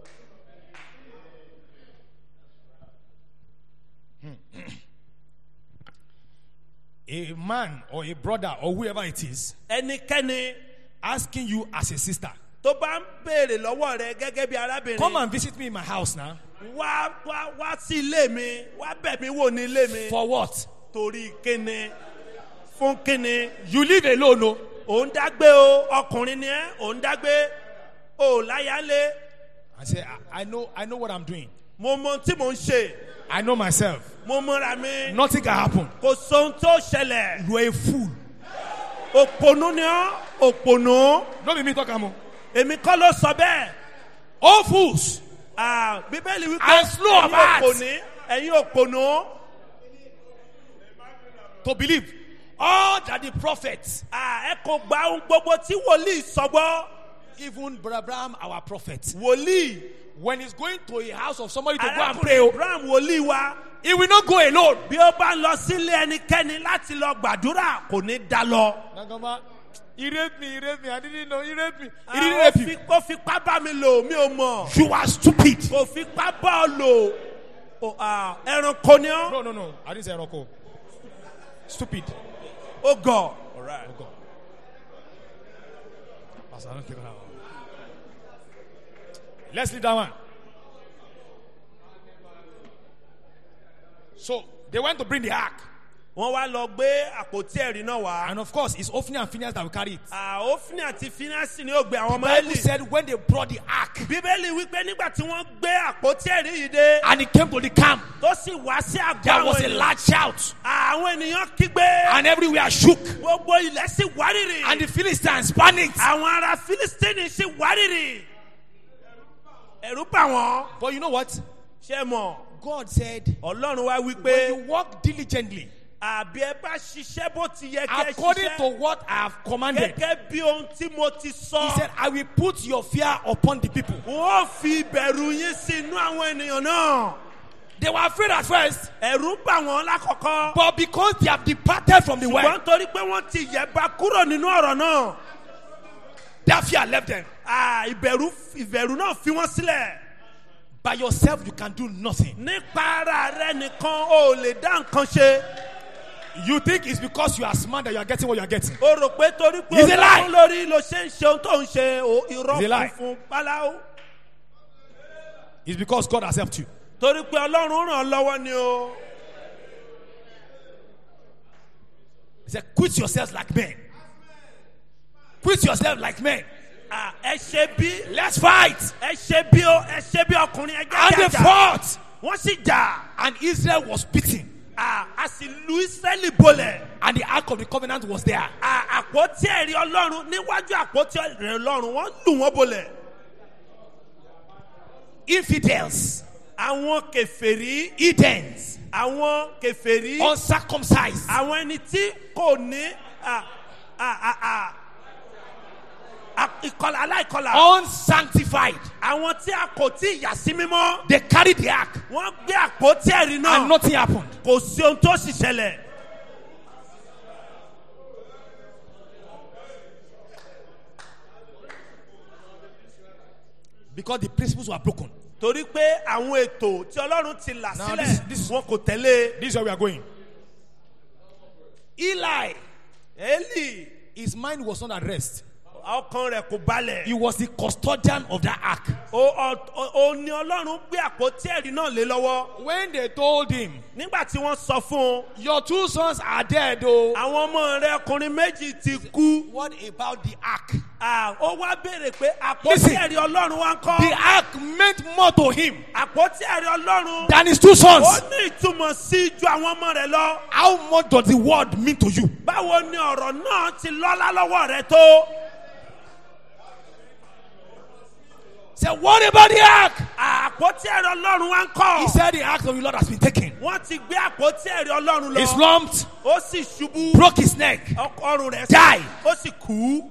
A man or a brother or whoever it is ẹnikẹ́ni asking you as a sister, tó bá ń béèrè lọ́wọ́ rẹ gẹ́gẹ́ bí arábìnrin. come and visit me in my house now. wá sí ilé mi wá bẹ̀ mí wò ní ilé mi. For what? torí kíni fún kíni. You live alone, no? òun dágbé o ọkùnrin ni ẹ́ òun dágbé o láyálé. I say, I know what I'm doing. mo mọ tí mò ń ṣe. I know myself. mo mọra mi. Nothing can happen. kò sóhun tó ṣẹlẹ̀. You are a fool. òpònú ni ọ́ òpònú. Don't be me talking about. èmi kọ́ ló sọ bẹ́ẹ̀. All fools. bíbélì wípé And slow of heart. ẹ̀yin òpònú. To believe all that the prophets, ẹ kò gba ohun gbogbo tí wòlíì sọ gbọ́. even Brother Abraham, our prophet, wòlíì. when he's going to a house of somebody to go and pray, abraham wòlíì wa. he will not go alone. bí ó bá ń lọ sílé ẹnikẹ́ni láti lọ gbàdúrà kò ní dá lọ. He raped me. I didn't know. He raped me. He didn't rape you. ó fipá bá mi lò mi ò mọ̀. You are stupid. kò fipá bá ọ lò. ẹranko ni ọ́. No. I didn't say Rocco. Stupid. ó gọ̀. Let's leave that one. So they went to bring the ark. wọ́n wá lọ gbé àpótí ẹ̀rí náà wá. And of course, it's Ophni and Phinehas that will carry it. Ófínì àti Fínásì ni ó gbé àwọn ọmọ Bible Élì. said when they brought the ark bíbélì wípé nígbà tí wọ́n gbé àpótí ẹ̀rí yìí dé. and it came to the camp, tó sì wá sí àgọ́ there àwọn was a ènìyàn. large shout àwọn ènìyàn kígbe. and everywhere shook. gbogbo ilẹ̀ sì wárìrì. And the Philistines panicked. àwọn ará Fílístínì sì wárìrì. ẹ̀rù bà wọ́n. But you know what? ṣé mọ̀ God said, ọlọ́run wá when wípé you work diligently, àbí ẹ bá ṣiṣẹ́ bó ti yẹ kẹ́ according to ṣiṣẹ́ what I have commanded, gẹ́gẹ́ bí ohun tí mo ti sọ. he said, I will put your fear upon the people. wọ́n fi ìbẹ̀rù yín sínú àwọn ènìyàn náà. They were afraid at first, ẹ̀rù bà wọ́n lákọ̀ọ́kọ́. but because they have departed from the ṣùgbọ́n word, torí pé wọ́n ti yẹ̀bá kúrò nínú ọ̀rọ̀ náà. that fear left them. ìbẹ̀rù náà fi wọ́n sílẹ̀. By yourself, you can do nothing. nípa ara rẹ nìkan o lè dá nǹkan ṣe. You think it's because you are smart that you are getting what you are getting. o rò pé torí pé It's a lie. o lórí ló ṣe ń ṣe ohun tó ń ṣe irọ́ It's a lie. funfun báláwo. It's because God has helped you. torí pé ọlọ́run ràn ọ́ lọ́wọ́ ni o. He said, quit yourselves like men. Quit yourself like men. ẹ ṣe bí. Let's fight. ẹ ṣe bí ọkùnrin ẹgbẹ́ And they jà. fought. wọ́n sì jà. And Israel was beaten. a sì lu Ísírẹ́lì bolẹ̀. And the ark of the covenant was there. àpótí ẹ̀rí ọlọ́run níwájú àpótí ẹ̀rí ọlọ́run wọ́n lù wọ́n bolẹ̀. Infidels, àwọn kèfèrí. Edens, àwọn kèfèrí. uncircumcised, àwọn ẹni tí kò ní ìkọlà aláìkọlà. unsanctified. àwọn tí a kò tí ì yà sí mímọ́. They carried the ark wọ́n gbé àpótí ẹ̀rí and náà. nothing happened. kò sí ohun tó sì ṣẹlẹ̀. Because the principles were broken. torí pé àwọn ètò tí ọlọ́run ti là Now sílẹ̀ this- wọn kò tẹ̀lé. This is where we are going. Eli, Élì his mind was not at rest. ọkàn rẹ̀ kò balẹ̀. He was the custodian of that ark. ó ní ọlọ́run gbé àpótí ẹ̀rí náà lé lọ́wọ́. When they told him, nígbà tí wọ́n sọ fún un. your 2 sons are dead, oh. àwọn ọmọ rẹ̀ ọkùnrin méjì ti kú. What about the ark? ó wá béèrè pé àpótí Listen. ẹ̀rí ọlọ́run wá ń kọ́. The ark meant more to him àpótí ẹ̀rí ọlọ́run. than his 2 sons. ó ní ìtumọ̀ sí ju àwọn ọmọ rẹ̀ lọ. How much does the word mean to you? báwo ni ọ̀rọ̀ náà ti lọ́lá lọ́wọ́ rẹ tó. Say, what about the ark? àpótí ẹ̀rí ọlọ́run wá ń kọ́. He said the ark of the Lord has been taken. Wọ́n ti gbé àpótí ẹ̀rí ọlọ́run He lọ. slumped, Ó sì ṣubú. broke his neck. Ọrùn rẹ̀ Die. Ó sì kú.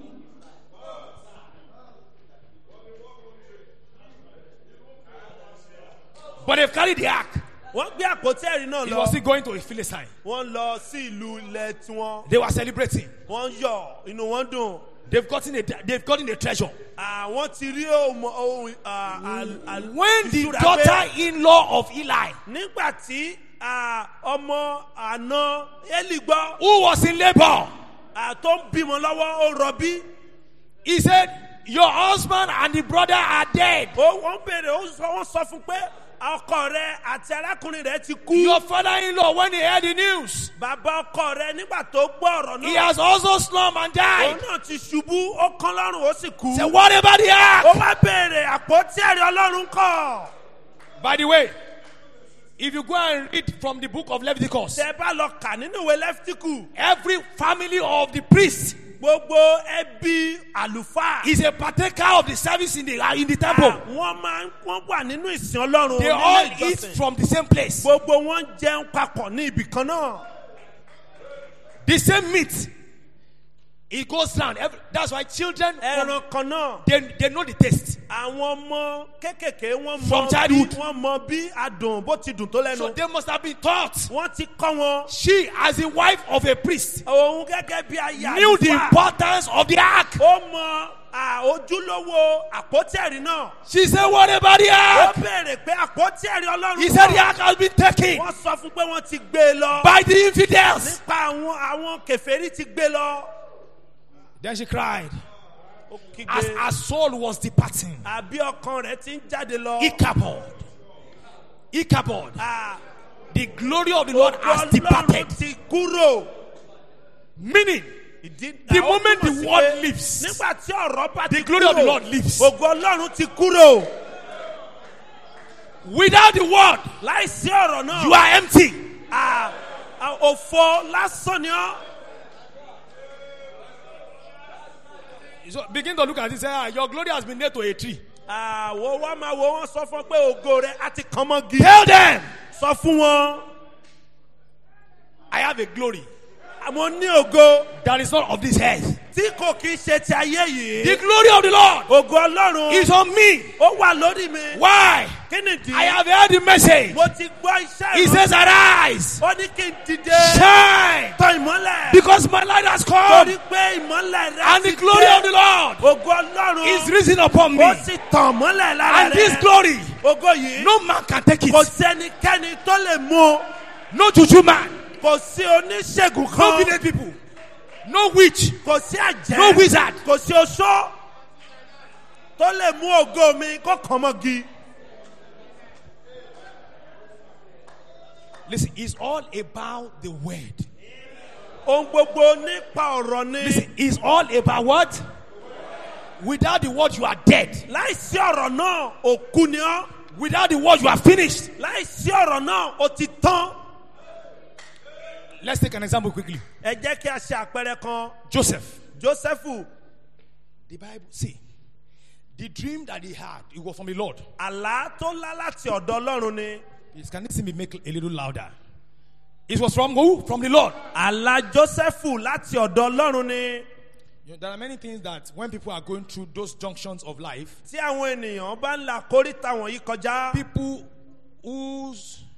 But they've carried the ark. Wọ́n gbé àpótí ẹ̀rí náà He lọ. was still going to a Philistine. Wọ́n lọ sí ìlú ilẹ̀ tiwọn. They were celebrating. Wọ́n yọ̀, inú wọn dùn. They've gotten a treasure. Àwọn ti rí ohun When the ìṣúra pé daughter-in-law of Eli, nígbà tí ọmọ àna Eli gbọ́ who was in labor, tó ń bímọ lọ́wọ́ ó rọbí. he said, your husband and the brother are dead. Wọ́n bèrè wọ́n sọ fún pé ọkọ rẹ àti arákùnrin rẹ ti kú. Your father-in-law, when he heard the news, Bàbá ọkọ rẹ nígbà tó gbọ́ ọ̀rọ̀ he náà. has also slumped and Òun died. náà ti ṣubú, ó kán lọ́rùn, ó sì kú. Say, what about the ark? Ó wá bèrè àpótí ẹ̀rí ọlọ́run kọ́. By the way, if you go and read from the book of Leviticus, Tẹ bá lọ kà nínú ìwé Lẹ́fítíkù. every family of the priest Gbogbo ẹbí àlùfáà. is a partaker of the service in the temple. Wọ́n wà nínú ìsìn Ọlọ́run. They nílé all ìjọsìn. eat from the same place. Gbogbo wọn jẹun papọ̀ ní ibì kan náà. The same meat. It goes down. That's why children, Ẹran kan náà. they know the taste. Àwọn ọmọ kékèké wọ́n From childhood. wọ́n mọ bí adùn bó ti dùn tó lẹ́nu. So they must have been taught. Wọ́n ti kọ́ wọn. She, as the wife of a priest, Òun gẹ́gẹ́ bí aya knew the àlùfáà. importance of the ark. Ó mọ ojúlówó àpótí ẹ̀rí náà. She said, what about the Ó ark? béèrè pé àpótí ẹ̀rí Ọlọ́run He said the ark has been taken Wọ́n sọ fún pé wọ́n ti gbé e lọ. by the infidels. Nípa àwọn kèfèrí ti gbé e lọ. Then she cried. Ó kígbe. As her soul was departing, Àbí ọkàn rẹ̀ ti ń jáde lọ. Ichabod, Ah, the glory of the Lord has Ọlọ́run departed. ti kúrò. Meaning, The the moment the word leaves, nígbà tí ọ̀rọ̀ bá the ti glory of the kúrò, Lord leaves. ògo Ọlọ́run ti kúrò. Without the word, Láìsí ọ̀rọ̀ náà. you are empty. Òfò lásán ni ọ́. So begin to look at it. Say, your glory has been nailed to a tree. Wo wá máa wo wọ́n sọ fún ọ pé ògo rẹ̀ á ti kàn mọ́gi. Tell them, Sọ fún wọn. I have a glory Àmọ́ ní ògo that is not of this earth. tí kò kí í ṣe ti ayé yìí. The glory of the Lord Ògo Ọlọ́run is on me. ó wà lórí mi. Why? Kí nìdí? I have heard the message. Mo ti gbọ́ iṣẹ́ He says, arise, Ó ní kí n dìde. shine, Tọ ìmọ́lẹ̀. because my light has come, Torí pé ìmọ́lẹ̀ rẹ̀ and ti the glory dé. of the Lord Ògo Ọlọ́run is risen upon me. ó sì tàn mọ́lẹ̀ lára And this rẹ̀. glory, Ògo yìí no man can take kò it. sẹ́nikẹ́ni tó lè mú. No juju man, Kò sí oníṣègùn no kan. village people, no witch, Kò sí àjẹ́. no wizard. Kò sí oṣó tó lè mú ògo mi kó kàn mọ́gi. Listen, it's all about the word. Ohun gbogbo nípa ọ̀rọ̀ ni. Listen, it's all about what? Without the word, you are dead. Láìsí ọ̀rọ̀ náà, òkú ni ọ́. Without the word, you are finished. Láìsí ọ̀rọ̀ náà, ó ti tán. Let's take an example quickly. Ẹ jẹ́ kí a ṣe àpẹẹrẹ kan. Joseph. Jósẹ́fù, The Bible, see, the dream that he had, it was from the Lord. àlá tó lá láti ọ̀dọ̀ Ọlọ́run ni. Please, can you see me make a little louder? It was from who? From the Lord. Àlá Jósẹ́fù láti ọ̀dọ̀ Ọlọ́run ni. You know, there are many things that when people are going through those junctions of life, Tí àwọn ènìyàn bá ń la kóríta wọ̀nyí kọjá. people who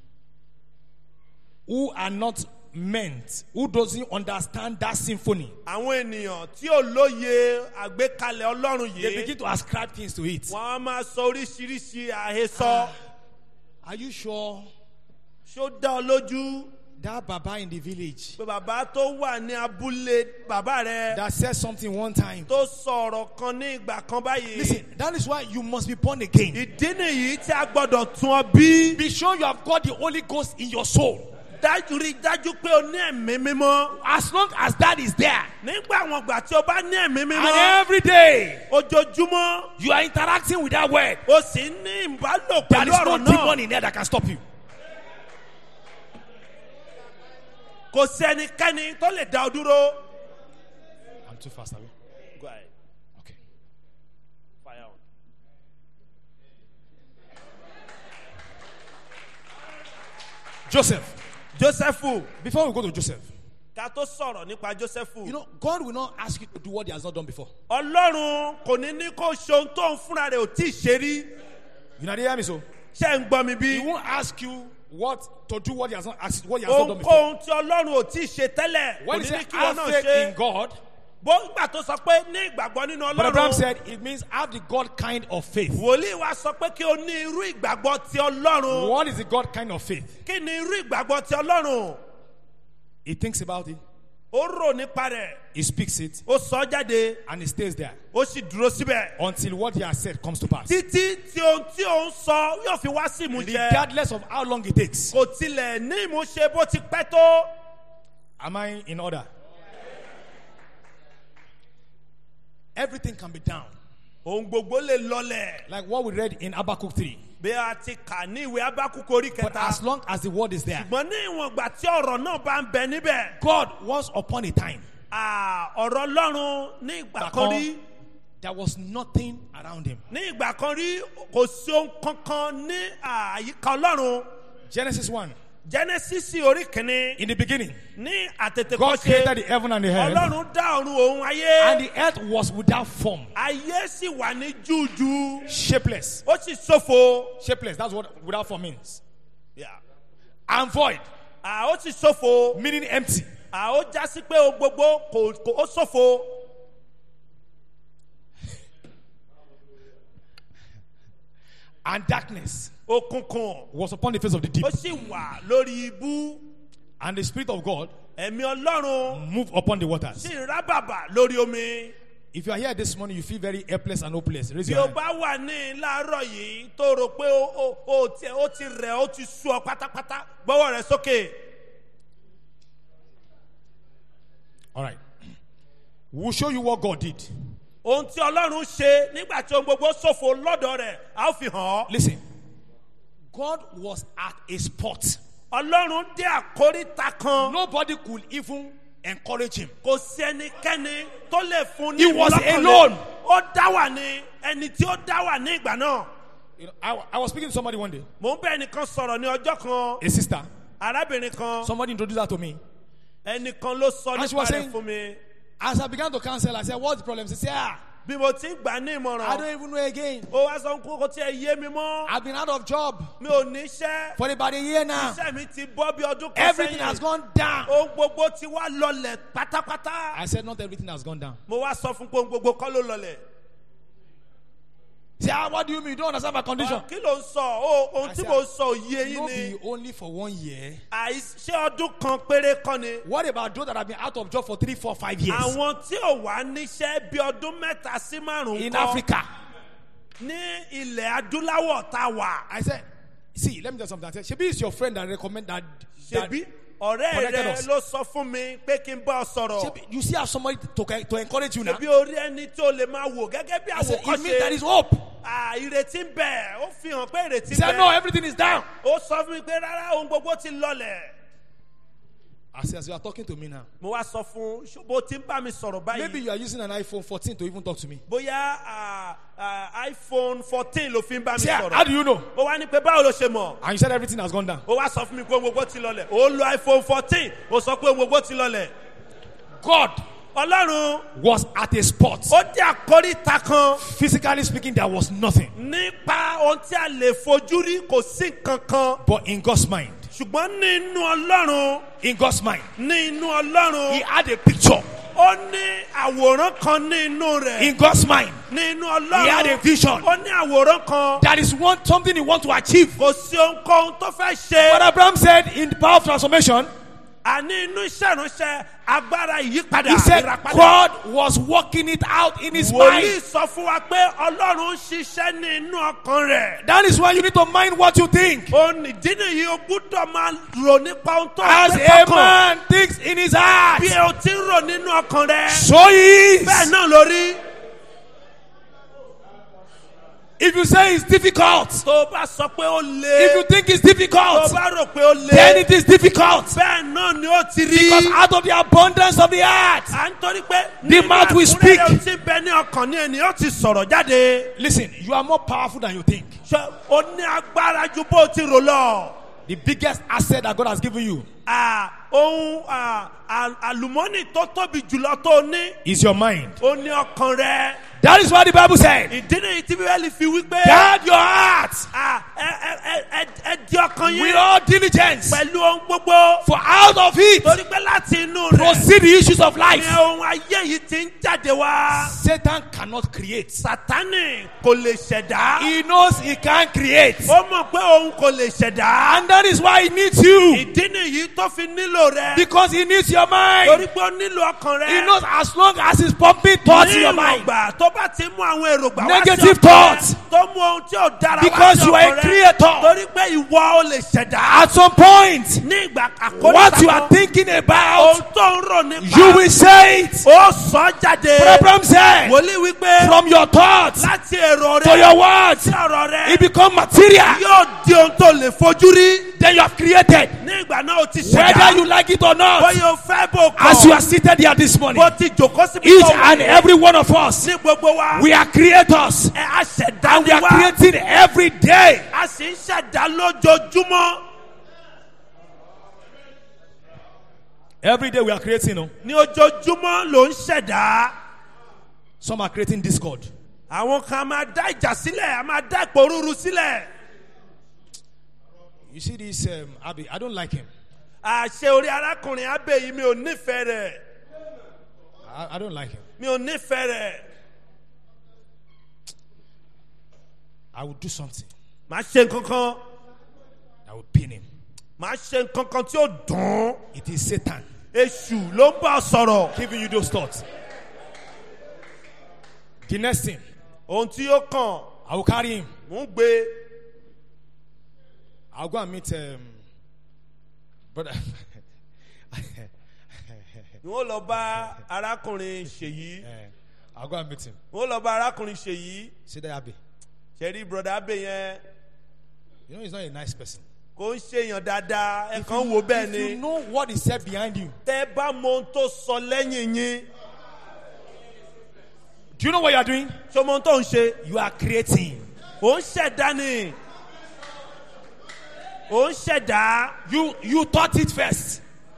are not meant, who doesn't understand that symphony, Àwọn ènìyàn tí ò lóye àgbékalẹ̀ Ọlọ́run they yìí. begin to ascribe things to it. Wọ́n á máa sọ oríṣiríṣi àhesọ. Are you sure Ṣó dá ọ lójú that Baba in the village pé bàbá tó wà ní abúlé bàbá rẹ̀ that said something one time? tó sọ̀rọ̀ kan ní ìgbà kan báyìí? Listen, that is why you must be born again. Ìdí nìyí tí a gbọ́dọ̀ tún ọ bí. Be sure you have got the Holy Ghost in your soul. Dájú rí dájú pé o ní ẹ̀mí mímọ́. As long as that is there, Nígbà àwọn ìgbà tí o bá ní ẹ̀mí and mímọ́. every day Ojoojúmọ́ you are interacting with that word, o sì ní ìbálò there pẹ̀lú is no ọ̀rọ̀ demon náà. in there that can stop you. Kò sí ẹnikẹ́ni tó lè dá ọ dúró. I'm too fast, are we? Go ahead. Okay. Fire on. Joseph. Jósẹ́fù. Before we go to Joseph, Ká tó sọ̀rọ̀ nípa Jósẹ́fù. you know, God will not ask you to do what He has not done before. Ọlọ́run kò ní ní kó ṣe ohun tó ń fúnra rẹ̀ ò tí ì ṣe rí. You know, they hear me so? Ṣé ń gbọ́ mi He bí? won't ask you what to do what He has not asked, what He has not done before. Ohunkóhun tí Ọlọ́run ò tí ì ṣe tẹ́lẹ̀ kò When He ní ní said kí wọn have náà faith ṣe. in God, Bó gbà tó sọ pé ní ìgbàgbọ́ nínú but Abraham Ọlọ́run. said it means have the God kind of faith. Wòlíì wa sọ pé kí o ní irú ìgbàgbọ́ ti Ọlọ́run. What is the God kind of faith? Kí ni irú ìgbàgbọ́ ti Ọlọ́run? He thinks about it, Ó rò nípa rẹ̀, he speaks it, ó sọ jáde, and he stays there ó sì dúró síbẹ̀. until what he has said comes to pass. Títí tí ohun tí òun sọ yóò fi wá sí ìmúṣẹ. Regardless of how long it takes. Kò tilẹ̀ ní ìmúṣẹ bó ti pẹ́ tó. Am I in order? Everything can be down. Ohun gbogbo lè lọlẹ̀. Like what we read in Habakkuk 3. Bí a ti kà ní ìwé Ábákúkú orí But kẹta. as long as the word is there, Ṣùgbọ́n ní ìwọ̀n ìgbà tí ọ̀rọ̀ náà bá ń bẹ níbẹ̀. God, once upon a time, Ọ̀rọ̀ Ọlọ́run ní ìgbà kan rí. there was nothing around him. Ní ìgbà kan rí kò sí ohun kankan ní àyíká Ọlọ́run. Genesis 1. Genesis orí kìíní. In the beginning, Ní àtètè God kọ́ṣe. created the heaven and the earth, Ọlọ́run dá ọ̀run òun ayé. and the earth was without form, Ayé sì wà ní jújú. shapeless. Ó sì ṣófo. Shapeless, that's what without form means. Yeah. And void, Ó sì ṣófo. meaning empty. Ó já sí pé ohun gbogbo ó ṣófo. And darkness Òkùnkùn. was upon the face of the deep. Ó sì wà lórí ibú. And the Spirit of God Ẹ̀mí Ọlọ́run moved upon the waters. sì rábàbà lórí omi. If you are here this morning, you feel very helpless and hopeless. Raise Bí your o hand. bá wà ní láàárọ̀ yìí tó rò pé ó ti rẹ̀ ó ti sú ọ pátápátá gbọ́wọ́ rẹ̀ sókè. All right. We'll show you what God did. Ohun tí Ọlọ́run ṣe nígbà tí ohun gbogbo ṣòfò lọ́dọ̀ rẹ̀ a ó fi hàn ọ́. Listen. God was at a spot. Ọlọ́run dé àkóríta kan. Nobody could even encourage him. Kò sí ẹnikẹ́ni tó lè fún ní He was ìmúlọ́kànlé. alone. Ó dá wà ní ẹni tí ó dá wà ní ìgbà náà. You know, I was speaking to somebody one day, Mò ń bá ẹnìkan sọ̀rọ̀ ní ọjọ́ kan. a sister. Arábìnrin kan. Somebody introduced her to me. Ẹnìkan ló sọ And she nípa was rẹ̀ saying- fún mi. As I began to counsel, I said, "What's the problem?" She said, Bí mo ti ń gbà ní I ìmọ̀ràn. don't even know again. Ó wá sọ kó tí ẹ yé mi mọ́. I've been out of job Mi ò níṣẹ́. for about a year now. Iṣẹ́ mi ti bọ́ bí ọdún kan Everything has gone down." Ohun gbogbo ti wá lọlẹ̀ pátápátá. I said, "Not everything has gone down." Mo wá sọ fún pé ohun gbogbo kọ́ ló lọlẹ̀. She said, "What do you mean? You don't understand my condition?" Kí ló ń sọ? Ohun I tí said, mo sọ ò yé yín "No ni. be only for 1 year. Ṣé ọdún kan péré kọ́ ni? What about those that have been out of job for 3, 4, 5 years Àwọn tí ò wá níṣẹ́ bí ọdún mẹ́ta sí márùn-ún in kọ́ Africa?" ní ilẹ̀ adúláwọ̀ tá a wà. I said, "See, let me tell you something." I said, "Shebi is your friend that recommend that." Ṣebí ọ̀rẹ́ connected rẹ us. ló sọ fún mi pé kí n bá ọ sọ̀rọ̀. Shebi, you see, have somebody to encourage you now. Ṣebí orí ẹni tí o lè máa wò gẹ́gẹ́ bí I said, "It means there is àwòkọ́ṣe. hope." Ìrètí ń bẹ, ó fi hàn pé ìrètí He ń said, "No, bẹ. everything is down." Ó sọ fún mi pé rárá ohun gbogbo ti lọlẹ̀. I said, "As you are talking to me now, Mo wá sọ fún bó ti ń bá mi sọ̀rọ̀ maybe báyìí. you are using an iPhone 14 to even talk to me." Bóyá iPhone 14 ló fi ń bá mi Say, "How sọ̀rọ̀. do you know?" Ó wá ní pé báwo ló ṣe mọ̀? And you said everything has gone down. Ó wá sọ fún mi pé ohun gbogbo ti lọlẹ̀. Ó lo iPhone 14, ó sọ pé ohun gbogbo ti lọlẹ̀. God Ọlọ́run was at a spot. ó dé àkóríta kan Physically speaking, there was nothing. nípa ohun tí a lè fojú rí kò sí nǹkan kan. But in God's mind, Ṣùgbọ́n ní inú Ọlọ́run, in God's mind, ní inú Ọlọ́run, He had a picture. ó ní àwòrán kan ní inú rẹ̀. In God's mind, Ní inú He had a Ọlọ́run, vision. ó ní àwòrán kan. That is something He wants to achieve. Kò sí ohunkóhun tó fẹ́ ṣe. But Abraham said in the power of transformation, Àní inú iṣẹ́ ìránṣẹ́ agbára ìyípadà he said ìràpadà. God was working it out in his Wòlíì mind. sọ fún wa pé Ọlọ́run ń ṣiṣẹ́ ní inú ọkàn rẹ̀. That is why you need to mind what you think. Òun ìdí nìyí o gbúdọ̀ máa rò nípa ohun tó As gbé a sọ́kàn. man thinks in his heart, Bí o ti ń rò nínú ọkàn rẹ̀, so he is. bẹ́ẹ̀ náà lórí. If you say it's difficult, Tó o bá sọ pé ó le, if you think it's tó o difficult, bá rò pé ó then le, it is difficult. bẹ́ẹ̀ náà ni ó ti rí. Because out of the abundance of the heart, À ń torí pé The mouth will speak. nígbà tí bẹ ní ọkàn ní ènìyàn ti sọ̀rọ̀ jáde. listen, you are more powerful than you think. Ṣé o ní agbára ju bó o ti rò lọ? The biggest asset that God has given you ohun àlùmọ́nì tó tóbi jùlọ tó ní. is your mind. ó ní ọkàn rẹ. That is what the Bible said. ìdí nìyí tí Bíbélì fi wí pé. Guard your heart ẹ di ọkàn yín. with all diligence. pẹ̀lú ohun gbogbo. For out of it torí pé láti inú rẹ̀. proceed the issues of life. ní ohun ayé yìí ti ń jáde wá. Satan cannot create. Sátánì kò lè ṣẹ̀dá. He knows he can't create. ó mọ̀ pé òun kò lè ṣẹ̀dá. And that is why he needs you. ìdí nìyí tó fi nílò rẹ. Because he needs your mind. torí pé ó nílò ọkàn rẹ. He knows as long as he's pumping thoughts in your ní mind. ìwọ̀nba tó bá ti mú àwọn èròǹgbà wá sí Negative ọkàn thoughts. rẹ, tó mú ohun tí ò dára wá Because sí you are a ọkàn rẹ. creator. torí pé ìwọ ò lè ṣẹ̀dá. At some point, ní ìgbà àkórí what you are thinking about, ohun tó ń rò nípa. you will say it. ó sọ jáde. Abraham said, wòlíì wípé. from your thoughts láti èrò rẹ. to your words, sí ọ̀rọ̀ rẹ. it becomes material. yóò di ohun tó lè fojú rí. Then you have created. ní ìgbà náà ó ti Whether ṣẹ̀dá. you like it or not, bóyá o fẹ́ bò kọ́. as you are seated here this morning, bó ti jòkó síbi each tó wà and yẹn. every one of us, ní gbogbo wa. we are creators. ẹ á ṣẹ̀dá And we ni are wá. creating every day. a sì ń ṣẹ̀dá lójoojúmọ́. Every day we are creating. No? ní ojoojúmọ́ ló ń ṣẹ̀dá. Some are creating discord. àwọn kan máa dá ìjà sílẹ̀ a máa dá ìpòrúurú sílẹ̀. You see this Abi, I don't like him. àṣẹ orí arákùnrin abẹ yìí mi ò nífẹ̀ẹ́ rẹ̀. I don't like him. mi ò nífẹ̀ẹ́ rẹ̀. I will do something màá ṣe nǹkan kan. that will pain him. màá ṣe nǹkan kan tí ó dùn. It is Satan èṣù ló ń bá ọ sọ̀rọ̀. giving you those thoughts. The next thing, ohun tí yóò kàn I will carry him. mò ń gbé. I'll go and meet brother. ni wọ́n lọ bá arákùnrin ṣèyí. I'll go and meet him. wọ́n lọ bá arákùnrin ṣèyí. See that Abi. ṣẹ̀rí broda abẹ yẹn You know he's not a nice person. kò ń ṣe èèyàn dáadáa ẹ kàn ń wo bẹ́ẹ̀ If you ni. know what he said behind you, tẹ́ bá mọ ohun tó sọ lẹ́yìn yín. do you know what you are doing? ṣé mo ohun tó ń ṣe. You are creating. ò ń ṣẹ̀dá ni. ò ń ṣẹ̀dá. You thought it first.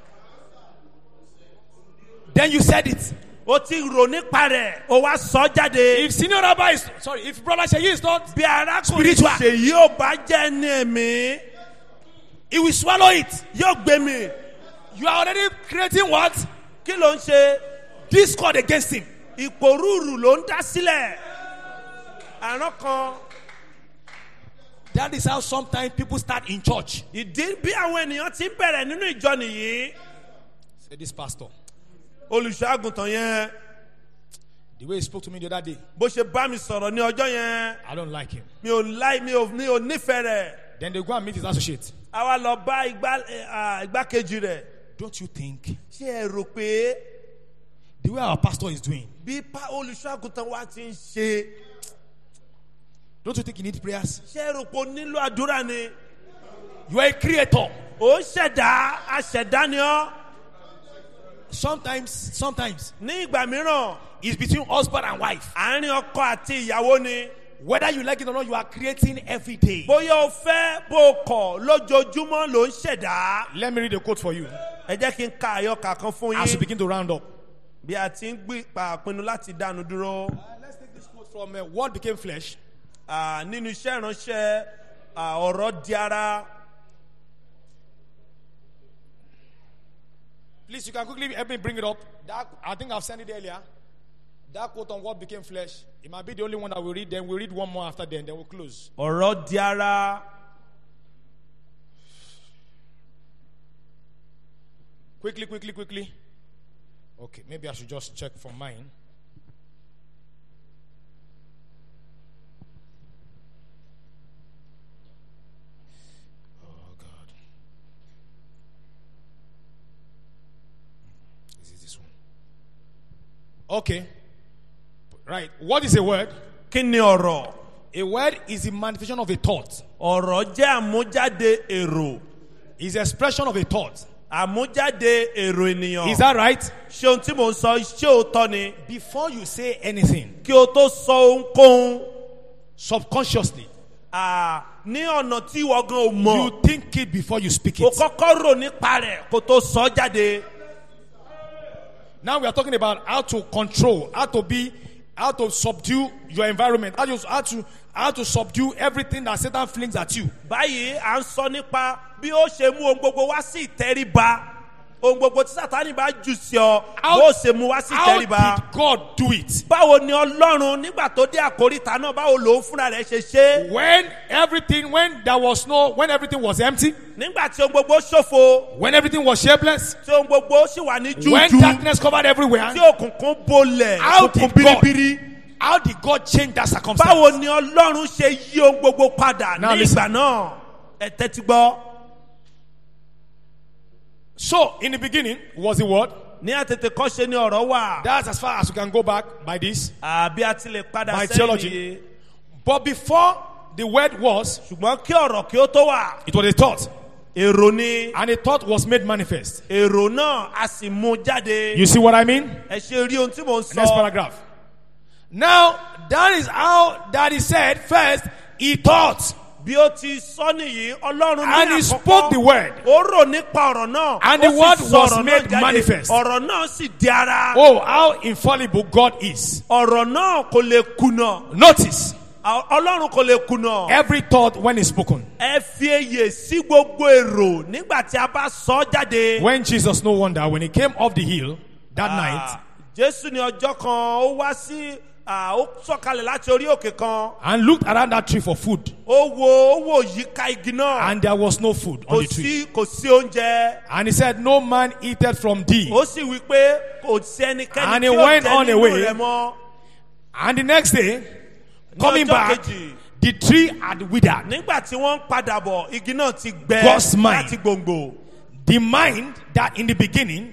Then you said it. o ti rò nípa rẹ̀ o wá sọ jáde. If senior rabbi is if brother Sheyi is not, bí arákùnrin spiritual. ṣèyí ò bá jẹ́ ní ẹ̀mí he will swallow it. yóò gbé mi. You are already creating what? kí ló ń ṣe. Discord against him. ìpòrúurù ló ń dá sílẹ̀. àrùn kan. That is how sometimes people start in church. ìdí bí àwọn ènìyàn ti ń bẹ̀rẹ̀ nínú ìjọ nìyí. Say this pastor, olùṣọ́àgùntàn yẹn the way he spoke to me the other day, bó ṣe bá mi sọ̀rọ̀ ní ọjọ́ yẹn I don't like him. mi ò nífẹ̀ẹ́ rẹ̀. Then they go and meet his associate. a wá lọ bá igbákejì rẹ̀. Don't you think ṣé ẹ rò pé the way our pastor is doing, bí olùṣọ́àgùntàn wa ti ń ṣe don't you think he needs prayers? ṣé ẹ rò pé o nílò àdúrà ni. You are a creator. ó ń ṣẹ̀dá aṣẹ̀dá ni ọ́. Sometimes ní ìgbà mìíràn it's between husband and wife. àárín ọkọ àti ìyàwó ni. Whether you like it or not, you are creating every day. bóyá o fẹ́ bó o kọ̀ lójoojúmọ́ ló ń ṣẹ̀dá. Let me read a quote for you ẹ jẹ́ kí n ka àyọkà kan fún as we yín. begin to round up. bí a ti ń pinnu láti dánu dúró. Let's take this quote from Word Became Flesh. nínú iṣẹ́ ìránṣẹ́ ọ̀rọ̀ di ara. Please, you can quickly help me bring it up. I think I've sent it earlier. That quote on Word Became Flesh. It might be the only one that we'll read. Then we'll read one more after then we'll close. ọ̀rọ̀ di ara. Quickly. Okay, maybe I should just check for mine. Oh, God. Is it this one? Okay. Right. What is a word? kí ni ọ̀rọ̀? A word is the manifestation of a thought. ọ̀rọ̀ jẹ́ àmújáde èrò. Is the expression of a thought. àmújáde èrò ènìyàn. Is that right? ṣé ohun tí mò ń sọ ṣé òótọ́ ni. Before you say anything, kí o tó sọ ohunkóhun. subconsciously, ní ọ̀nà tí ìwọ gan ò mọ̀. You think it before you speak O it. kọ́kọ́ rò nípa rẹ̀ kó tó sọ jáde. Now we are talking about how to control, how to subdue your environment, how to subdue everything that Satan flings at you. Báyìí à ń sọ nípa bí ó ṣe mú ohun gbogbo wá sí ìtẹríba. Ohun gbogbo tí Sátánì bá jù sí ọ, bó ṣe mú wá sí How ìtẹríba. did God do it? Báwo ni Ọlọ́run nígbà tó dé àkóríta náà, báwo lòun fúnra rẹ̀ ṣe ṣe? When everything was empty, Nígbà tí ohun gbogbo ṣòfo, when everything was shapeless, tí ohun gbogbo sì wà ní when jújú, darkness covered everywhere, tí òkùnkùn bolẹ̀, How òkùnkùn did God- biribiri. how did God change that circumstance? Báwo ni Ọlọ́run ṣe yí ohun gbogbo padà Now ní listen. ìgbà náà? Ẹ tẹ́tí gbọ́. So, in the beginning was the word. Ní àtètè kan ṣe ni ọ̀rọ̀ wà. That's as far as we can go back by this. Àbí a ti lè padà By sẹ́yìn theology. yìí. But before the word was, Ṣùgbọ́n kí ọ̀rọ̀ kí ó tó wà. it was a thought. Èrò ni. And a thought was made manifest. Èrò náà a sì mú jáde. You see what I mean? Ẹ ṣe rí ohun tí mò ń Next sọ. paragraph. Now, that is how that is said. First, he thought. Bí ó ti sọ nìyí, Ọlọ́run ní And he àkọ́kọ́. spoke the word. Ó rò nípa ọ̀rọ̀ náà. And Ó the sì word sọ was ọ̀rọ̀ náà made jáde. manifest. Ọ̀rọ̀ náà sì di ara. Oh, how infallible God is. Ọ̀rọ̀ náà kò lè kùnà. Notice, Ọlọ́run kò lè kùnà. every thought when it's spoken. Ẹ fi èyè sí gbogbo èrò nígbà tí a bá sọ jáde. When Jesus, no wonder, when he came off the hill that night Jésù ní ọjọ́ kan ó wá sí ó sọ̀kalẹ̀ láti orí òkè kan. and looked around that tree for food, Ó wo yíká igi náà. and there was no food on Kò the tree. sí oúnjẹ. And he said, no man eateth from thee. Ó sì wí pé kò sí ẹnikẹ́ni And tí he ó went jẹ on nínú away. rẹ̀ mọ́. And the next day, coming ọjọ́ back, kejì. the tree had withered. Nígbà tí wọ́n ń padà bọ̀, igi náà ti gbẹ God's mind. láti gbòǹgbò. The mind that in the beginning,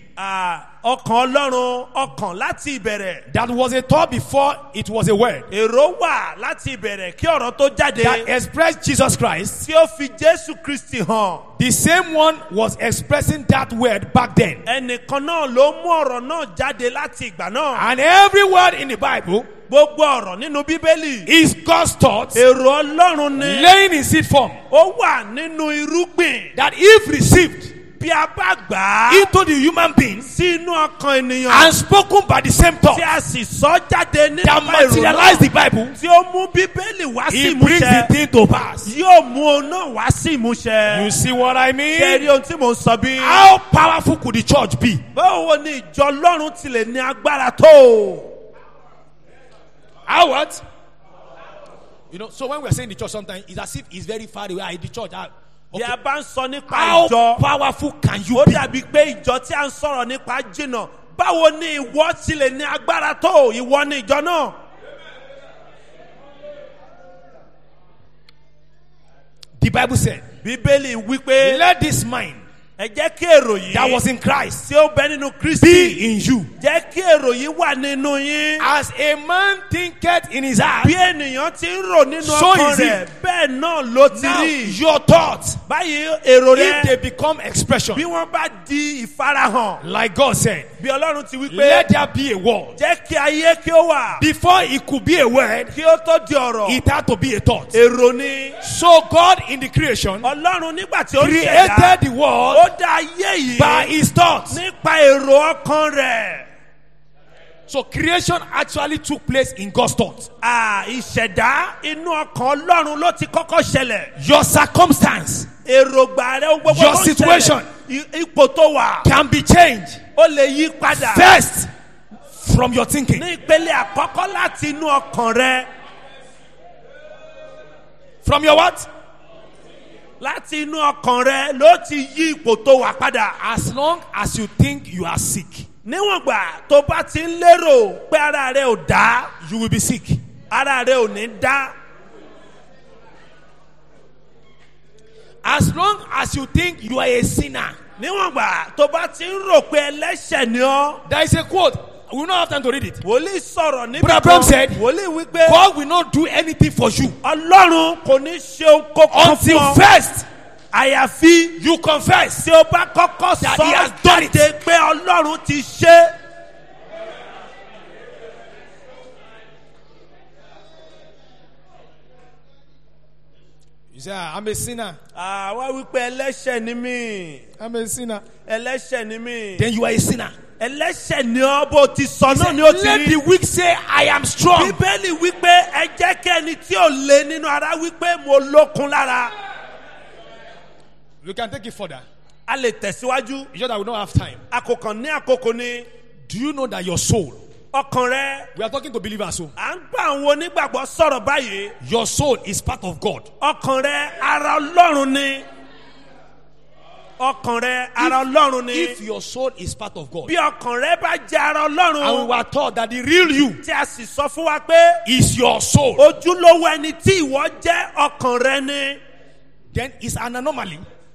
Ọkàn Ọlọ́run, ọkàn láti ìbẹ̀rẹ̀. that was a thought before it was a word, Èrò wà láti ìbẹ̀rẹ̀ kí ọ̀rọ̀ tó jáde. that expressed Jesus Christ, Tí ó fi Jésù Kristi hàn. the same one was expressing that word back then. Ẹnìkan náà ló mú ọ̀rọ̀ náà jáde láti ìgbà náà. And every word in the Bible Gbogbo ọ̀rọ̀ nínú Bíbélì. is God's thoughts Èrò Ọlọ́run ni. laying in seed form, Ó wà nínú irúgbìn. that if received Bí a bá gbà á into the human being sí inú ọkàn ènìyàn. and spoken by the same thought Tí a sì sọ jáde nípa that èrò materialize náà. the Bible, Tí ó mú Bíbélì wá sí it brings the ìmúṣẹ. thing to pass. Yóò mú òun náà wá sí ìmúṣẹ. You see what I Ṣé rí mean? ohun tí mò ń sọ bí? How powerful could the church be? Báwo ni ìjọ Ọlọ́run ti lè ní agbára tó? How what? You know, so when we are saying the church sometimes, it's as if it's very far away. The church. Bí Okay. a bá ń sọ nípa How ìjọ, powerful can you ó be? dàbí pé ìjọ tí a ń sọ̀rọ̀ nípa jìnnà. Báwo ni ìwọ ti lè ní agbára tó? Ìwọ ni ìjọ náà. The Bible said, Bíbélì wípé let this mind ẹ jẹ́ kí èrò yìí that was in Christ tí ó bẹ nínú Kristi be in you. jẹ́ kí èrò yìí wà nínú yín. As a man thinketh in his heart, Bí ènìyàn ti ń rò nínú So ọkàn is it. rẹ̀ bẹ́ẹ̀ náà ló ti now rí. your thoughts, Báyìí èrò if they rẹ̀ become expression, bí wọ́n bá di ìfarahàn like God said, bí Ọlọ́run ti wí pé let there be a word. jẹ́ kí ayé kí ó wà Before it could be a word, kí ó tó di ọ̀rọ̀. it had to be a thought. Èrò ni So God in the creation Ọlọ́run nígbà tí ó ń created ṣẹ̀dá the world ó dá ayé yìí by his thoughts. nípa èrò ọkàn rẹ̀. So creation actually took place in God's thoughts. Ìṣẹ̀dá inú ọkàn Ọlọ́run ló ti kọ́kọ́ ṣẹlẹ̀. Your circumstance Èrògbà rẹ̀ ohun gbogbo Your tó ń situation. ṣẹlẹ̀, ipò tó wà can be changed ó lè yí padà. first from your thinking. Ní ìpele àkọ́kọ́ láti inú ọkàn rẹ̀. From your what? Láti inú ọkàn rẹ̀ ló ti yí ipò tó wà padà. As long as you think you are sick, Níwọ̀n gbà tó bá ti ń lérò pé ara rẹ̀ ò dá, you will be sick. ara rẹ̀ ò ní dá. As long as you think you are a sinner, Níwọ̀n gbà tó bá ti ń rò pé ẹlẹ́ṣẹ̀ ni ọ́. there is a quote. We will not have time to read it. Wòlíì sọ̀rọ̀ níbi Brother Abraham said, Wòlíì wípé God will not do anything for you Ọlọ́run kò ní ṣe ohun kókó until fún ọ. first Àyàfi you confess tí o bá kọ́kọ́ that sọ he has done it. jáde pé Ọlọ́run ti ṣe. You You say, I'm a sinner. Àwa wípé ẹlẹ́ṣẹ̀ ni mí. I'm a sinner. Ẹlẹ́ṣẹ̀ ni mí. Then you are a sinner. Ẹlẹ́ṣẹ̀ ni ọ́ bó ti sọ náà ni ó ti Let rí. the weak say, I am strong. Bíbélì wípé ẹ jẹ́ kí ẹni tí ò lé nínú ara wípé mo lókun lára. We can take it further. A lè tẹ̀síwájú. It's just that we don't have time. Àkókò ní àkókò ni. Do you know that your soul, Ọkàn rẹ. we are talking to believers, so À ń gbà àwọn onígbàgbọ́ sọ̀rọ̀ báyìí. your soul is part of God. Ọkàn rẹ ara Ọlọ́run ni. Ọkàn rẹ ara Ọlọ́run ni. If your soul is part of God, Bí ọkàn rẹ bá jẹ́ ara and we Ọlọ́run. were taught that the real you Tí a sì sọ fún wa pé is your soul, ojúlówó ẹni tí ìwọ jẹ́ ọkàn rẹ ni. then it's an anomaly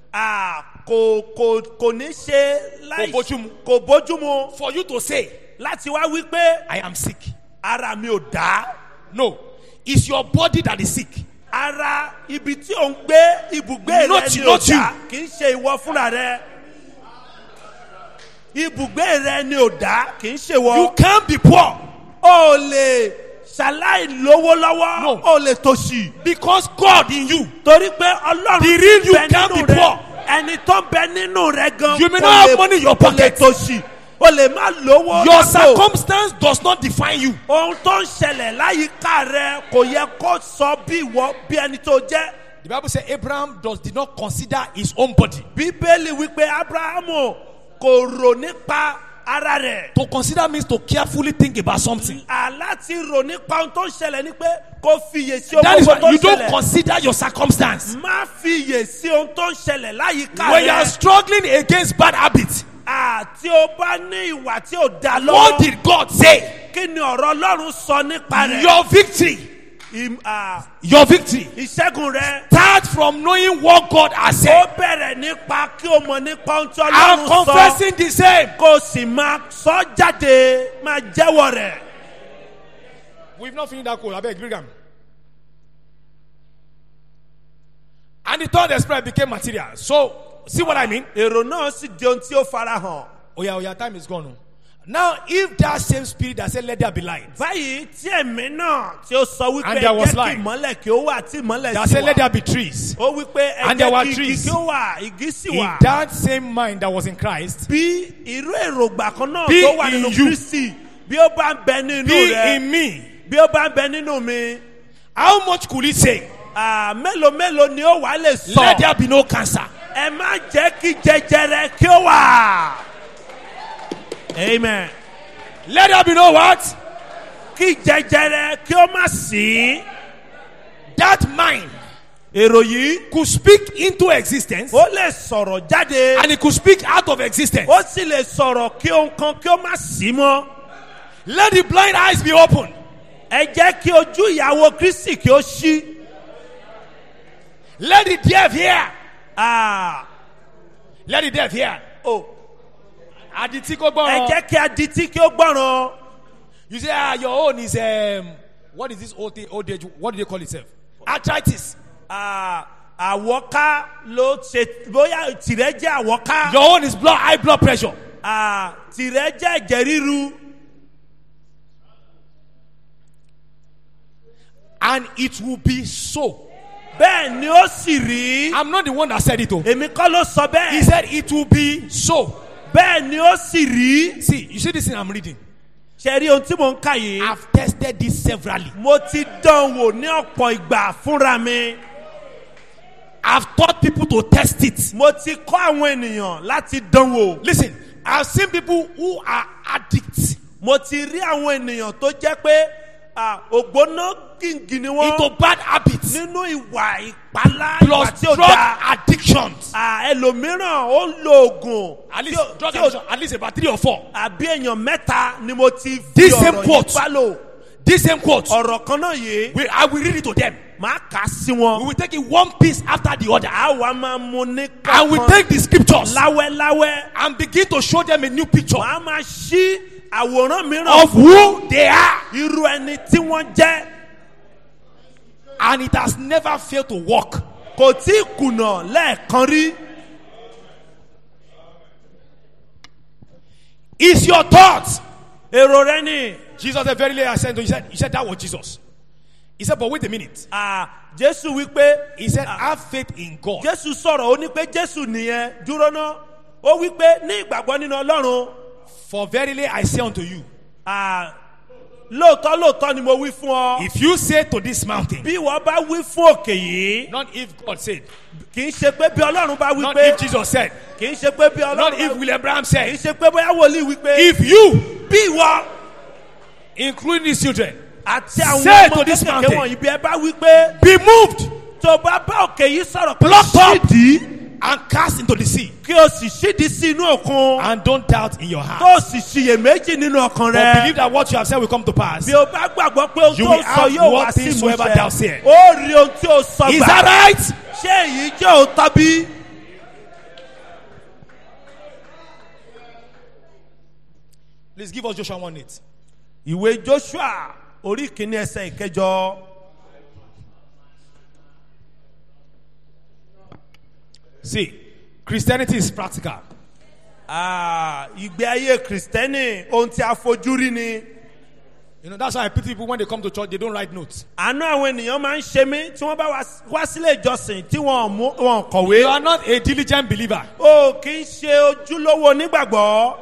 Kò ní ṣe láì Kò bójúmu. kò bójúmu for you to say, láti wá wípé I am sick. ara mi ò dá. No, it's your body that is sick. Ara ibi tí ò ń gbé ibùgbé Not rẹ ni ò you. dá. Kì í ṣe ìwọ fúnra rẹ. Ibùgbé rẹ ni ò dá. Kì í ṣe You ìwọ. can't be poor O lè ṣaláì lówó lọ́wọ́. No. O lè tòṣì. because God in you. Torí pé Ọlọ́run The real you bẹ can't nínú be rẹ. poor. Ẹni tó bẹ nínú rẹ gan. You may kò not have lè- money in your kò lè pocket. tòṣì. O lè má lówó Your lápò. circumstance does not define you. Ohun tó ń ṣẹlẹ̀ láyìíká rẹ kò yẹ kó sọ bí ìwọ bí ẹni tó jẹ́. The Bible says Abraham did not consider his own body. Bíbélì wípé Ábúráhámù kò rò nípa ara rẹ̀. To consider means to carefully think about something. Láti rò nípa ohun tó ń ṣẹlẹ̀ ni pé kó fiyè sí That is ohun why tó you ń don't ṣẹlẹ̀. consider your circumstance. Má fiyè sí ohun tó ń ṣẹlẹ̀ láyìíká When you are rẹ. struggling against bad habits, Tí o bá ní ìwà tí ò dá what lọ́wọ́. did God say? Kí ni ọ̀rọ̀ Ọlọ́run sọ nípa rẹ̀? Your victory, your victory Ìṣẹ́gun rẹ̀. start from knowing what God has Ó said bẹ̀rẹ̀ nípa kí o mọ̀ nípa ohun tí and Ọlọ́run sọ. confessing the same. Kó o sì máa sọ jáde, máa jẹ́wọ́ rẹ̀. We've not finished that call. I beg, Brigham. And the third express became material. So, see what I mean? Èrò náà sì di ohun tí ó farahàn. Oh yeah, time is gone. Now, if that same spirit that said, let there be light, Báyìí tí ẹ̀mí náà tí ó sọ wípé And there was jẹ́ kí light. ìmọ́lẹ̀ kí ó wà tí ìmọ́lẹ̀ that sì said, let wà. there be trees, Ó wípé And there were kí igi trees. kí ó wà, igi sì in wà. that same mind that was in Christ, Bí irú èròǹgbà kan náà Be tó wà in nínú you. Kristi, bí ó bá ń bẹ nínú be rẹ̀, in me, bí ó bá ń bẹ nínú mi, how much could it say? mélòó mélòó ni ó wà lè Let sọ. there be no cancer. Ẹ má jẹ́ kí jẹjẹrẹ kí ó wà. Amen. Let there be no what? Kí jẹjẹrẹ kí ó má sí. That mind Èrò yìí could speak into existence ó lè sọ̀rọ̀ jáde. and it could speak out of existence. Ó sì lè sọ̀rọ̀ kí ohun kan kí ó má sí mọ́. Let the blind eyes be open. Ẹ jẹ́ kí ojú ìyàwó Kristi kí ó ṣí. Let the deaf hear. Ah, Let the deaf hear. oh. Adití kó Ẹ gbọ́ràn. jẹ́ kí adití kí ó gbọ́ràn. You say, your own is what is this old thing, old age? What do they call itself? Arthritis. Àwọ̀ká ló ṣe bóyá tìrẹ jẹ́ àwọ̀ká. Your own is high blood pressure. Tìrẹ jẹ́ ẹ̀jẹ̀ ríru. And it will be so. Bẹ́ẹ̀ ni ó sì rí. I'm not the one that said it. Oh. Èmi kọ́ ló sọ He bẹ́ẹ̀. said it will be so. Bẹ́ẹ̀ ni ó sì rí. See, you see this thing I'm reading? Ṣé rí ohun tí mò ń kà yìí? I've tested this severally. Mo ti dán wò ní ọ̀pọ̀ ìgbà fúnra mi. I've taught people to test it. Mo ti kọ́ àwọn ènìyàn láti dán wò. Listen, I've seen people who are addicts Mo ti rí àwọn ènìyàn tó jẹ́ pé ògbóná gíngì ni wọ́n. into bad habits Nínú ìwà ìpalá ìwà plus tí ó drug da. addictions. Ẹlòmíràn ó ń lo oògùn. At tí least ó- drug tí ó- addiction, at least about 3 or 4. Àbí èèyàn mẹ́ta ni mo ti fi This same ọ̀rọ̀ quote. yìí bá lò. This same quote, Ọ̀rọ̀ kan náà yìí. I will read it to them. Màá kà á sí We wọn. will take it one piece after the other. Àwa máa mú ní And we kankan take the scriptures láwẹ́láwẹ́. and begin to show them a new picture Màá máa ṣí àwòrán mìíràn of who they are. irú ẹni tí wọ́n jẹ́. And it has never failed to work. Kò tí ì kùnà lẹ́ẹ̀kan rí. It's your thoughts. Èrò rẹ ni. Jesus said, very late I said, he said that was Jesus. He said, but wait a minute. Jésù wípé. He said, have faith in God. Jésù sọ̀rọ̀ ó ní pé Jésù nìyẹn dúró náà. Ó wípé ní ìgbàgbọ́ nínú Ọlọ́run. For verily I say unto you. Lóòótọ́ ni mo wí fún ọ. If you say to this mountain. Bí wọ́n bá wí fún òkè yìí. Not if God said. Kì í ṣe pé bí Ọlọ́run bá wí pé. Not if Jesus said. Kì í ṣe pé bí Ọlọ́run. Not if William Branham said. Kì í ṣe pé bóyá wòlíì wí pé. If you. Bí ìwọ. Including these children. Àti àwọn say ọmọ to this kékeré mountain. wọ̀nyí bí ẹ bá wí pé. Be moved. Tó bá bá òkè yìí sọ̀rọ̀ pé. Plucked up. Ṣídìí. And cast into the sea. Kí o sì ṣídìí sí inú òkun. And don't doubt in your heart. Kó o sì ṣiyèméjì nínú ọkàn rẹ. But believe that what you have said will come to pass. Bí o bá gbàgbọ́ pé ohun You tó will sọ have yóò wá what sí things soever thou ìmúṣẹ. sayest. Ó rí ohun tí o sọ gbà. Is that right? Ṣé èyí jẹ́ òótọ́ bí? Please give us Joshua 1:8. Ìwé Joshua orí kìíní ẹsẹ̀ ìkẹjọ. See, Christianity is practical. Ìgbé ayé Kristẹni ohun tí a fojú rí ni. You know, that's why I pity people when they come to church, they don't write notes. Àánú àwọn ènìyàn máa ń ṣe mí tí wọ́n bá wá sílé ìjọsìn tí wọ́n kọ̀wé. You are not a diligent believer. O kì í ṣe ojúlówó onígbàgbọ́.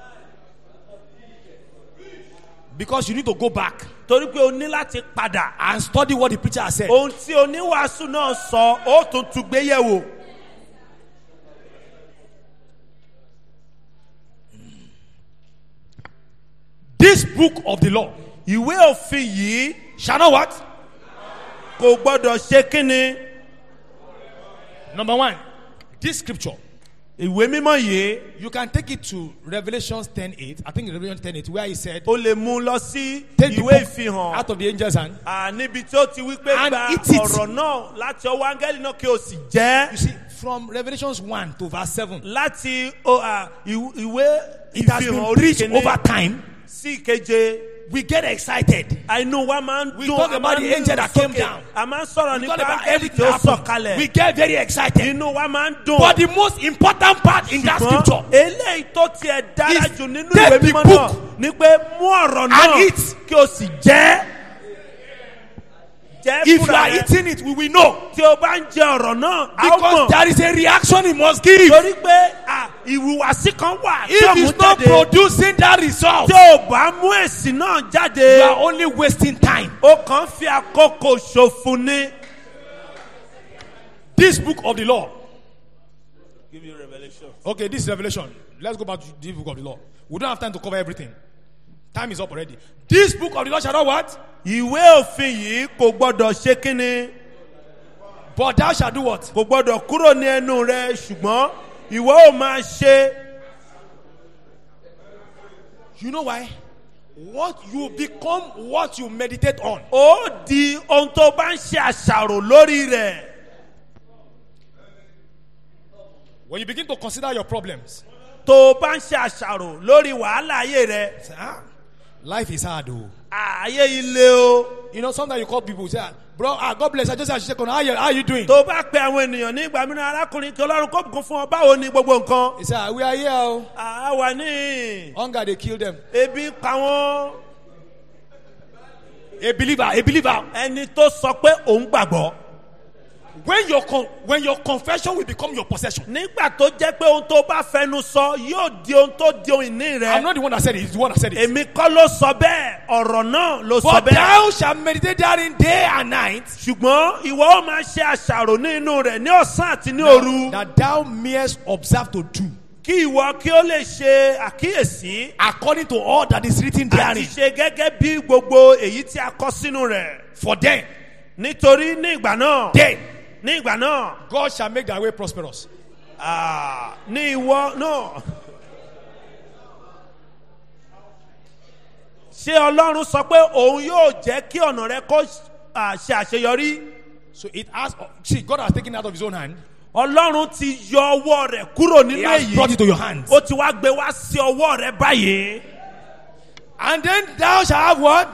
Because you need to go back Torí pé o ní láti padà. and study what the preacher has said. Ohun tí oníwàásù náà sọ, ó tún gbé yẹ̀wò. This book of the law Ìwé òfin yìí shall not what? kò gbọ́dọ̀ ṣe kíni. Number one, this scripture. Ìwé mímọ́ yìí. You can take it to Revelations 10:8. I think Revelation 10:8, where he said, O lè mú lọ sí take the ìwé book ìfihàn. out of the angel's hand. Níbi tí ó ti wí pé And gba eat it. ọ̀rọ̀ náà láti ọwọ́ áńgẹ́lì náà kí o sì jẹ́. You see, from Revelations 1 to verse 7, Láti ìwé it has ìfihàn been orí preached kìíní over time. sí ìkeje. We get excited. Inú wa máa ń We dùn. talk a about máa ń the angel that lù came sókè. down. A máa ń sọ̀rọ̀ We nípa talk about áńgẹ́lì everything tí ó that happened. sọ̀kalẹ̀. We get very excited. Inú wa máa ń dùn. But the most important part in that Ṣùgbọ́n scripture, eléyìí tó tiẹ̀ dára is jù nínú take ìwé the mímọ́ book náà ni pé mú ọ̀rọ̀ náà and eat. kí o sì jẹ́. Jẹ́ if you fúnra are rẹ. eating it, we will know. Tí o bá ń jẹ ọ̀rọ̀ náà, a ó Because mọ̀. there is a reaction he must give. Torí pé ìhùwàsí kan wà tí ó If mú he's not jáde. producing that result, Tí o bá mú èsì náà you jáde, are only wasting time. o kàn fi àkókò ṣòfò ni. This book of the law. Give you revelation. Okay, this is Revelation. Let's go back to the book of the law. We don't have time to cover everything. Time is up already. This book of the law shall not what? Ìwé òfin yìí kò gbọdọ̀ ṣe kínni. But thou shalt do what? Kò gbọdọ̀ kúrò ní ẹnu rẹ ṣùgbọ́n ìwọ ò máa ṣe. You know why? What you become, what you meditate on. Ó di ohun tó bá ń ṣe àṣàrò lórí rẹ̀. When you begin to consider your problems, Tó bá ń ṣe àṣàrò lórí wàhálà ayé rẹ. say, life is hard, though. Ayé ilé o. You know, sometimes you call people, say, bro, God bless, I just have to check on how are you doing? Tó bá pe àwọn ènìyàn ní ìgbà mìíràn arákùnrin kí Ọlọ́run kó bùkún fún ọ báwo ni gbogbo nǹkan. He said, we are here. Oh. A wà ní Hunger, they kill them. ebi pa wọ́n. A believer. Ẹni tó sọ pé òun gbàgbọ́. When your confession will become your possession. Nígbà tó jẹ́ pé ohun tó bá fẹnu sọ yóò di ohun tó di ohun ìní rẹ. I'm not the one that said it, it's the one that said it. Èmi kọ́ ló sọ bẹ́ẹ̀, ọ̀rọ̀ náà ló sọ But bẹ́ẹ̀. thou shalt meditate therein day and night, Ṣùgbọ́n ìwọ ó máa ṣe àṣàrò ní inú rẹ̀ ní ọ̀sán àti ní òru. that thou mayest observe to do, Kí ìwọ kí ó lè ṣe àkíyèsí according to all that is written àti therein. ṣe gẹ́gẹ́ bí gbogbo èyí tí a kọ sínú rẹ̀. For then, Nítorí ní ìgbà náà. then, Ní ìgbà náà. God shall make thy way prosperous. Ní ìwọ náà. Ṣé Ọlọ́run sọ pé òun yóò jẹ́ kí ọ̀nà rẹ kó ṣe àṣeyọrí? So it has, see, God has taken it out of his own hand. Ọlọ́run ti yọ ọwọ́ rẹ̀ kúrò He nínú has brought it èyí. to your hands. Ó ti wá gbé wá sí ọwọ́ rẹ báyìí. And then thou shalt have what?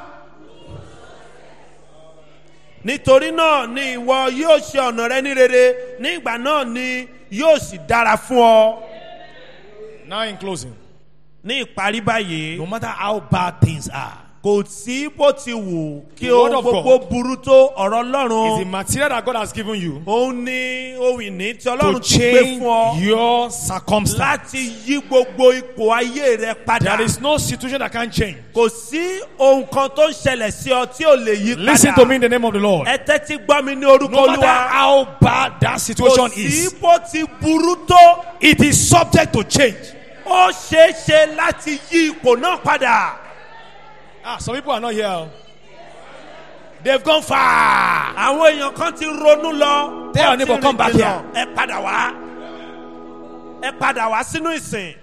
Nítorí náà ni ìwọ yóò ṣe ọ̀nà rẹ ní rere. Ní ìgbà náà ni yóò sì dára fún ọ. Now in closing, Ní ìparí báyìí. no matter how bad things are, kò sí bó ti wù kí The word ohun of gbogbo God burú tó ọ̀rọ̀ is the ọlọ́run. material that God has given you Òun ni ohun ìní tí to ọlọ́run ti gbé change fún ọ your circumstance. láti yí gbogbo ipò ayé rẹ padà. There is no situation that can change. Kò sí ohun kan tó ń ṣẹlẹ̀ sí ọ tí ò lè yí padà. Listen to me in the name of the Lord. Ẹ tẹ́tí gbọ́ mi ní orúkọ No matter Olúwa. how bad that Kò situation sí is, bó ti burú tó. it is subject to change. Ó ṣeé ṣe láti yí ipò náà padà. Some people are not here. They've gone far. Àwọn èèyàn kan ti ronú lọ. Tell your Wọ́n ti neighbor, come rìn back jìnnà. Ẹ padà wá. Ẹ padà wá sínú ìsìn.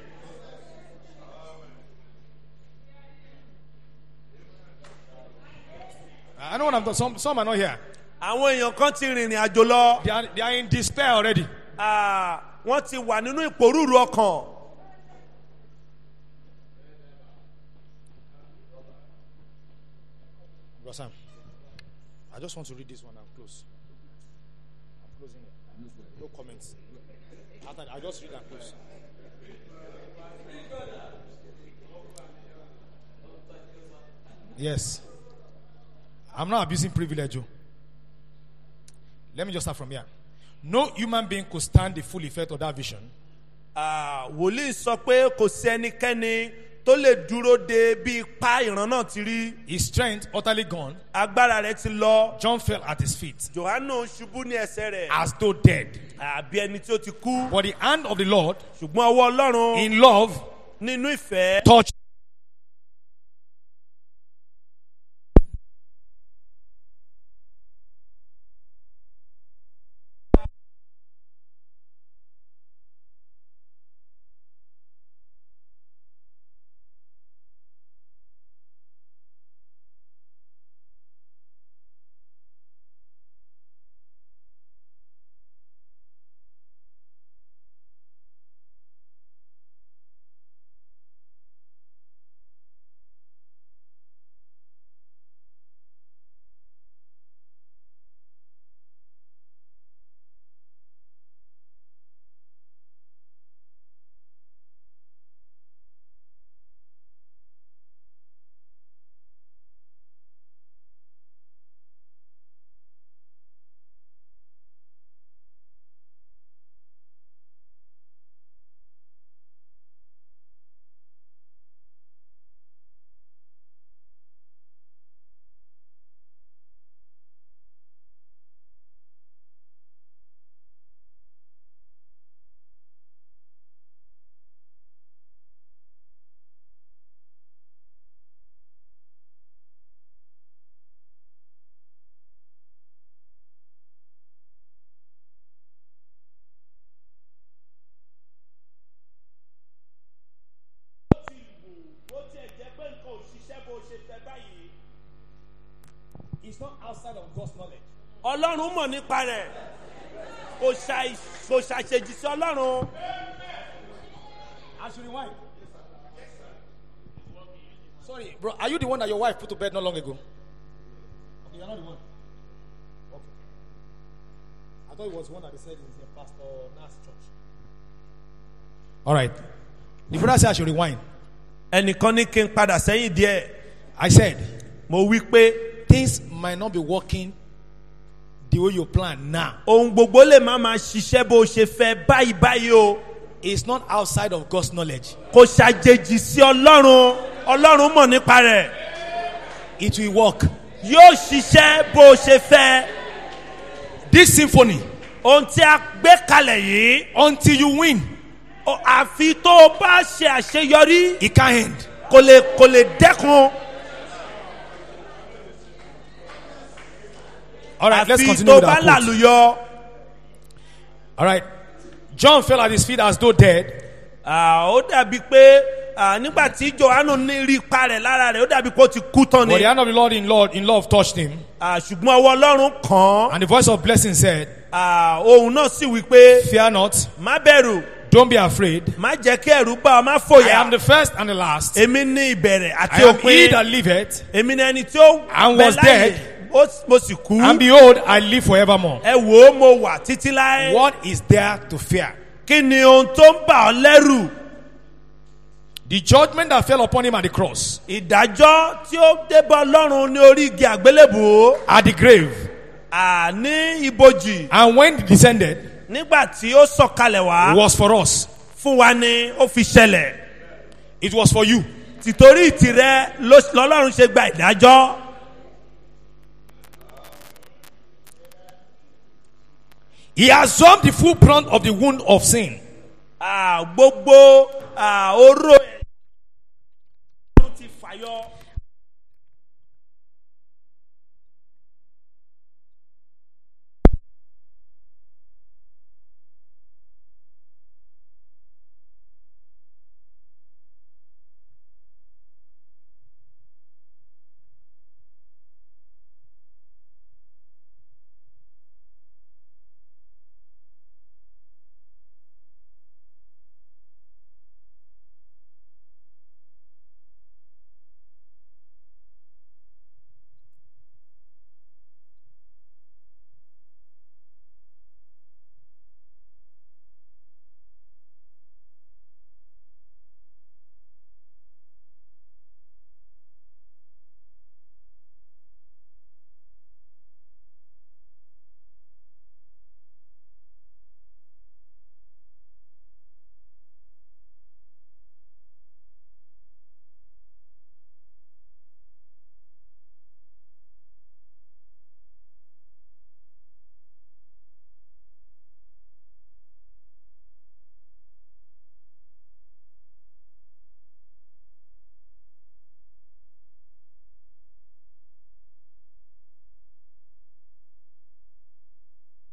I know what I'm talking. Some are not here. Àwọn èèyàn kan ti rìnrìn àjò lọ. They are in despair already. Wọ́n ti wà nínú ìpòrúurú ọkàn. Sam, I just want to read this one and close. I'm closing it. No comments. I just read and close. Yes. I'm not abusing privilege. Let me just start from here. No human being could stand the full effect of that vision. Wòlíì sọ pé kò sí ẹnikẹ́ni tó lè dúró de bí ipá ìran náà ti rí. His strength utterly gone. Agbára rẹ̀ ti lọ. John fell at his feet. Jòhánù ṣubú ní ẹsẹ̀ rẹ̀. As though dead. Àbí ẹni tí ó ti kú. But the hand of the Lord, Ṣùgbọ́n ọwọ́ Ọlọ́run in love, nínú ìfẹ́. touched. It's not outside of God's knowledge. Ọlọ́run mọ̀ nípa rẹ̀. Kò ṣàṣejì sí Ọlọ́run. I should rewind. Sorry, bro. Are you the one that your wife put to bed not long ago? Okay, you're not the one. Okay. I thought it was one that they said is a pastor Nas church. All right. The brother said I should rewind. Ẹnìkan ní kí n padà sẹ́yìn díẹ̀. I said, Mo wí pé things might not be working the way you plan now. ohun gbogbo lè má máa ṣiṣẹ́ bó ṣe fẹ́ báyìí o. It's not outside of God's knowledge. Kò ṣàjèjì sí Ọlọ́run. Ọlọ́run mọ̀ nípa rẹ̀. It will work. Yóò ṣiṣẹ́ bó ṣe fẹ́. This symphony, Ohun tí a gbé kalẹ̀ yìí. until you win, Àfi tó o bá ṣe àṣeyọrí. it can't end. Kò lè dẹ́kun. All right, let's Àfi continue tó with bá our quote. làlùyọ. All right. John fell at his feet as though dead. Ó dàbí pé nígbà tí Jòhánù ní rí ipa rẹ̀ lára rẹ̀ ó dàbí pé ó ti kú tán But ni. the hand of the Lord in love touched him. Ṣùgbọ́n ọwọ́ Ọlọ́run kàn And the voice of blessing said, án. Ohùn náà sì wí pé fear not, má bẹ̀rù, don't be afraid. má jẹ́ kí ẹ̀rù bá ọ, má I fòyà. am the first and the last. Èmi ní ìbẹ̀rẹ̀ I àti am he òpin. that liveth, Èmi ní ẹni tí ó and bẹ was láyè. dead. Mo sì kú. and behold, I live forevermore. Ẹ wò ó, mo wà títí láé. What is there to fear? Kí ni ohun tó ń bà ọ́ lẹ́rù? The judgment that fell upon him at the cross, ìdájọ́ tí ó débọ̀ Ọlọ́run ní orí igi àgbélébùú. at the grave, Ní ibojì. and when he descended, Nígbà tí ó sọ̀kalẹ̀ wá. was for us. Fún wa ni ó fi ṣẹlẹ̀. It was for you. Tìtorí ìtìrẹ lọ́lọ́run ṣe gba ìdájọ́. He absorbed the full brunt of the wound of sin. Gbogbo oró ẹ̀ ti fàyọ.